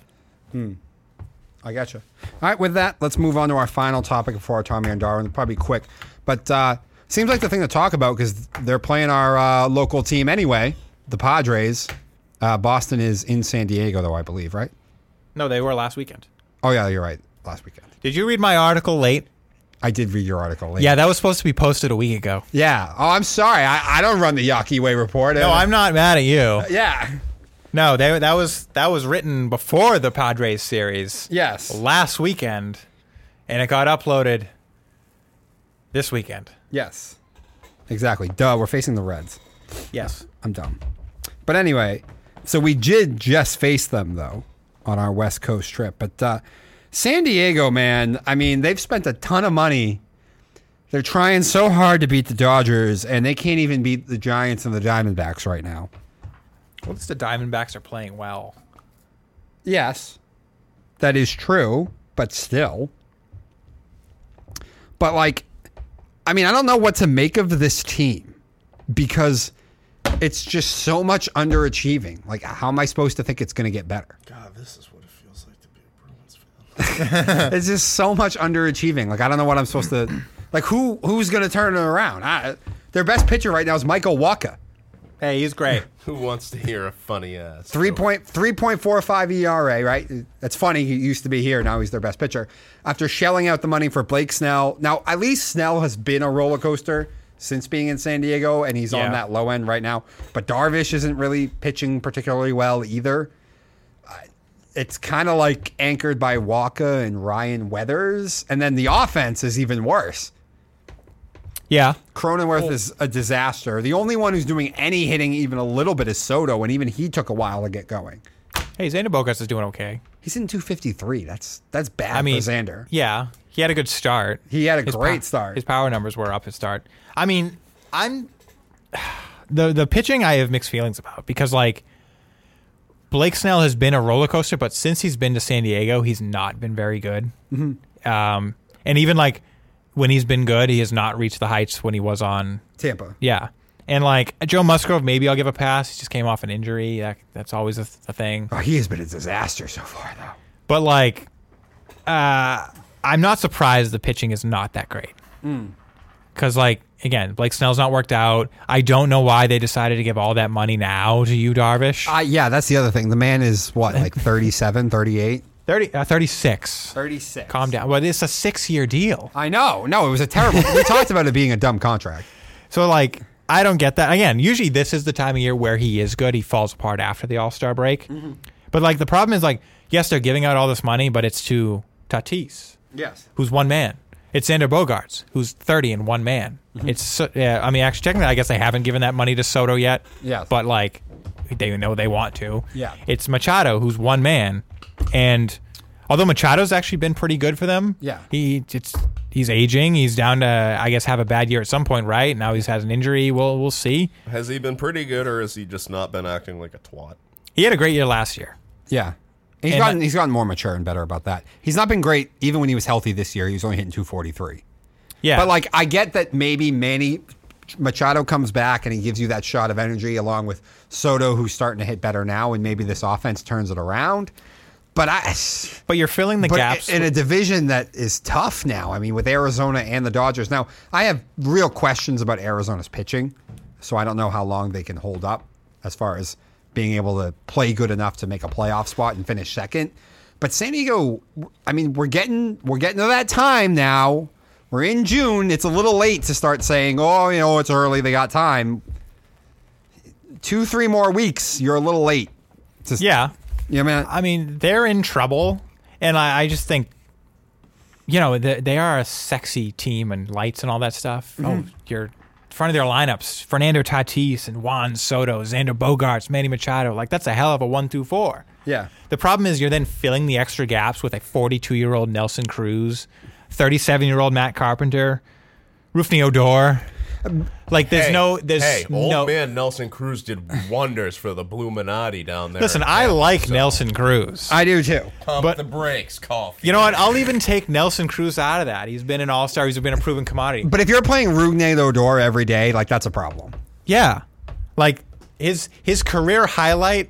B: I gotcha. All right, with that, let's move on to our final topic before our Tommy and Darwin. Probably quick, but uh, seems like the thing to talk about because they're playing our uh, local team anyway, the Padres. Uh, Boston is in San Diego, though, I believe, right?
A: No, they were last weekend.
B: Oh, yeah, you're right. Last weekend.
A: Did you read my article late?
B: I did read your article. Late.
A: Yeah, that was supposed to be posted a week ago.
B: Yeah. Oh, I'm sorry. I, I don't run the Yawkey Way report.
A: No, I'm not mad at you.
B: Yeah.
A: No, they, that was that was written before the Padres series.
B: Yes.
A: Last weekend, and it got uploaded this weekend.
B: Yes. Exactly. Duh, we're facing the Reds.
A: Yes.
B: I'm dumb. But anyway, so we did just face them, though, on our West Coast trip. But uh, San Diego, man, I mean, they've spent a ton of money. They're trying so hard to beat the Dodgers, and they can't even beat the Giants and the Diamondbacks right now.
A: Well, at least the Diamondbacks are playing well.
B: Yes, that is true, but still. But, like, I mean, I don't know what to make of this team because it's just so much underachieving. Like, how am I supposed to think it's going to get better?
C: God, this is what it feels like to be a Bruins fan.
B: It's just so much underachieving. Like, I don't know what I'm supposed to... Like, who who's going to turn it around? I, their best pitcher right now is Michael Wacha.
A: Hey, he's great.
C: Who wants to hear a funny ass?
B: Three point three point four five E R A, right? That's funny. He used to be here. Now he's their best pitcher. After shelling out the money for Blake Snell. Now, at least Snell has been a roller coaster since being in San Diego, and he's
A: Yeah.
B: on that low end right now. But Darvish isn't really pitching particularly well either. Uh, It's kind of like anchored by Wacha and Ryan Weathers. And then the offense is even worse.
A: Yeah.
B: Cronenworth is a disaster. The only one who's doing any hitting even a little bit is Soto, and even he took a while to get going.
A: Hey, Xander Bogaerts is doing okay.
B: He's in two fifty-three. That's that's bad
A: I mean,
B: for Xander.
A: Yeah, he had a good start.
B: He had a
A: His
B: great
A: pow-
B: start.
A: His power numbers were up his start. I mean, I'm the the pitching I have mixed feelings about because like Blake Snell has been a roller coaster, but since he's been to San Diego, he's not been very good. Mm-hmm. Um, and even like when he's been good, he has not reached the heights when he was on
B: Tampa.
A: Yeah. And like Joe Musgrove, maybe I'll give a pass. He just came off an injury. That, that's always a, a thing.
B: Oh, he has been a disaster so far, though.
A: But like, uh, I'm not surprised the pitching is not that great. Because like, again, Blake Snell's not worked out. I don't know why they decided to give all that money now to you, Darvish.
B: Uh, yeah, that's the other thing. The man is, what, like thirty-seven, thirty-eight?
A: thirty, uh, thirty-six.
B: thirty-six.
A: Calm down. Well, it's a six-year deal.
B: I know. No, it was a terrible... we talked about it being a dumb contract.
A: So like, I don't get that. Again, usually this is the time of year where he is good. He falls apart after the All-Star break. Mm-hmm. But like, the problem is like, yes, they're giving out all this money, but it's to Tatis.
B: Yes.
A: Who's one man. It's Xander Bogaerts, who's thirty and one man. Mm-hmm. It's so, yeah. I mean, actually, technically, I guess they haven't given that money to Soto yet.
B: Yeah.
A: But like, they know they want to.
B: Yeah.
A: It's Machado, who's one man, and although Machado's actually been pretty good for them.
B: Yeah.
A: He it's he's aging. He's down to I guess have a bad year at some point, right? Now he's has an injury. We'll we'll see.
C: Has he been pretty good, or has he just not been acting like a twat?
A: He had a great year last year.
B: Yeah. He's
A: And
B: gotten
A: I-
B: he's gotten more mature and better about that. He's not been great even when he was healthy this year. He was only hitting two forty-three.
A: Yeah.
B: But like I get that maybe Manny Machado comes back and he gives you that shot of energy along with Soto, who's starting to hit better now, and maybe this offense turns it around. But I
A: but you're filling the
B: but
A: gaps.
B: in a division that is tough now. I mean, with Arizona and the Dodgers. Now, I have real questions about Arizona's pitching, so I don't know how long they can hold up as far as being able to play good enough to make a playoff spot and finish second. But San Diego, I mean, we're getting we're getting to that time now. We're in June. It's a little late to start saying, oh, you know, it's early. They got time. Two, three more weeks. You're a little late. To,
A: yeah.
B: You know what I mean?
A: I mean, they're in trouble, and I, I just think, you know, they, they are a sexy team and lights and all that stuff. Mm-hmm. Oh, you're in front of their lineups: Fernando Tatis and Juan Soto, Xander Bogaerts, Manny Machado. Like that's a hell of a one, two, four.
B: Yeah.
A: The problem is you're then filling the extra gaps with a forty-two-year-old Nelson Cruz, thirty-seven-year-old Matt Carpenter, Rufny Odor. Like there's
C: hey,
A: no, there's
C: hey, old
A: no.
C: man Nelson Cruz did wonders for the Bluminati down there.
A: Listen, I like Nelson Cruz.
B: I do too.
C: Pump
A: but-
C: the brakes, coffee.
A: You know what? I'll even take Nelson Cruz out of that. He's been an all-star. He's been a proven commodity.
B: But if you're playing Rougned Odor every day, like that's a problem.
A: Yeah. Like his his career highlight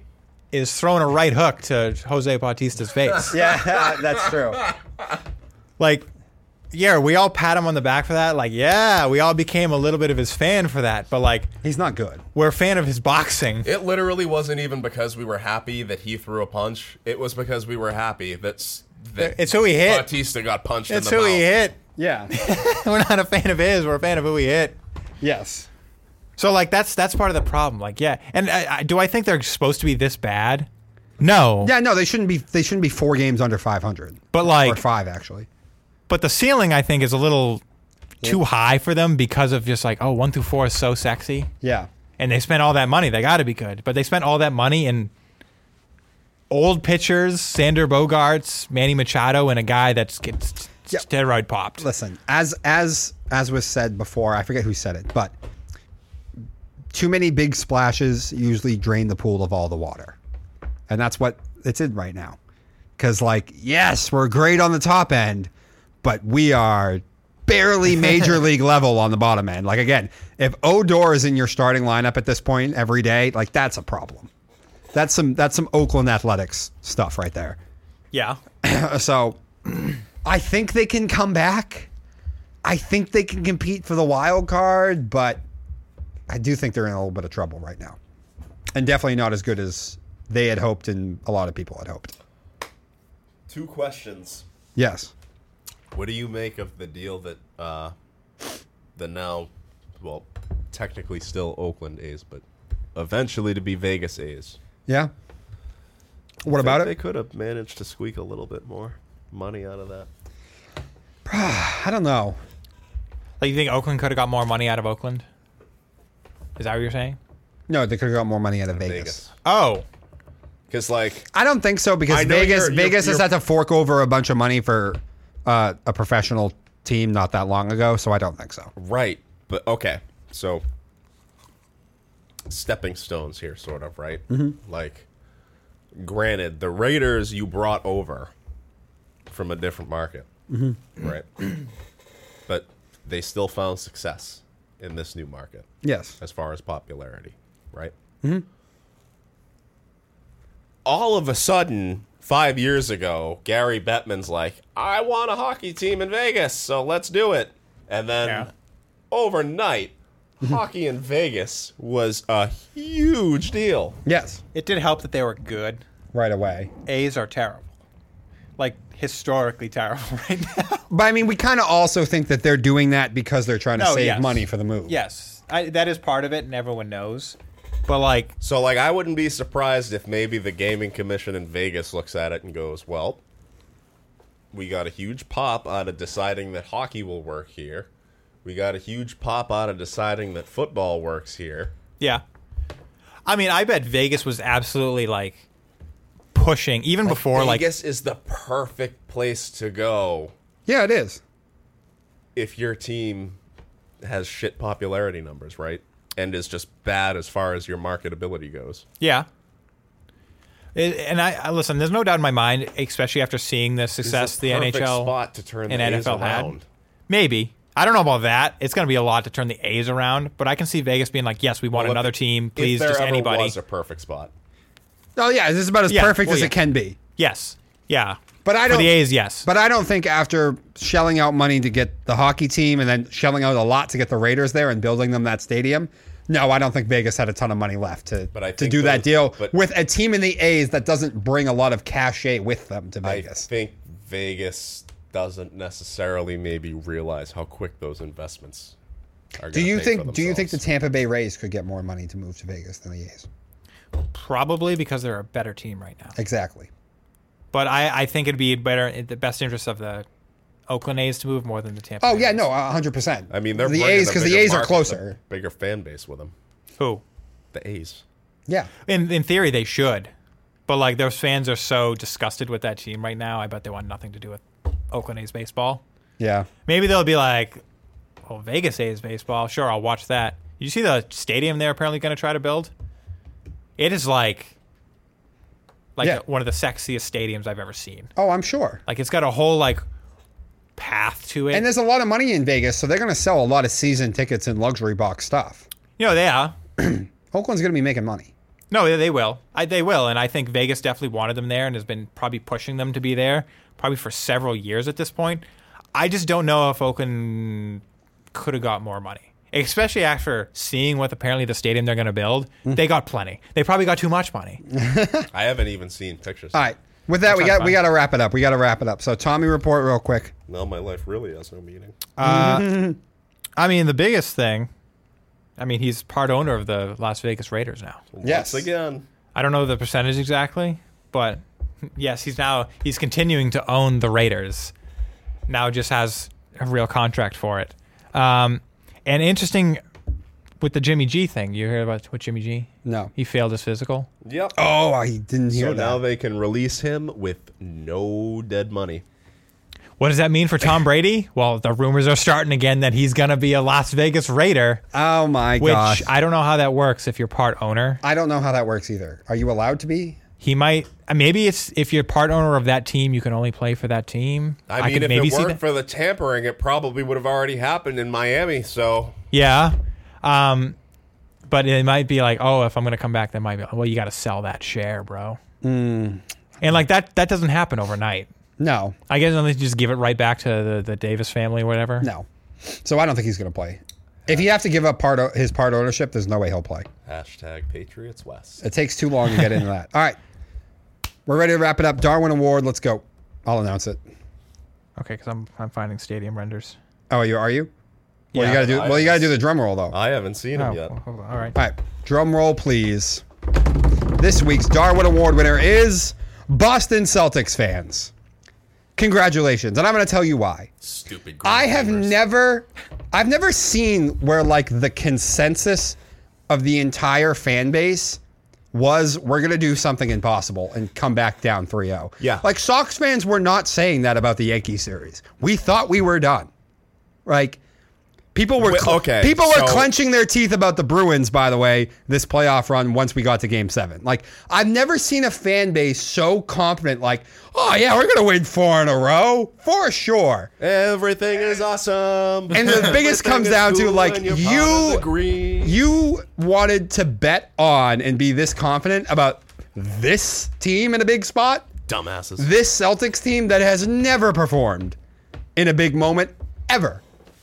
A: is throwing a right hook to Jose Bautista's face.
B: Yeah, that's true.
A: Like, yeah, we all pat him on the back for that. Like, yeah, we all became a little bit of his fan for that. But, like,
B: He's not good.
A: we're a fan of his boxing.
C: It literally wasn't even because we were happy that he threw a punch. It was because we were happy that's, that
A: It's who he hit.
C: Bautista got punched
A: It's
C: in the
A: who
C: mouth.
A: he hit.
B: Yeah.
A: We're not a fan of his. We're a fan of who he hit.
B: Yes.
A: So, like, that's that's part of the problem. Like, yeah. And I, I, do I think they're supposed to be this bad? No.
B: Yeah, no, they shouldn't be. They shouldn't be four games under five hundred.
A: But, like,
B: or five actually.
A: but the ceiling, I think, is a little too high for them because of just like, oh, one through four is so sexy.
B: Yeah.
A: And they spent all that money. They got to be good. But they spent all that money in old pitchers, Sander Bogarts, Manny Machado, and a guy that's gets
B: Yep.
A: steroid popped.
B: Listen, as as as was said before, I forget who said it, but too many big splashes usually drain the pool of all the water, and that's what it's in right now. Because, like, yes, we're great on the top end, but we are barely major league level on the bottom end. Like, again, if Odor is in your starting lineup at this point every day, like, that's a problem. That's some that's some Oakland Athletics stuff right there.
A: Yeah.
B: So I think they can come back. I think they can compete for the wild card, but I do think they're in a little bit of trouble right now. And definitely not as good as they had hoped and a lot of people had hoped.
C: Two questions.
B: Yes.
C: What do you make of the deal that uh, the now, well, technically still Oakland A's, but eventually to be Vegas A's?
B: Yeah. What about
C: They
B: it?
C: could have managed to squeak a little bit more money out of that.
B: I don't know.
A: Like, you think Oakland could have got more money out of Oakland? Is that what you're saying?
B: No, they could have got more money out of Vegas.
C: Vegas.
A: Oh.
C: Because, like,
B: I don't think so because
C: I know
B: Vegas
C: you're- you're-
B: Vegas has
C: you're-
B: had to fork over a bunch of money for uh, a professional team not that long ago, so I don't think so.
C: right. But, okay. So, stepping stones here, sort of, right? Mm-hmm. Like, granted, the Raiders you brought over from a different market, mm-hmm. right? But they still found success in this new market
B: Yes.
C: as far as popularity, right? Mm-hmm. All of a sudden, five years ago, Gary Bettman's like, I want a hockey team in Vegas, so let's do it. And then
A: Yeah.
C: overnight, hockey in Vegas was a huge deal.
B: Yes.
A: It did help that they were good.
B: Right away.
A: A's are terrible. Like, historically terrible right now.
B: But I mean, we kind of also think that they're doing that because they're trying to
A: No,
B: save
A: yes.
B: money for the move.
A: Yes. I, that is part of it, and everyone knows. But, like,
C: So, like, I wouldn't be surprised if maybe the gaming commission in Vegas looks at it and goes, well, we got a huge pop out of deciding that hockey will work here. We got a huge pop out of deciding that football works here.
A: yeah. I mean, I bet Vegas was absolutely, like, pushing, even before, like,
C: Vegas is the perfect place to go
B: Yeah, it is.
C: if your team has shit popularity numbers, right? And is just bad as far as your marketability goes.
A: yeah. It, and I, I listen. There's no doubt in my mind, especially after seeing the
C: It's
A: success
C: the
A: the N H
C: perfect
A: L
C: spot to turn
A: and
C: the
A: N
C: A's
A: F L had.
C: around.
A: Maybe. I don't know about that. It's going to be a lot to turn the A's around, but I can see Vegas being like, yes, we want
C: Well, if-
A: another team.
C: if
A: Please,
C: there
A: just
C: ever
A: anybody.
C: was a perfect spot.
B: Oh yeah, this is about as
A: Yeah,
B: perfect
A: well,
B: as
A: yeah.
B: it can be.
A: Yes. Yeah.
B: But I
A: For
B: don't.
A: the A's, yes.
B: But I don't think after shelling out money to get the hockey team and then shelling out a lot to get the Raiders there and building them that stadium, no, I don't think Vegas had a ton of money left to
C: But I
B: to
C: think
B: do that
C: those-
B: deal
C: but-
B: with a team in the A's that doesn't bring a lot of cachet with them to
C: I
B: Vegas.
C: think Vegas doesn't necessarily maybe realize how quick those investments are.
B: Do you
C: pay
B: think?
C: for
B: Do you think the
C: themselves.
B: Tampa Bay Rays could get more money to move to Vegas than the A's?
A: Probably because they're a better team right now.
B: Exactly.
A: But I, I think it'd be better in the best interest of the Oakland A's to move more than the Tampa
B: Oh
A: Bay
B: yeah,
A: Rays.
B: no, a hundred percent.
C: I mean, they're
B: the
C: bringing
B: A's
C: a
B: because the
C: bigger
B: A's are
C: market,
B: closer.
C: a bigger fan base with them.
A: Who?
C: The A's.
B: Yeah.
A: In in theory, they should. But, like, those fans are so disgusted with that team right now, I bet they want nothing to do with Oakland A's baseball.
B: Yeah.
A: Maybe they'll be like, well, Vegas A's baseball. Sure, I'll watch that. You see the stadium they're apparently going to try to build? It is like like
B: Yeah.
A: one of the sexiest stadiums I've ever seen.
B: Oh, I'm sure.
A: Like, it's got a whole, like, path to it.
B: And there's a lot of money in Vegas, so they're going to sell a lot of season tickets and luxury box stuff.
A: you know, they are.
B: Oakland's going to be making money.
A: No, they- they will. I, they will, and I think Vegas definitely wanted them there and has been probably pushing them to be there probably for several years at this point. I just don't know if Oakland could have got more money, especially after seeing what apparently the stadium they're going to build.
B: Mm.
A: They got plenty. They probably got too much money.
C: I haven't even seen pictures.
B: All right. With that, we
A: try to
B: got we
A: find
B: got to wrap it up. We got to wrap it up. So Tommy report real quick.
C: No, my life really has no meaning.
A: Uh, I mean, the biggest thing, I mean, he's part owner of the Las Vegas Raiders now.
B: Yes.
C: Once again.
A: I don't know the percentage exactly, but yes, he's now he's continuing to own the Raiders. Now just has a real contract for it. Um, and interesting with the Jimmy G thing. You heard about with Jimmy G?
B: No.
A: He failed his physical.
C: Yep.
B: Oh, I didn't hear
C: So
B: that.
C: now they can release him with no dead money.
A: What does that mean for Tom Brady? Well, the rumors are starting again that he's going to be a Las Vegas Raider,
B: oh my
A: which
B: gosh.
A: I don't know how that works if you're part owner.
B: I don't know how that works either. Are you allowed to be?
A: He might. uh, Maybe it's if you're part owner of that team, you can only play for that team.
C: I mean,
A: could
C: if
A: maybe
C: it
A: see
C: weren't
A: that.
C: for the tampering, it probably would have already happened in Miami. So
A: Yeah. Um, but it might be like, oh, if I'm going to come back, that might be, well, you got to sell that share, bro.
B: Mm.
A: And like that, that doesn't happen overnight.
B: No.
A: I guess unless you just give it right back to the, the Davis family or whatever.
B: No. So I don't think he's going to play. If you have to give up part o- his part ownership, there's no way he'll play.
C: hashtag Patriots West.
B: It takes too long to get into that. All right. We're ready to wrap it up. Darwin Award. Let's go. I'll announce it.
A: Okay, because I'm I'm finding stadium renders.
B: Oh, you are you? Well,
A: Yeah,
B: you got to do.
C: I
B: Well, you got to
C: was-
B: do the drum roll though.
C: I haven't seen
A: Oh,
C: him yet.
A: well, hold on. All right.
B: All right. Drum roll, please. This week's Darwin Award winner is Boston Celtics fans. Congratulations. And I'm going to tell you why.
C: Stupid.
B: I have
C: Green
B: never, I've never seen where like the consensus of the entire fan base was we're going to do something impossible and come back down three oh.
C: Yeah.
B: Like Sox fans were not saying that about the Yankee series. We thought we were done. Like people were
C: Wait,
B: cl-
C: okay,
B: people were
C: so-
B: clenching their teeth about the Bruins, by the way, this playoff run once we got to game seven. Like I've never seen a fan base so confident like, "Oh yeah, we're going to win four in a row for sure."
C: Everything is awesome.
B: And the biggest
C: Everything
B: comes
C: is
B: down to,
C: cool
B: like,
C: and you're part
B: you-
C: of the green.
B: You wanted to bet on and be this confident about this team in a big spot,
C: Dumbasses.
B: this Celtics team that has never performed in a big moment ever.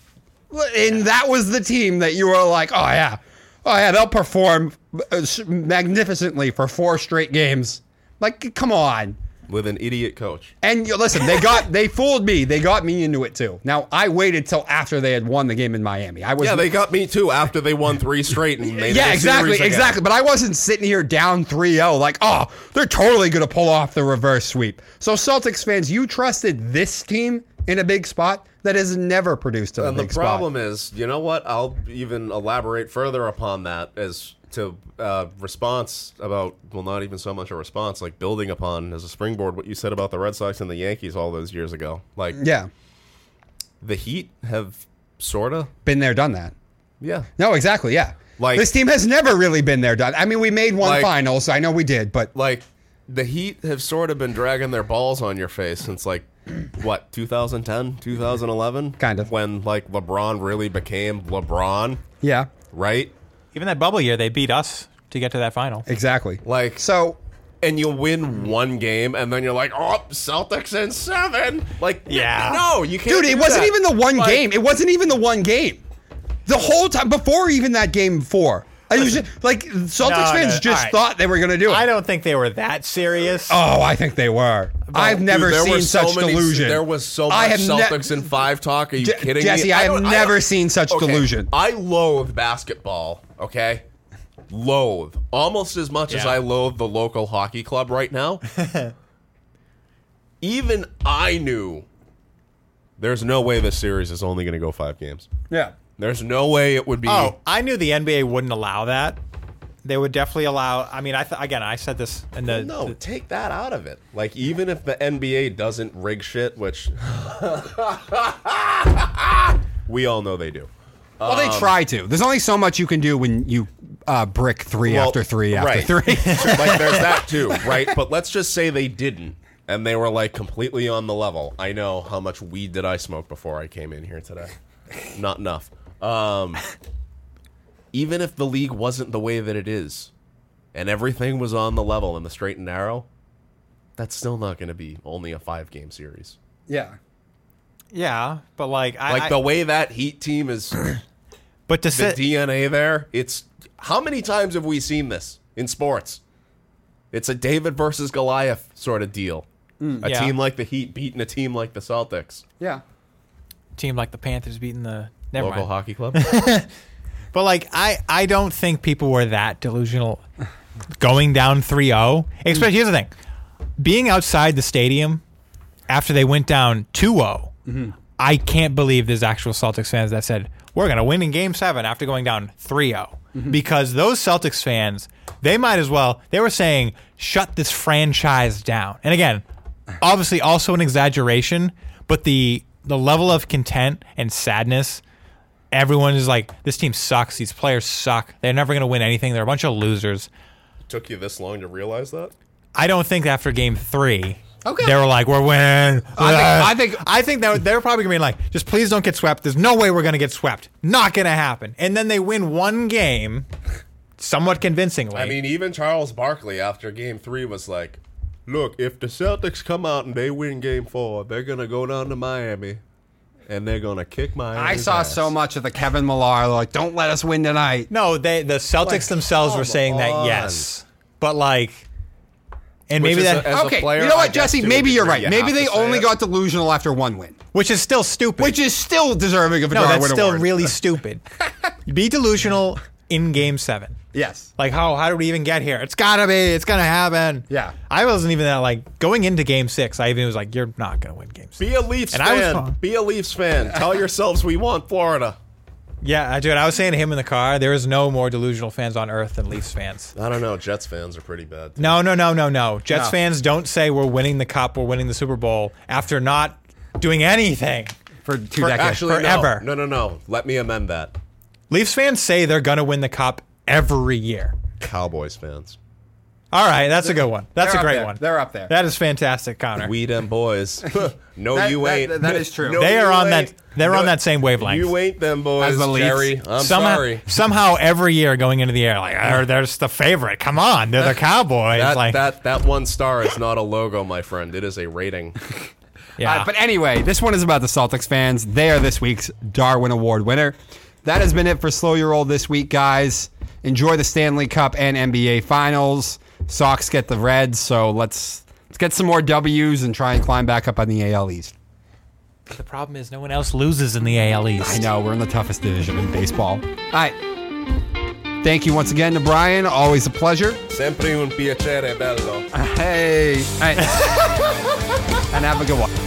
B: And that was the team that you were like, oh yeah, oh yeah, they'll perform uh, magnificently for four straight games. Like, come on.
C: With an idiot coach.
B: And you, listen, they got they fooled me. They got me into it too. Now I waited till after they had won the game in Miami. I was
C: Yeah, they got me too after they won three straight and made
B: yeah,
C: the
B: exactly,
C: series again.
B: exactly. But I wasn't sitting here down three oh like, oh, they're totally going to pull off the reverse sweep. So Celtics fans, you trusted this team in a big spot that has never produced in a
C: And the
B: big
C: problem
B: spot.
C: is, you know what? I'll even elaborate further upon that as to uh, response about, well, not even so much a response, like building upon as a springboard what you said about the Red Sox and the Yankees all those years ago. Like,
B: Yeah,
C: the Heat have sort of,
B: been there, done that.
C: yeah.
B: No, exactly, yeah.
C: Like-
B: this team has never really been there, done. I mean, we made one
C: Like-
B: final, so I know we did, but
C: Like, the Heat have sort of been dragging their balls on your face since, like, what, two thousand ten, two thousand eleven?
B: Kind of.
C: When, like, LeBron really became LeBron,
B: yeah,
C: right?
A: Even that bubble year, they beat us to get to that final.
B: exactly.
C: Like,
B: So
C: and you win one game, and then you're like, oh, Celtics in seven. Like,
A: Yeah.
C: no, you can't.
B: dude, it
C: do
B: wasn't
C: that.
B: even the one
C: Like,
B: game. It wasn't even the one game. The whole time before even that game four, I was just, like Celtics
A: No,
B: fans
A: no,
B: just
A: all right.
B: thought they were going to do it.
A: I don't think they were that serious.
B: Oh, I think they were. I've
C: dude,
B: never
C: there
B: seen
C: was so
B: such
C: many-
B: delusion.
C: There was so
B: I
C: much
B: have ne-
C: Celtics in five talk. Are you
B: Je-
C: kidding
B: Jesse,
C: me?
B: I have
C: don't-
B: never
C: don't-
B: seen such
C: Okay,
B: delusion.
C: I loathe basketball. Okay, loathe almost as much as
A: Yeah.
C: I loathe the local hockey club right now. Even I knew there's no way this series is only going to go five games.
B: Yeah.
C: There's no way it would be.
A: Oh, I knew the N B A wouldn't allow that. They would definitely allow. I mean, I th- again, I said this in the.
C: No,
A: the-
C: take that out of it. Like, even if the N B A doesn't rig shit, which we all know they do.
B: Well, they try to. There's only so much you can do when you uh, brick three
C: Well,
B: after three after
C: right.
B: three.
C: Like, there's that too, right? But let's just say they didn't, and they were like completely on the level. I know how much weed did I smoke before I came in here today. Not enough. Um, even if the league wasn't the way that it is, and everything was on the level and the straight and narrow, that's still not going to be only a five-game series.
B: Yeah.
A: Yeah, but like, I,
C: Like
A: I,
C: the way that Heat team is,
A: but to
C: the
A: sit,
C: D N A there, it's, how many times have we seen this in sports? It's a David versus Goliath sort of deal. A
A: Yeah.
C: team like the Heat beating a team like the Celtics.
B: Yeah.
A: team like the Panthers beating the never
C: Local
A: mind.
C: hockey club.
A: But like, I, I don't think people were that delusional going down three oh. Especially, here's the thing. Being outside the stadium after they went down two oh,
B: Mm-hmm.
A: I can't believe there's actual Celtics fans that said, we're going to win in game seven after going down three oh.
B: Mm-hmm.
A: Because those Celtics fans, they might as well, they were saying, shut this franchise down. And again, obviously also an exaggeration, but the the level of content and sadness, everyone is like, this team sucks, these players suck, they're never going to win anything, they're a bunch of losers.
C: Took you this long to realize that?
A: I don't think after game three,
B: Okay.
A: they were like, we're winning.
B: I think- I think-
A: I think that they're probably going to be like, just please don't get swept. There's no way we're going to get swept. Not going to happen. And then they win one game somewhat convincingly.
C: I mean, even Charles Barkley after game three was like, look, if the Celtics come out and they win game four, they're going to go down to Miami and they're going to kick my
B: I saw
C: ass.
B: so much of the Kevin Millar, like, don't let us win tonight.
A: no, they the Celtics
C: Like,
A: themselves were
C: come
A: saying that,
C: on.
A: yes. But like, and
C: Which
A: maybe
C: is
A: that,
C: a- as a
B: Okay,
C: player,
B: you know
C: I
B: what,
C: guess
B: Jesse?
C: to a
B: Maybe you're
C: degree,
B: right.
C: you
B: Maybe
C: have
B: they
C: to say
B: only
C: it.
B: got delusional after one win,
A: which is still stupid.
B: which is still deserving of a
A: no,
B: Darwin
A: that's still
B: Award.
A: really stupid. Be delusional in game seven.
B: Yes.
A: Like, how how did we even get here? It's gotta be. It's gonna happen.
B: Yeah.
A: I wasn't even that, like, going into game six, I even was like, you're not gonna win game six.
C: Be a Leafs
A: And I was
C: fan.
A: wrong.
C: Be a Leafs fan. Tell yourselves we want Florida.
A: Yeah, I- dude, I was saying to him in the car, there is no more delusional fans on earth than Leafs fans.
C: I don't know. Jets fans are pretty bad.
A: No, no, no, no, no. Jets
B: No.
A: fans don't say we're winning the cup, we're winning the Super Bowl after not doing anything.
B: For two
A: For-
B: decades.
C: Actually,
A: Forever.
C: no. No, no, no. Let me amend that.
A: Leafs fans say they're gonna win the cup every year.
C: Cowboys fans.
A: All right, that's a good one. That's
B: They're
A: a
B: up
A: great
B: there.
A: one.
B: They're up there.
A: That is fantastic, Connor.
C: We them boys. no,
B: That-
C: you
B: that-
C: ain't.
B: that is true.
C: No,
A: They are
C: you
A: on that-
C: ain't.
A: they're
C: No,
A: on that same wavelength.
C: You ain't them boys,
B: As the Leafs.
C: Jerry. I'm
A: somehow,
C: sorry.
A: somehow every year going into the air, like, oh, they're just the favorite. Come on, they're the Cowboys.
C: That,
A: like,
C: that that one star is not a logo, my friend. It is a rating.
A: yeah.
B: Uh, but anyway, this one is about the Celtics fans. They are this week's Darwin Award winner. That has been it for Slow Your Roll this week, guys. Enjoy the Stanley Cup and N B A Finals. Sox get the Reds, so let's let's get some more W's and try and climb back up on the A L East.
A: the problem is no one else loses in the A L East.
B: I know, we're in the toughest division in baseball. All right. Thank you once again to Brian. Always a pleasure.
C: Sempre un piacere bello.
B: Hey. All right. And have a good one.